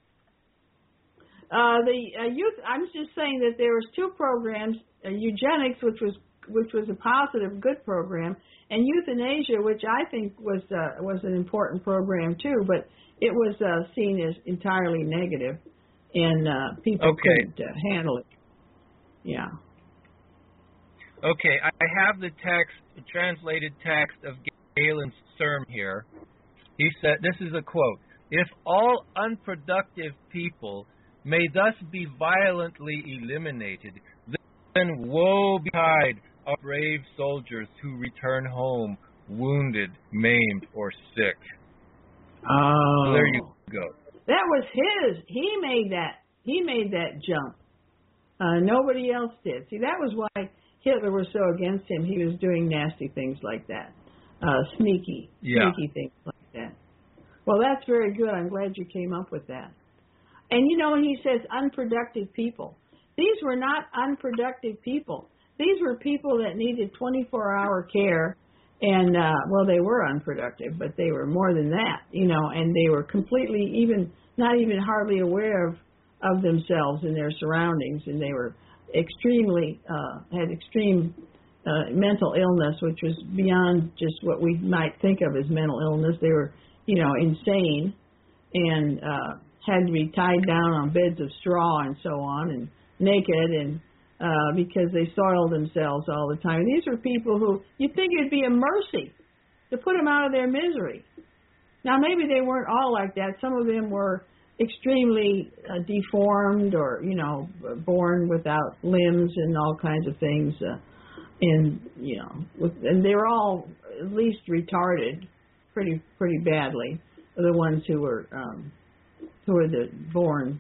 I'm just saying that there was two programs: eugenics, which was a positive, good program, and euthanasia, which I think was an important program too, but it was seen as entirely negative, and people couldn't handle it. Yeah. Okay, I have the translated text of Galen's sermon here. He said, this is a quote, "If all unproductive people may thus be violently eliminated, then woe betide our brave soldiers who return home wounded, maimed, or sick." Oh. So there you go. That was his. He made that jump. Nobody else did. See, that was why Hitler was so against him. He was doing nasty things like that. Sneaky things like that. Well, that's very good. I'm glad you came up with that. And when he says unproductive people, these were not unproductive people. These were people that needed 24-hour care, and they were unproductive, but they were more than that, and they were completely not even hardly aware of themselves and their surroundings, and they were had extreme mental illness, which was beyond just what we might think of as mental illness. They were, insane, and had to be tied down on beds of straw and so on, and naked, and because they soiled themselves all the time. These are people who you'd think it'd be a mercy to put them out of their misery. Now, maybe they weren't all like that. Some of them were extremely deformed, or born without limbs and all kinds of things, and they were all at least retarded, pretty badly. The ones who were born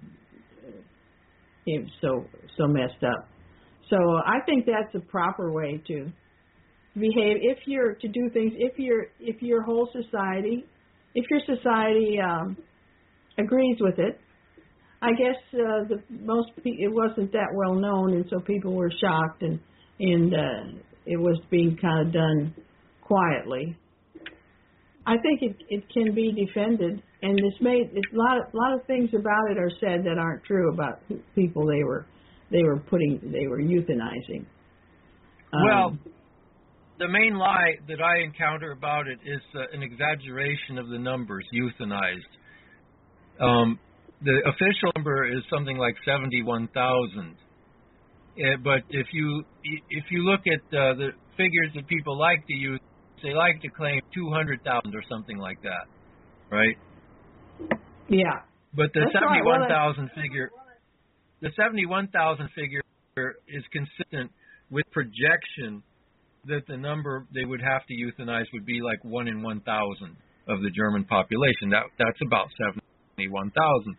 so messed up. So I think that's a proper way to behave. If you're to do things, if your whole society, if your society agrees with it. I guess it wasn't that well known, and so people were shocked, and it was being kind of done quietly. I think it can be defended, and a lot of things about it are said that aren't true about people they were euthanizing. Well, the main lie that I encounter about it is an exaggeration of the numbers euthanized. The official number is something like 71,000. But if you look at the figures that people like to use, they like to claim 200,000 or something like that, right? Yeah. But the 71,000 figure, the 71,000 figure is consistent with projection that the number they would have to euthanize would be like 1 in 1,000 of the German population. That's about 71,000.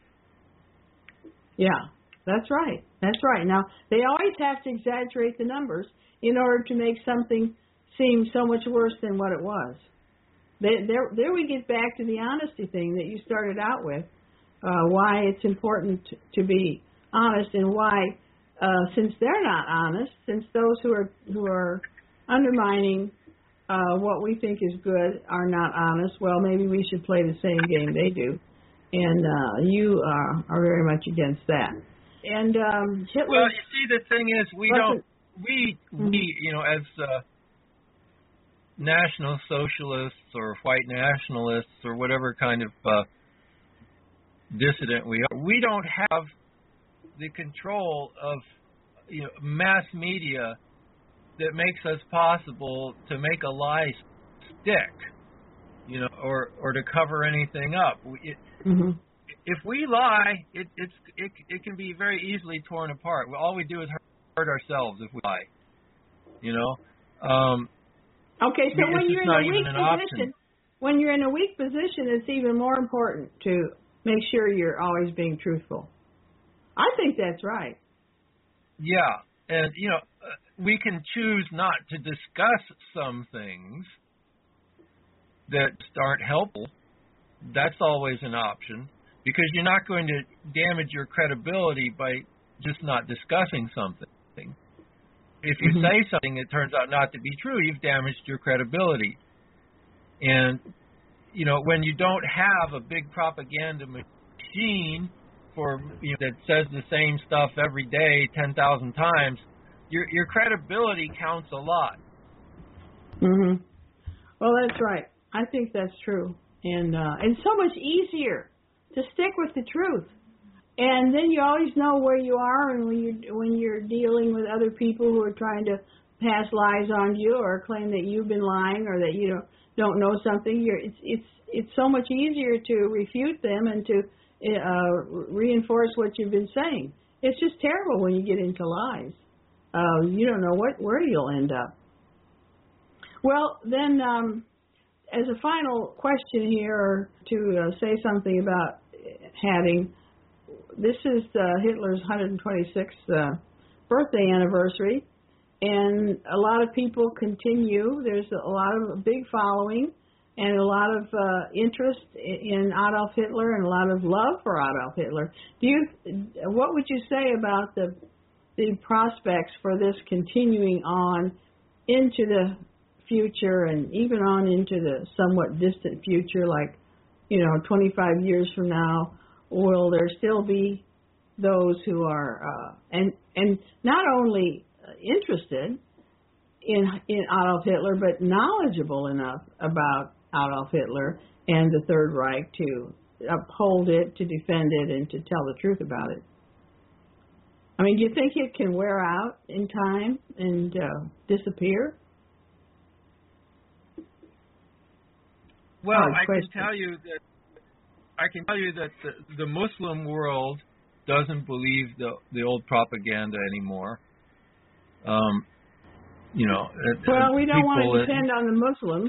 Yeah, that's right. That's right. Now, they always have to exaggerate the numbers in order to make something seem so much worse than what it was. There we get back to the honesty thing that you started out with, why it's important to be honest, and why, since they're not honest, since those who are undermining what we think is good are not honest, well, maybe we should play the same game they do. And you are very much against that. And Hitler. Well, you see, the thing is, as National Socialists or white nationalists or whatever kind of dissident we are, we don't have the control of mass media that makes us possible to make a lie stick, or to cover anything up. If we lie, it can be very easily torn apart. All we do is hurt ourselves if we lie. Okay, so when you're in a weak position, it's even more important to make sure you're always being truthful. I think that's right. Yeah, And, we can choose not to discuss some things that aren't helpful. That's always an option, because you're not going to damage your credibility by just not discussing something. If you say something that turns out not to be true, you've damaged your credibility. And, when you don't have a big propaganda machine that says the same stuff every day 10,000 times, your credibility counts a lot. Mhm. Well, that's right. I think that's true, and so much easier to stick with the truth, and then you always know where you are, and when you're dealing with other people who are trying to pass lies on you or claim that you've been lying or that you don't know something, it's so much easier to refute them and to reinforce what you've been saying. It's just terrible when you get into lies. You don't know where you'll end up. Well, then, as a final question here, or to say something about Hatting, this is Hitler's 126th birthday anniversary, and a lot of people continue. There's a lot of big following and a lot of interest in Adolf Hitler and a lot of love for Adolf Hitler. What would you say about the prospects for this continuing on into the future and even on into the somewhat distant future, like 25 years from now? Will there still be those who are and not only interested in Adolf Hitler, but knowledgeable enough about Adolf Hitler and the Third Reich to uphold it, to defend it, and to tell the truth about it? I mean, do you think it can wear out in time and disappear? Well, I can tell you that the Muslim world doesn't believe the old propaganda anymore. Well, we don't want to depend on the Muslims.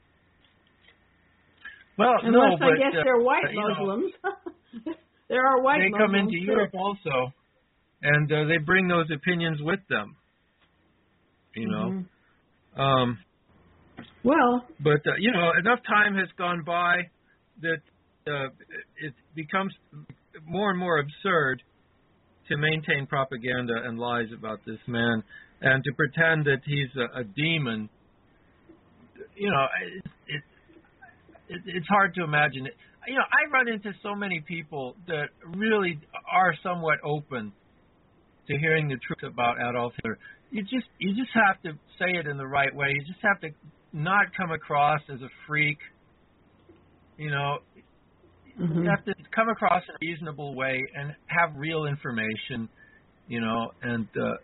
Well, unless I guess they're white Muslims. There are white Muslims. They come into Europe also, and they bring those opinions with them. But enough time has gone by that it becomes more and more absurd to maintain propaganda and lies about this man and to pretend that he's a demon. It's hard to imagine it. I run into so many people that really are somewhat open to hearing the truth about Adolf Hitler. You just have to say it in the right way. You just have to not come across as a freak. You have to come across in a reasonable way and have real information. And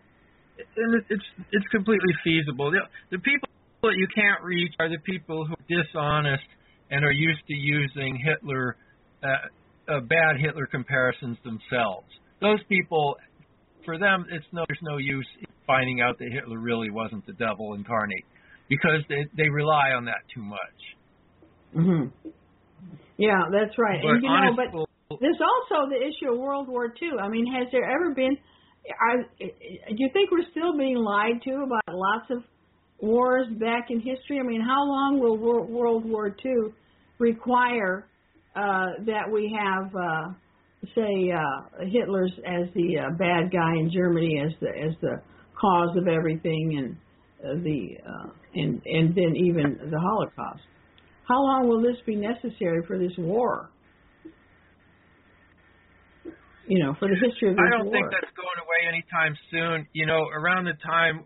it's completely feasible. The people that you can't reach are the people who are dishonest and are used to using Hitler, bad Hitler comparisons themselves. Those people, for them, there's no use in finding out that Hitler really wasn't the devil incarnate, because they rely on that too much. Mm-hmm. Yeah, that's right. But but there's also the issue of World War II. I mean, has there ever been? Do you think we're still being lied to about lots of wars back in history? I mean, how long will World War II require that we have, say, Hitler's as the bad guy in Germany as the cause of everything, and and then even the Holocaust? How long will this be necessary for this war? For the history of this war. I don't think that's going away anytime soon. Around the time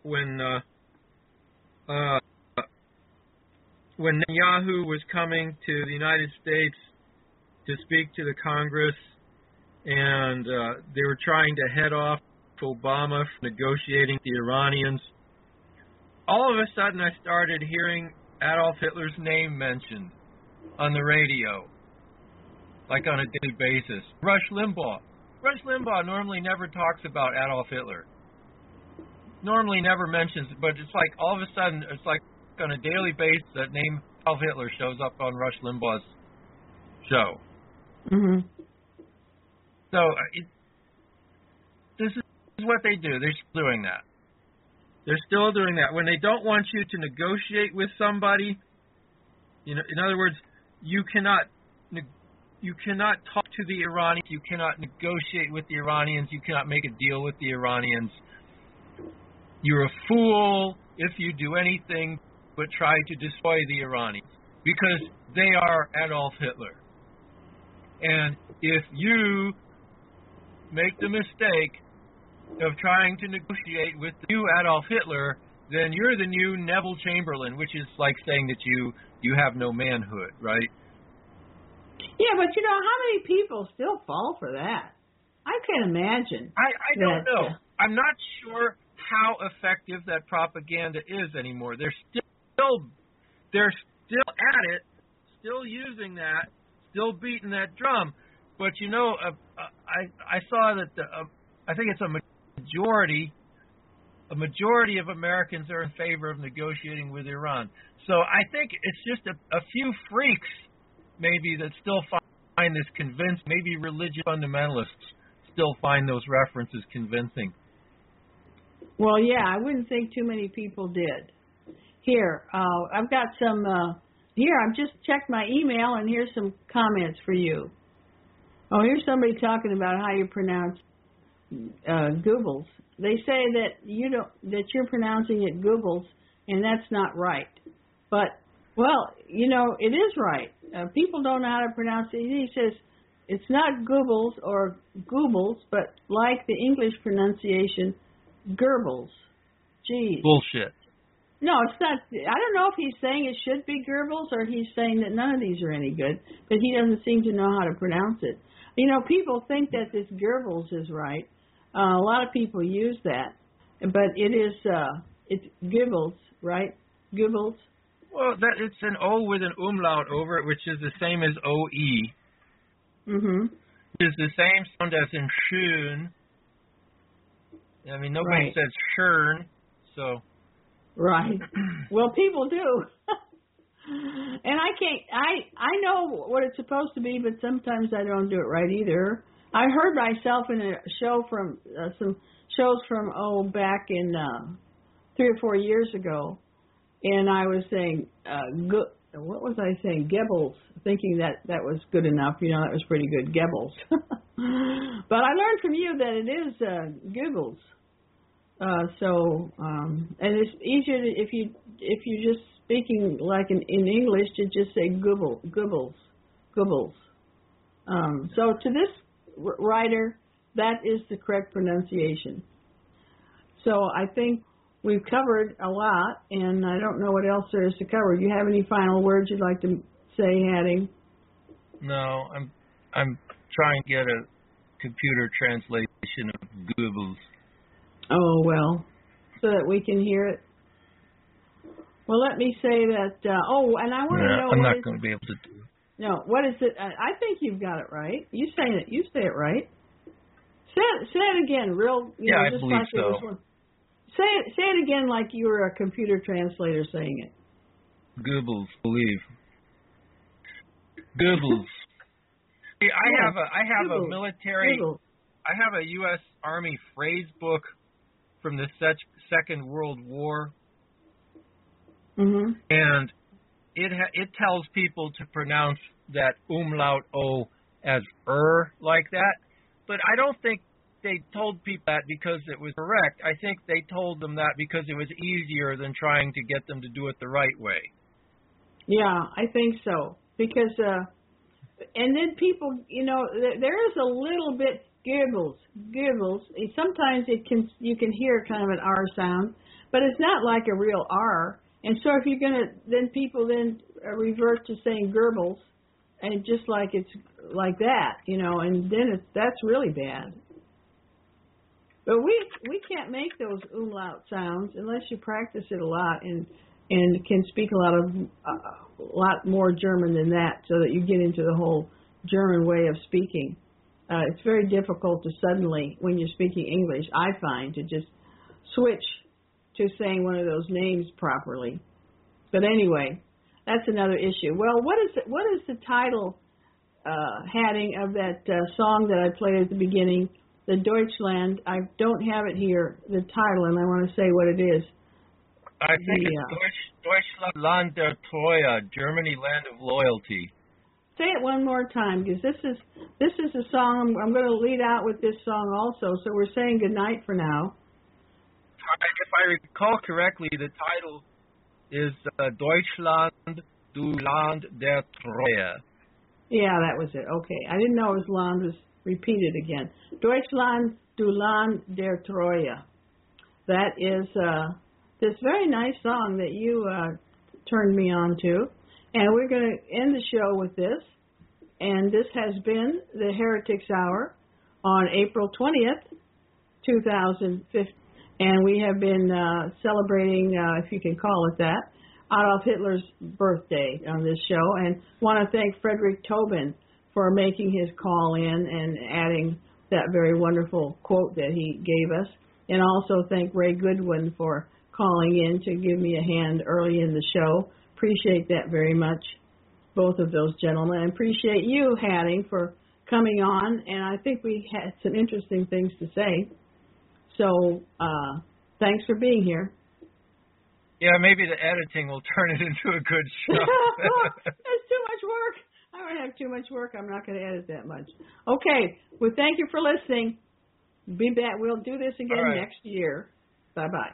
when Netanyahu was coming to the United States to speak to the Congress, and they were trying to head off Obama from negotiating with the Iranians, all of a sudden I started hearing Adolf Hitler's name mentioned on the radio, like on a daily basis. Rush Limbaugh normally never talks about Adolf Hitler. Normally never mentions it, but it's like all of a sudden, it's like on a daily basis that name Adolf Hitler shows up on Rush Limbaugh's show. Mm-hmm. So this is what they do. They're doing that. They're still doing that. When they don't want you to negotiate with somebody, in other words, you cannot talk to the Iranians, you cannot negotiate with the Iranians, you cannot make a deal with the Iranians. You're a fool if you do anything but try to destroy the Iranians, because they are Adolf Hitler. And if you make the mistake of trying to negotiate with the new Adolf Hitler, then you're the new Neville Chamberlain, which is like saying that you have no manhood, right? Yeah, but how many people still fall for that? I can't imagine. I don't know. I'm not sure how effective that propaganda is anymore. They're still at it, still using that, still beating that drum. But I saw that I think it's a majority of Americans are in favor of negotiating with Iran. So I think it's just a few freaks maybe that still find this convincing. Maybe religious fundamentalists still find those references convincing. Well, yeah, I wouldn't think too many people did. Here, I've got some. Here, I've just checked my email, and here's some comments for you. Oh, here's somebody talking about how you pronounce Goebbels. They say that you're pronouncing it Goebbels, and that's not right. But well, it is right. People don't know how to pronounce it. He says it's not Goebbels or Goebbels, but like the English pronunciation, Goebbels. Geez. Bullshit. No, it's not. I don't know if he's saying it should be Goebbels or he's saying that none of these are any good, but he doesn't seem to know how to pronounce it. People think that this Goebbels is right. A lot of people use that, but it's Goebbels, right? Goebbels. Well, it's an O with an umlaut over it, which is the same as O-E. Mm-hmm. It's the same sound as in schön. I mean, nobody says schön, so. Right. Well, people do. And I know what it's supposed to be, but sometimes I don't do it right either. I heard myself in a show from some shows from back in 3 or 4 years ago, and I was saying what was I saying? Goebbels, thinking that was good enough. That was pretty good, Goebbels. But I learned from you that it is Goebbels. And it's easier if you're just speaking like in English to just say Goebbels. So to this writer, that is the correct pronunciation. So I think we've covered a lot, and I don't know what else there is to cover. Do you have any final words you'd like to say, Hattie? No, I'm trying to get a computer translation of Goebbels. Oh, well, so that we can hear it. Well, let me say that, and I want to know. I'm not going to be able to do it. No, what is it? I think you've got it right. You say it right. Say it again, real. I just believe like so. Say it again like you were a computer translator saying it. Goebbels, believe. Goebbels. See, I have a military. Goebbels. I have a U.S. Army phrase book from the Second World War, mm-hmm. and it tells people to pronounce that umlaut O as like that, but I don't think they told people that because it was correct. I think they told them that because it was easier than trying to get them to do it the right way. Yeah, I think so, because and then people, there is a little bit Goebbels. Sometimes you can hear kind of an R sound, but it's not like a real R. And so if you're gonna, then people revert to saying Goebbels, and just like it's like that, and then that's really bad. But we can't make those umlaut sounds unless you practice it a lot and can speak a lot more German than that, so that you get into the whole German way of speaking. It's very difficult to suddenly, when you're speaking English, I find, to just switch to saying one of those names properly. But anyway, that's another issue. Well, what is the title, Hattie, of that song that I played at the beginning, the Deutschland? I don't have it here, the title, and I want to say what it is. I think it's Deutschland der Treue, Germany, land of loyalty. Say it one more time, because this is a song. I'm going to lead out with this song also. So we're saying good night for now. If I recall correctly, the title is Deutschland du Land der Treue. Yeah, that was it. Okay, I didn't know it was Land was repeated again. Deutschland du Land der Treue. That is this very nice song that you turned me on to. And we're going to end the show with this. And this has been the Heretics Hour on April 20th, 2015. And we have been celebrating, if you can call it that, Adolf Hitler's birthday on this show. And want to thank Frederick Tobin for making his call in and adding that very wonderful quote that he gave us. And also thank Ray Goodwin for calling in to give me a hand early in the show. Appreciate that very much, both of those gentlemen. And appreciate you, Hattie, for coming on. And I think we had some interesting things to say. So thanks for being here. Yeah, maybe the editing will turn it into a good show. That's too much work. I don't have too much work. I'm not going to edit that much. Okay. Well, thank you for listening. Be back. We'll do this again next year. Bye-bye.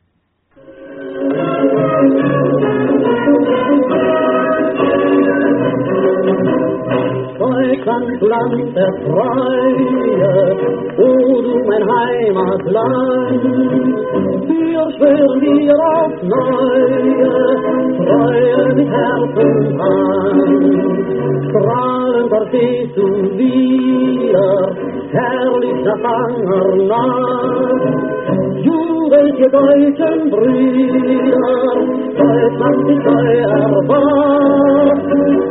Deutschland, Land der Treue, o du mein Heimatland, hier schwören wir auf neue, Treue mit Herz und Hand. Strahlend dort stehst du wieder, herrlich nach banger Nacht. Jubelt ihr deutschen Brüder, Deutschland ist euer Wort.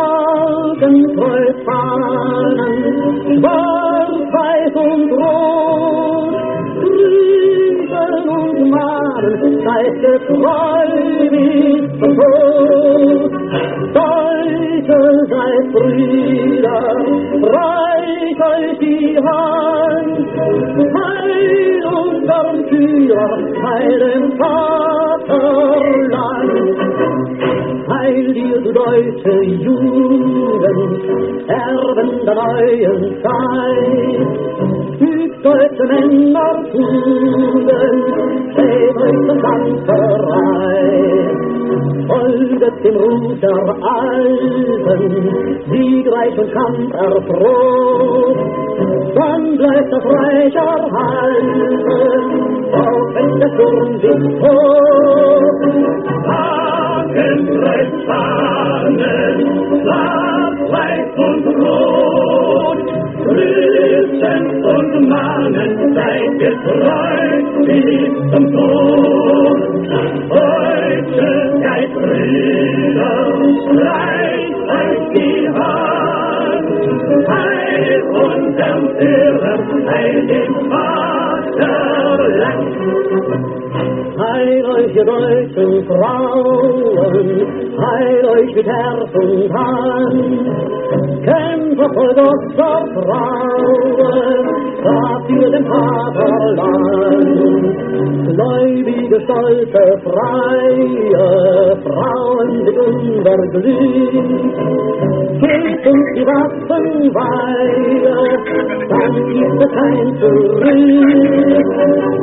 Kreuzfahnen, schwarz, weiß und rot, grüßen und mahnen, seid getreu bis zum Tod. Deutsche seid Brüder, reicht euch die Hand, heil unseren Führer, heil dem Vaterland. Heil dir, du deutsche Jugend, Erben der neuen Zeit. Fügt deutsche Männer Tugend, steht euch zum Kampf bereit. Folget dem Ruf der Alten, siegreich und kampferprobt. Dann bleibt das Reich erhalten, auch wenn der Sturm sich tobt. Kreuzfahnen, schwarz, weiß und rot, grüßen und mahnen, seid getreu bis zum Tod. Deutsche seid Brüder, reicht euch die Hand, heil unserem Führer, heil dem Vaterland. Heil euch, ihr deutschen Frauen, heil euch mit Herz und Hand. Kämpfer voll Gottes Frauen, dafür dem Vaterland. Gläubige, stolze, freie Frauen sind unser Glück. Gebt uns die Waffen weihe, dann gibt es kein Zurück.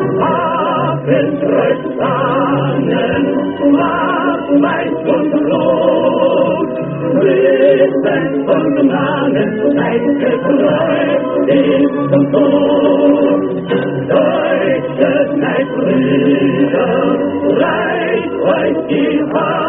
Kreuzfahnen, schwarz, weiß und rot, grüßen und mahnen, seid getreu bis zum Tod. Deutsche seid Brüder, reicht euch die Hand.